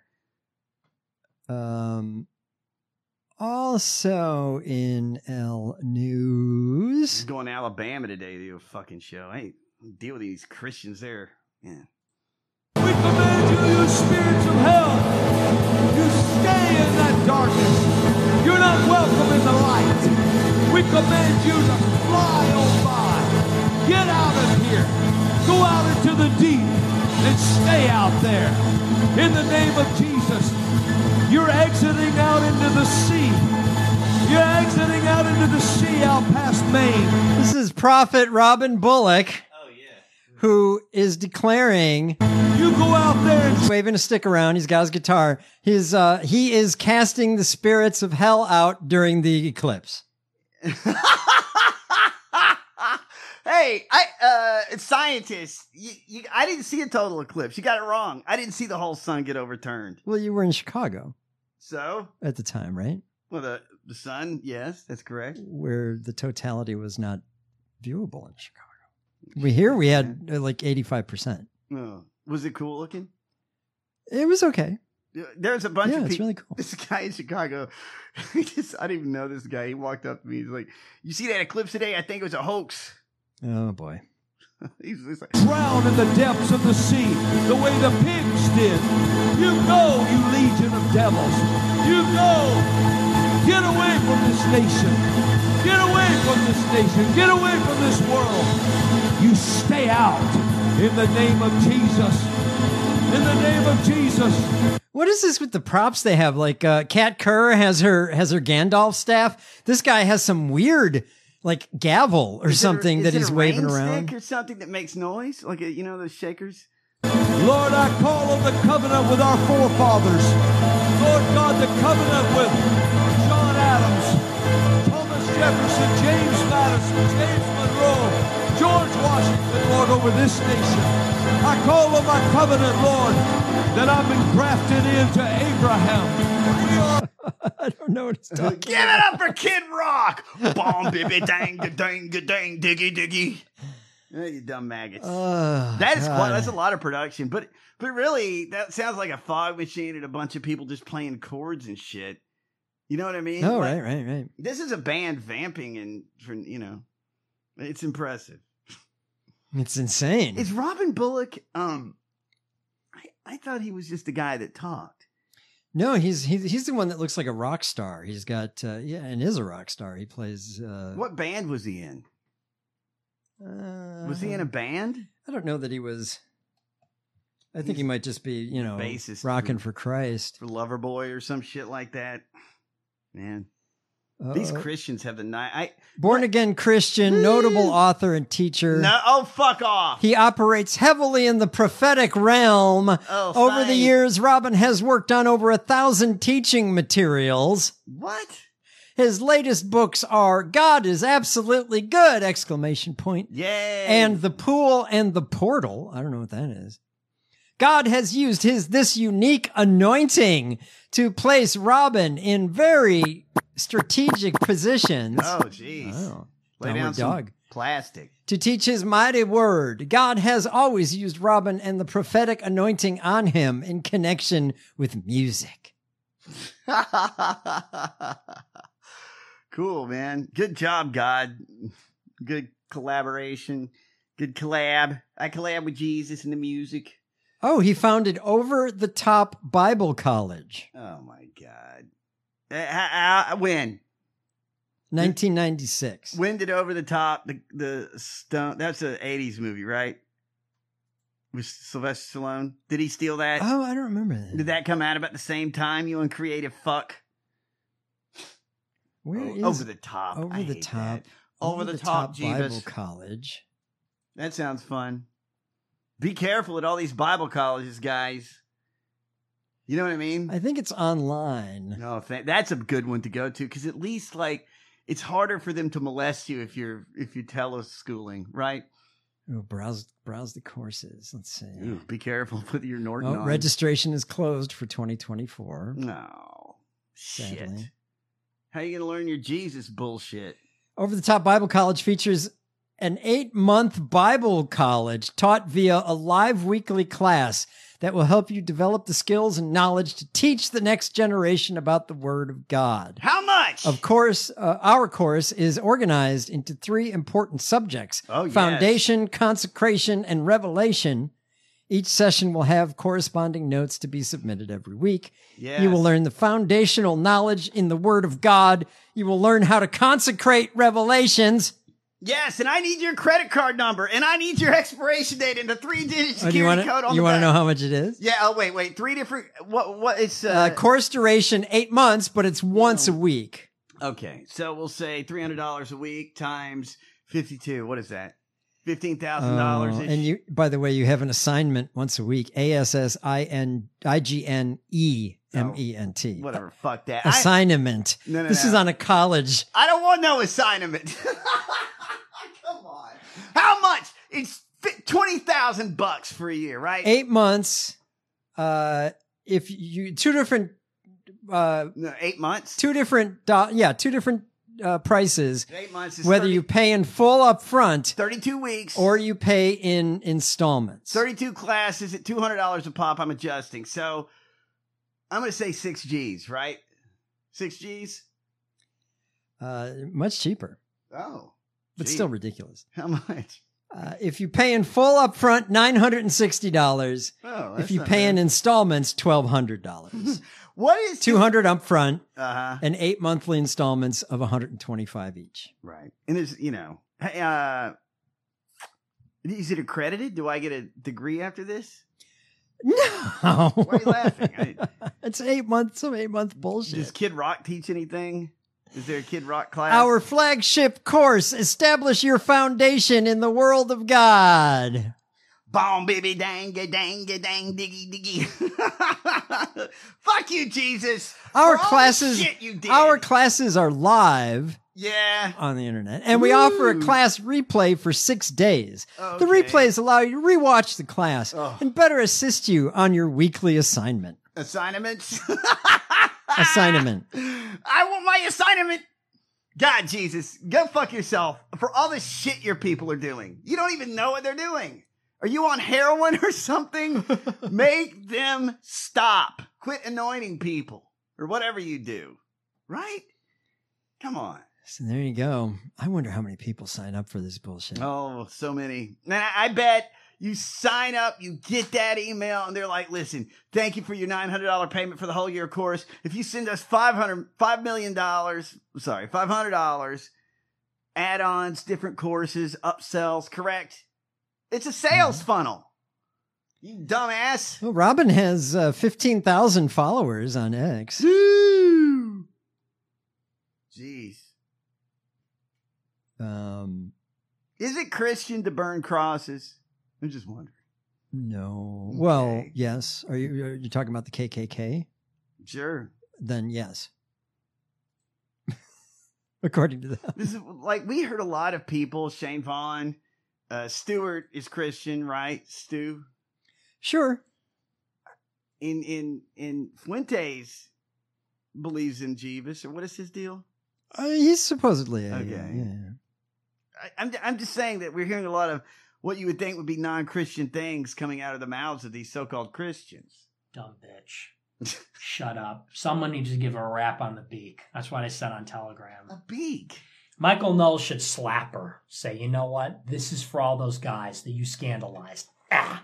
Um, also in L News. I'm going to Alabama today to do a fucking show. I ain't deal with these Christians there. Yeah. We command you, you spirits of hell, you stay in that darkness. You're not welcome in the light. We command you to fly on by. Get out of here. Go out into the deep and stay out there. In the name of Jesus, you're exiting out into the sea. You're exiting out into the sea out past Maine. This is Prophet Robin Bullock. Oh, yeah. Who is declaring. You go out there and he's waving a stick around. He's got his guitar. His, uh, he is casting the spirits of hell out during the eclipse. Hey, I uh, scientists, you, you, I didn't see a total eclipse. You got it wrong. I didn't see the whole sun get overturned. Well, you were in Chicago. So? At the time, right? Well, the, the sun, yes, that's correct. Where the totality was not viewable in Chicago. We here we had uh, like eighty-five percent. Oh. Was it cool looking? It was okay. There's a bunch Yeah, of it's people. really cool. This guy in Chicago, he just, I didn't even know this guy. He walked up to me. He's like, "You see that eclipse today? I think it was a hoax." Oh boy. He's just like, Drown in the depths of the sea, the way the pigs did. You go, you legion of devils. You go. Get away from this nation. Get away from this nation. Get away from this world. You stay out in the name of Jesus. In the name of Jesus. What is this with the props they have? Like uh, Kat Kerr has her has her Gandalf staff. This guy has some weird like gavel or Is it a- something is that it he's a waving rain around. stick or something that makes noise, like a, you know those shakers. Lord, I call on the covenant with our forefathers. Lord God, the covenant with John Adams, Thomas Jefferson, James Madison, James Monroe, George Washington, Lord, over this nation. I call on my covenant, Lord, that I've been grafted into Abraham. We are. I don't know what he's talking Give it up for Kid Rock. Bomb, baby, dang, da, dang, da, dang, diggy, diggy. Oh, you dumb maggots. Oh, that is God. quite, that's a lot of production, but but really, that sounds like a fog machine and a bunch of people just playing chords and shit. You know what I mean? Oh, Like, right, right, right. This is a band vamping and for you know, it's impressive. It's insane. Is Robin Bullock? Um, I I thought he was just the guy that talked. No, he's he's he's the one that looks like a rock star. He's got uh, yeah, and is a rock star. He plays. Uh, What band was he in? Uh, Was he in a band? I don't know that he was. I think he might just be, you know, Bassist rocking for- for Christ. For Loverboy or some shit like that. Man, these Uh-oh. Christians have the night. I Born again Christian, notable author and teacher. no. Oh, fuck off. He operates heavily in the prophetic realm. Oh, Over the fine. years, Robin has worked on over a thousand teaching materials. What? His latest books are God is Absolutely Good! Exclamation point. Yay. And The Pool and the Portal. I don't know what that is. God has used his this unique anointing to place Robin in very strategic positions. Oh, jeez. Oh, Lay downward down some dog. plastic. To teach his mighty word. God has always used Robin and the prophetic anointing on him in connection with music. Cool, man. Good job, God. Good collaboration. Good collab. I collab with Jesus in the music. Oh, he founded Over the Top Bible College. Oh my God. Uh, uh, uh, when? nineteen ninety-six. When did Over the Top the the stone? That's an eighties movie, right? With Sylvester Stallone. Did he steal that? Oh, I don't remember that. Did that come out about the same time? You uncreative fuck. Where Oh, is Over the Top. Over I the hate Top? that. Over, the, Top, Bible Jeebus. College. That sounds fun. Be careful at all these Bible colleges, guys. You know what I mean? I think it's online. No, th- that's a good one to go to because at least like it's harder for them to molest you if you're if you teleschooling, right? Oh, browse browse the courses. Let's see. Ooh, be careful with your Norton Oh, on. registration is closed for twenty twenty-four. No, shit. Sadly. How you gonna learn your Jesus bullshit? Over the Top Bible College features an eight-month Bible college taught via a live weekly class that will help you develop the skills and knowledge to teach the next generation about the Word of God. How much? Of course, uh, our course is organized into three important subjects: Oh, yes. foundation, consecration, and revelation. Each session will have corresponding notes to be submitted every week. Yes. You will learn the foundational knowledge in the Word of God. You will learn how to consecrate revelations. Yes, and I need your credit card number, and I need your expiration date and the three-digit Oh, security do you wanna, code on you the wanna back. know how much it is? Yeah. Oh, wait, wait. Three different. What? What? It's uh, Uh, course duration, eight months, but it's once a week. okay. So we'll say three hundred dollars a week times fifty-two. What is that? Fifteen thousand dollars. Oh, and you, by the way, you have an assignment once a week. A S S I N I G N E M E N T. Whatever. Fuck that. I, Assignment. No, no, This no. is on a college. I don't want no assignment. Come on. How much? It's twenty thousand bucks for a year, right? Eight months. Uh, if you two different, uh, No, eight months. two different, do, yeah, two different uh, prices. Eight months is Whether thirty you pay in full up front thirty-two weeks or you pay in installments. thirty-two classes at two hundred dollars a pop. I'm adjusting. So I'm going to say six G's, right? Six G's? Uh, much cheaper. Oh. But gee. still ridiculous. How much? Uh, if you pay in full upfront, nine hundred sixty dollars. Oh, that's if you not pay bad. in installments, twelve hundred dollars. What is two hundred dollars upfront Uh-huh. and eight monthly installments of one hundred twenty-five dollars each. Right. And there's, you know, hey, uh, is it accredited? Do I get a degree after this? No. Why are you laughing? I, It's eight months, some eight month bullshit. does Kid Rock teach anything? Is there a Kid Rock class? Our flagship course, Establish Your Foundation in the World of God. Boom, baby, dang, dang, dang, diggy, diggy. Fuck you, Jesus. Our For all the classes, shit you did. our classes are live Yeah. on the internet, and we offer a class replay for six days. The Okay. replays allow you to rewatch the class Oh. and better assist you on your weekly assignment. Assignments. Assignment. I want my assignment. God, Jesus, go fuck yourself for all the shit your people are doing. You don't even know what they're doing. Are you on heroin or something? Make them stop. Quit anointing people or whatever you do. Right? Come on. So there you go. I wonder how many people sign up for this bullshit. Oh, so many. And I I bet you sign up, you get that email, and they're like, listen, thank you for your nine hundred dollars payment for the whole year course. If you send us five hundred, five million dollars, sorry, five hundred dollars, add-ons, different courses, upsells, correct? It's a sales Mm-hmm. funnel. You dumbass. Well, Robin has uh, fifteen thousand followers on X. Jeez. Um, Is it Christian to burn crosses? I'm just wondering. no. Well, yes. Are you are you talking about the K K K? Sure. Then yes. According to that. This is like we heard a lot of people. Shane Vaughn, uh, Stewart is Christian, right? Stu. Sure. In in in Fuentes believes in Jeebus, or what is his deal? Uh, he's supposedly a, Okay. yeah. I, I'm I'm just saying that we're hearing a lot of what you would think would be non-Christian things coming out of the mouths of these so-called Christians. Dumb bitch. Shut up. Someone needs to give her a rap on the beak. That's what I said on Telegram. A beak? Michael Knowles should slap her. Say, you know what? This is for all those guys that you scandalized. Ah.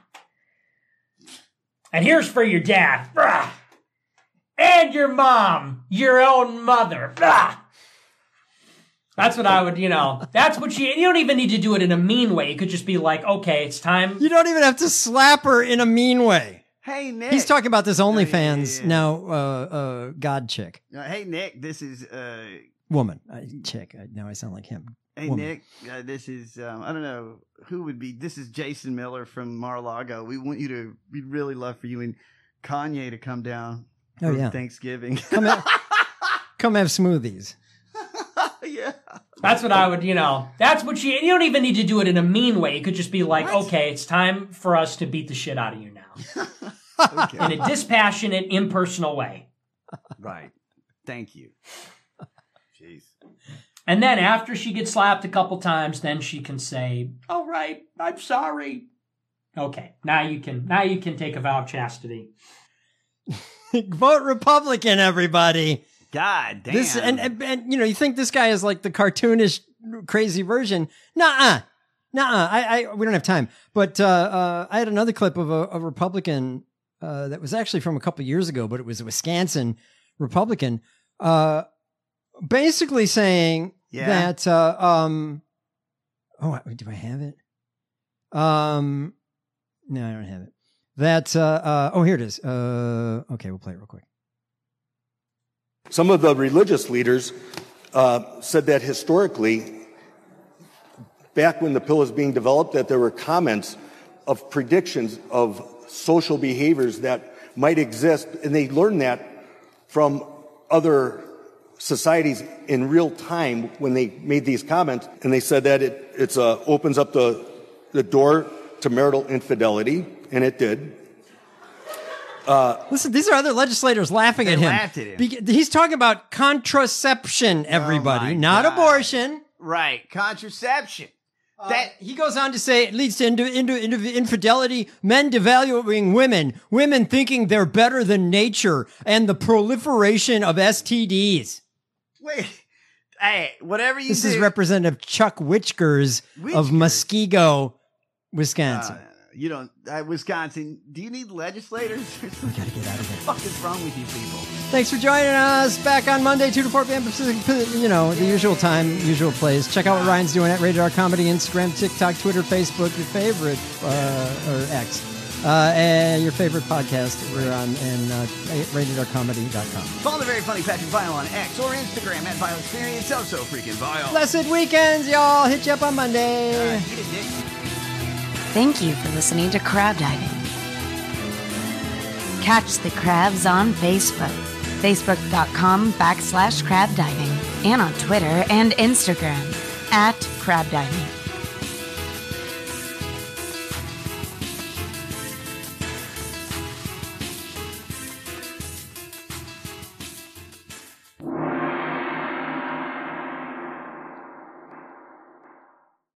And here's for your dad. Ah. And your mom. Your own mother. Ah. That's what I would, you know, that's what you, you don't even need to do it in a mean way. You could just be like, okay, it's time. You don't even have to slap her in a mean way. Hey, Nick. He's talking about this OnlyFans yeah, yeah. now, uh, uh, God chick. Uh, hey, Nick, this is, uh, Woman. Uh, chick. I, now I sound like him. hey, Woman. Nick, uh, this is, um, I don't know who would be, this is Jason Miller from Mar-a-Lago. We want you to, we'd really love for you and Kanye to come down Oh, for yeah. Thanksgiving. Come have, come have smoothies. Yeah. That's what I would, you know, that's what you, you don't even need to do it in a mean way. You could just be like, What? okay, it's time for us to beat the shit out of you now. Okay. In a dispassionate, impersonal way. Right. Thank you. Jeez. And then after she gets slapped a couple times, then she can say, all right, I'm sorry. Okay, now you can, now you can take a vow of chastity. Vote Republican, everybody. God damn. This and, and and you know, you think this guy is like the cartoonish crazy version. Nuh-uh. Nuh-uh. I, I we don't have time. But uh, uh, I had another clip of a, a Republican uh, that was actually from a couple years ago, but it was a Wisconsin Republican, uh, basically saying Yeah. that. Uh, um, oh, do I have it? Um, no, I don't have it. That. Uh, uh, oh, here it is. Uh, okay, we'll play it real quick. Some of the religious leaders uh, said that historically, back when the pill was being developed, that there were comments of predictions of social behaviors that might exist, and they learned that from other societies in real time when they made these comments, and they said that it it's, uh, opens up the, the door to marital infidelity, and it did. Uh, Listen, these are other legislators laughing They at him. laughed at him. Beca- he's talking about contraception, everybody, Oh my not God. abortion. Right. Contraception. That he goes on to say it leads to into, into, into infidelity, men devaluing women, women thinking they're better than nature, and the proliferation of S T Ds. Wait, hey, whatever you This do. is Representative Chuck Whichgers of Muskego, Wisconsin. Uh, you don't, uh, Wisconsin, do you need legislators? We gotta get out of here. What the fuck is wrong with you people? Thanks for joining us. Back on Monday, two to four p.m. Pacific, you know, the usual time, usual place. Check out what Ryan's doing at Rated R Comedy, Instagram, TikTok, Twitter, Facebook, your favorite, uh, or X, uh, and your favorite podcast. We're on in uh, rated r comedy dot com. Follow the Very Funny Patrick Vile on X or Instagram at Vile Experience. So, so freaking vile. Blessed weekends, y'all. Hit you up on Monday. Uh, eat a dick. Thank you for listening to Crab Diving. Catch the crabs on Facebook, facebook.com backslash crab diving, and on Twitter and Instagram at crab diving.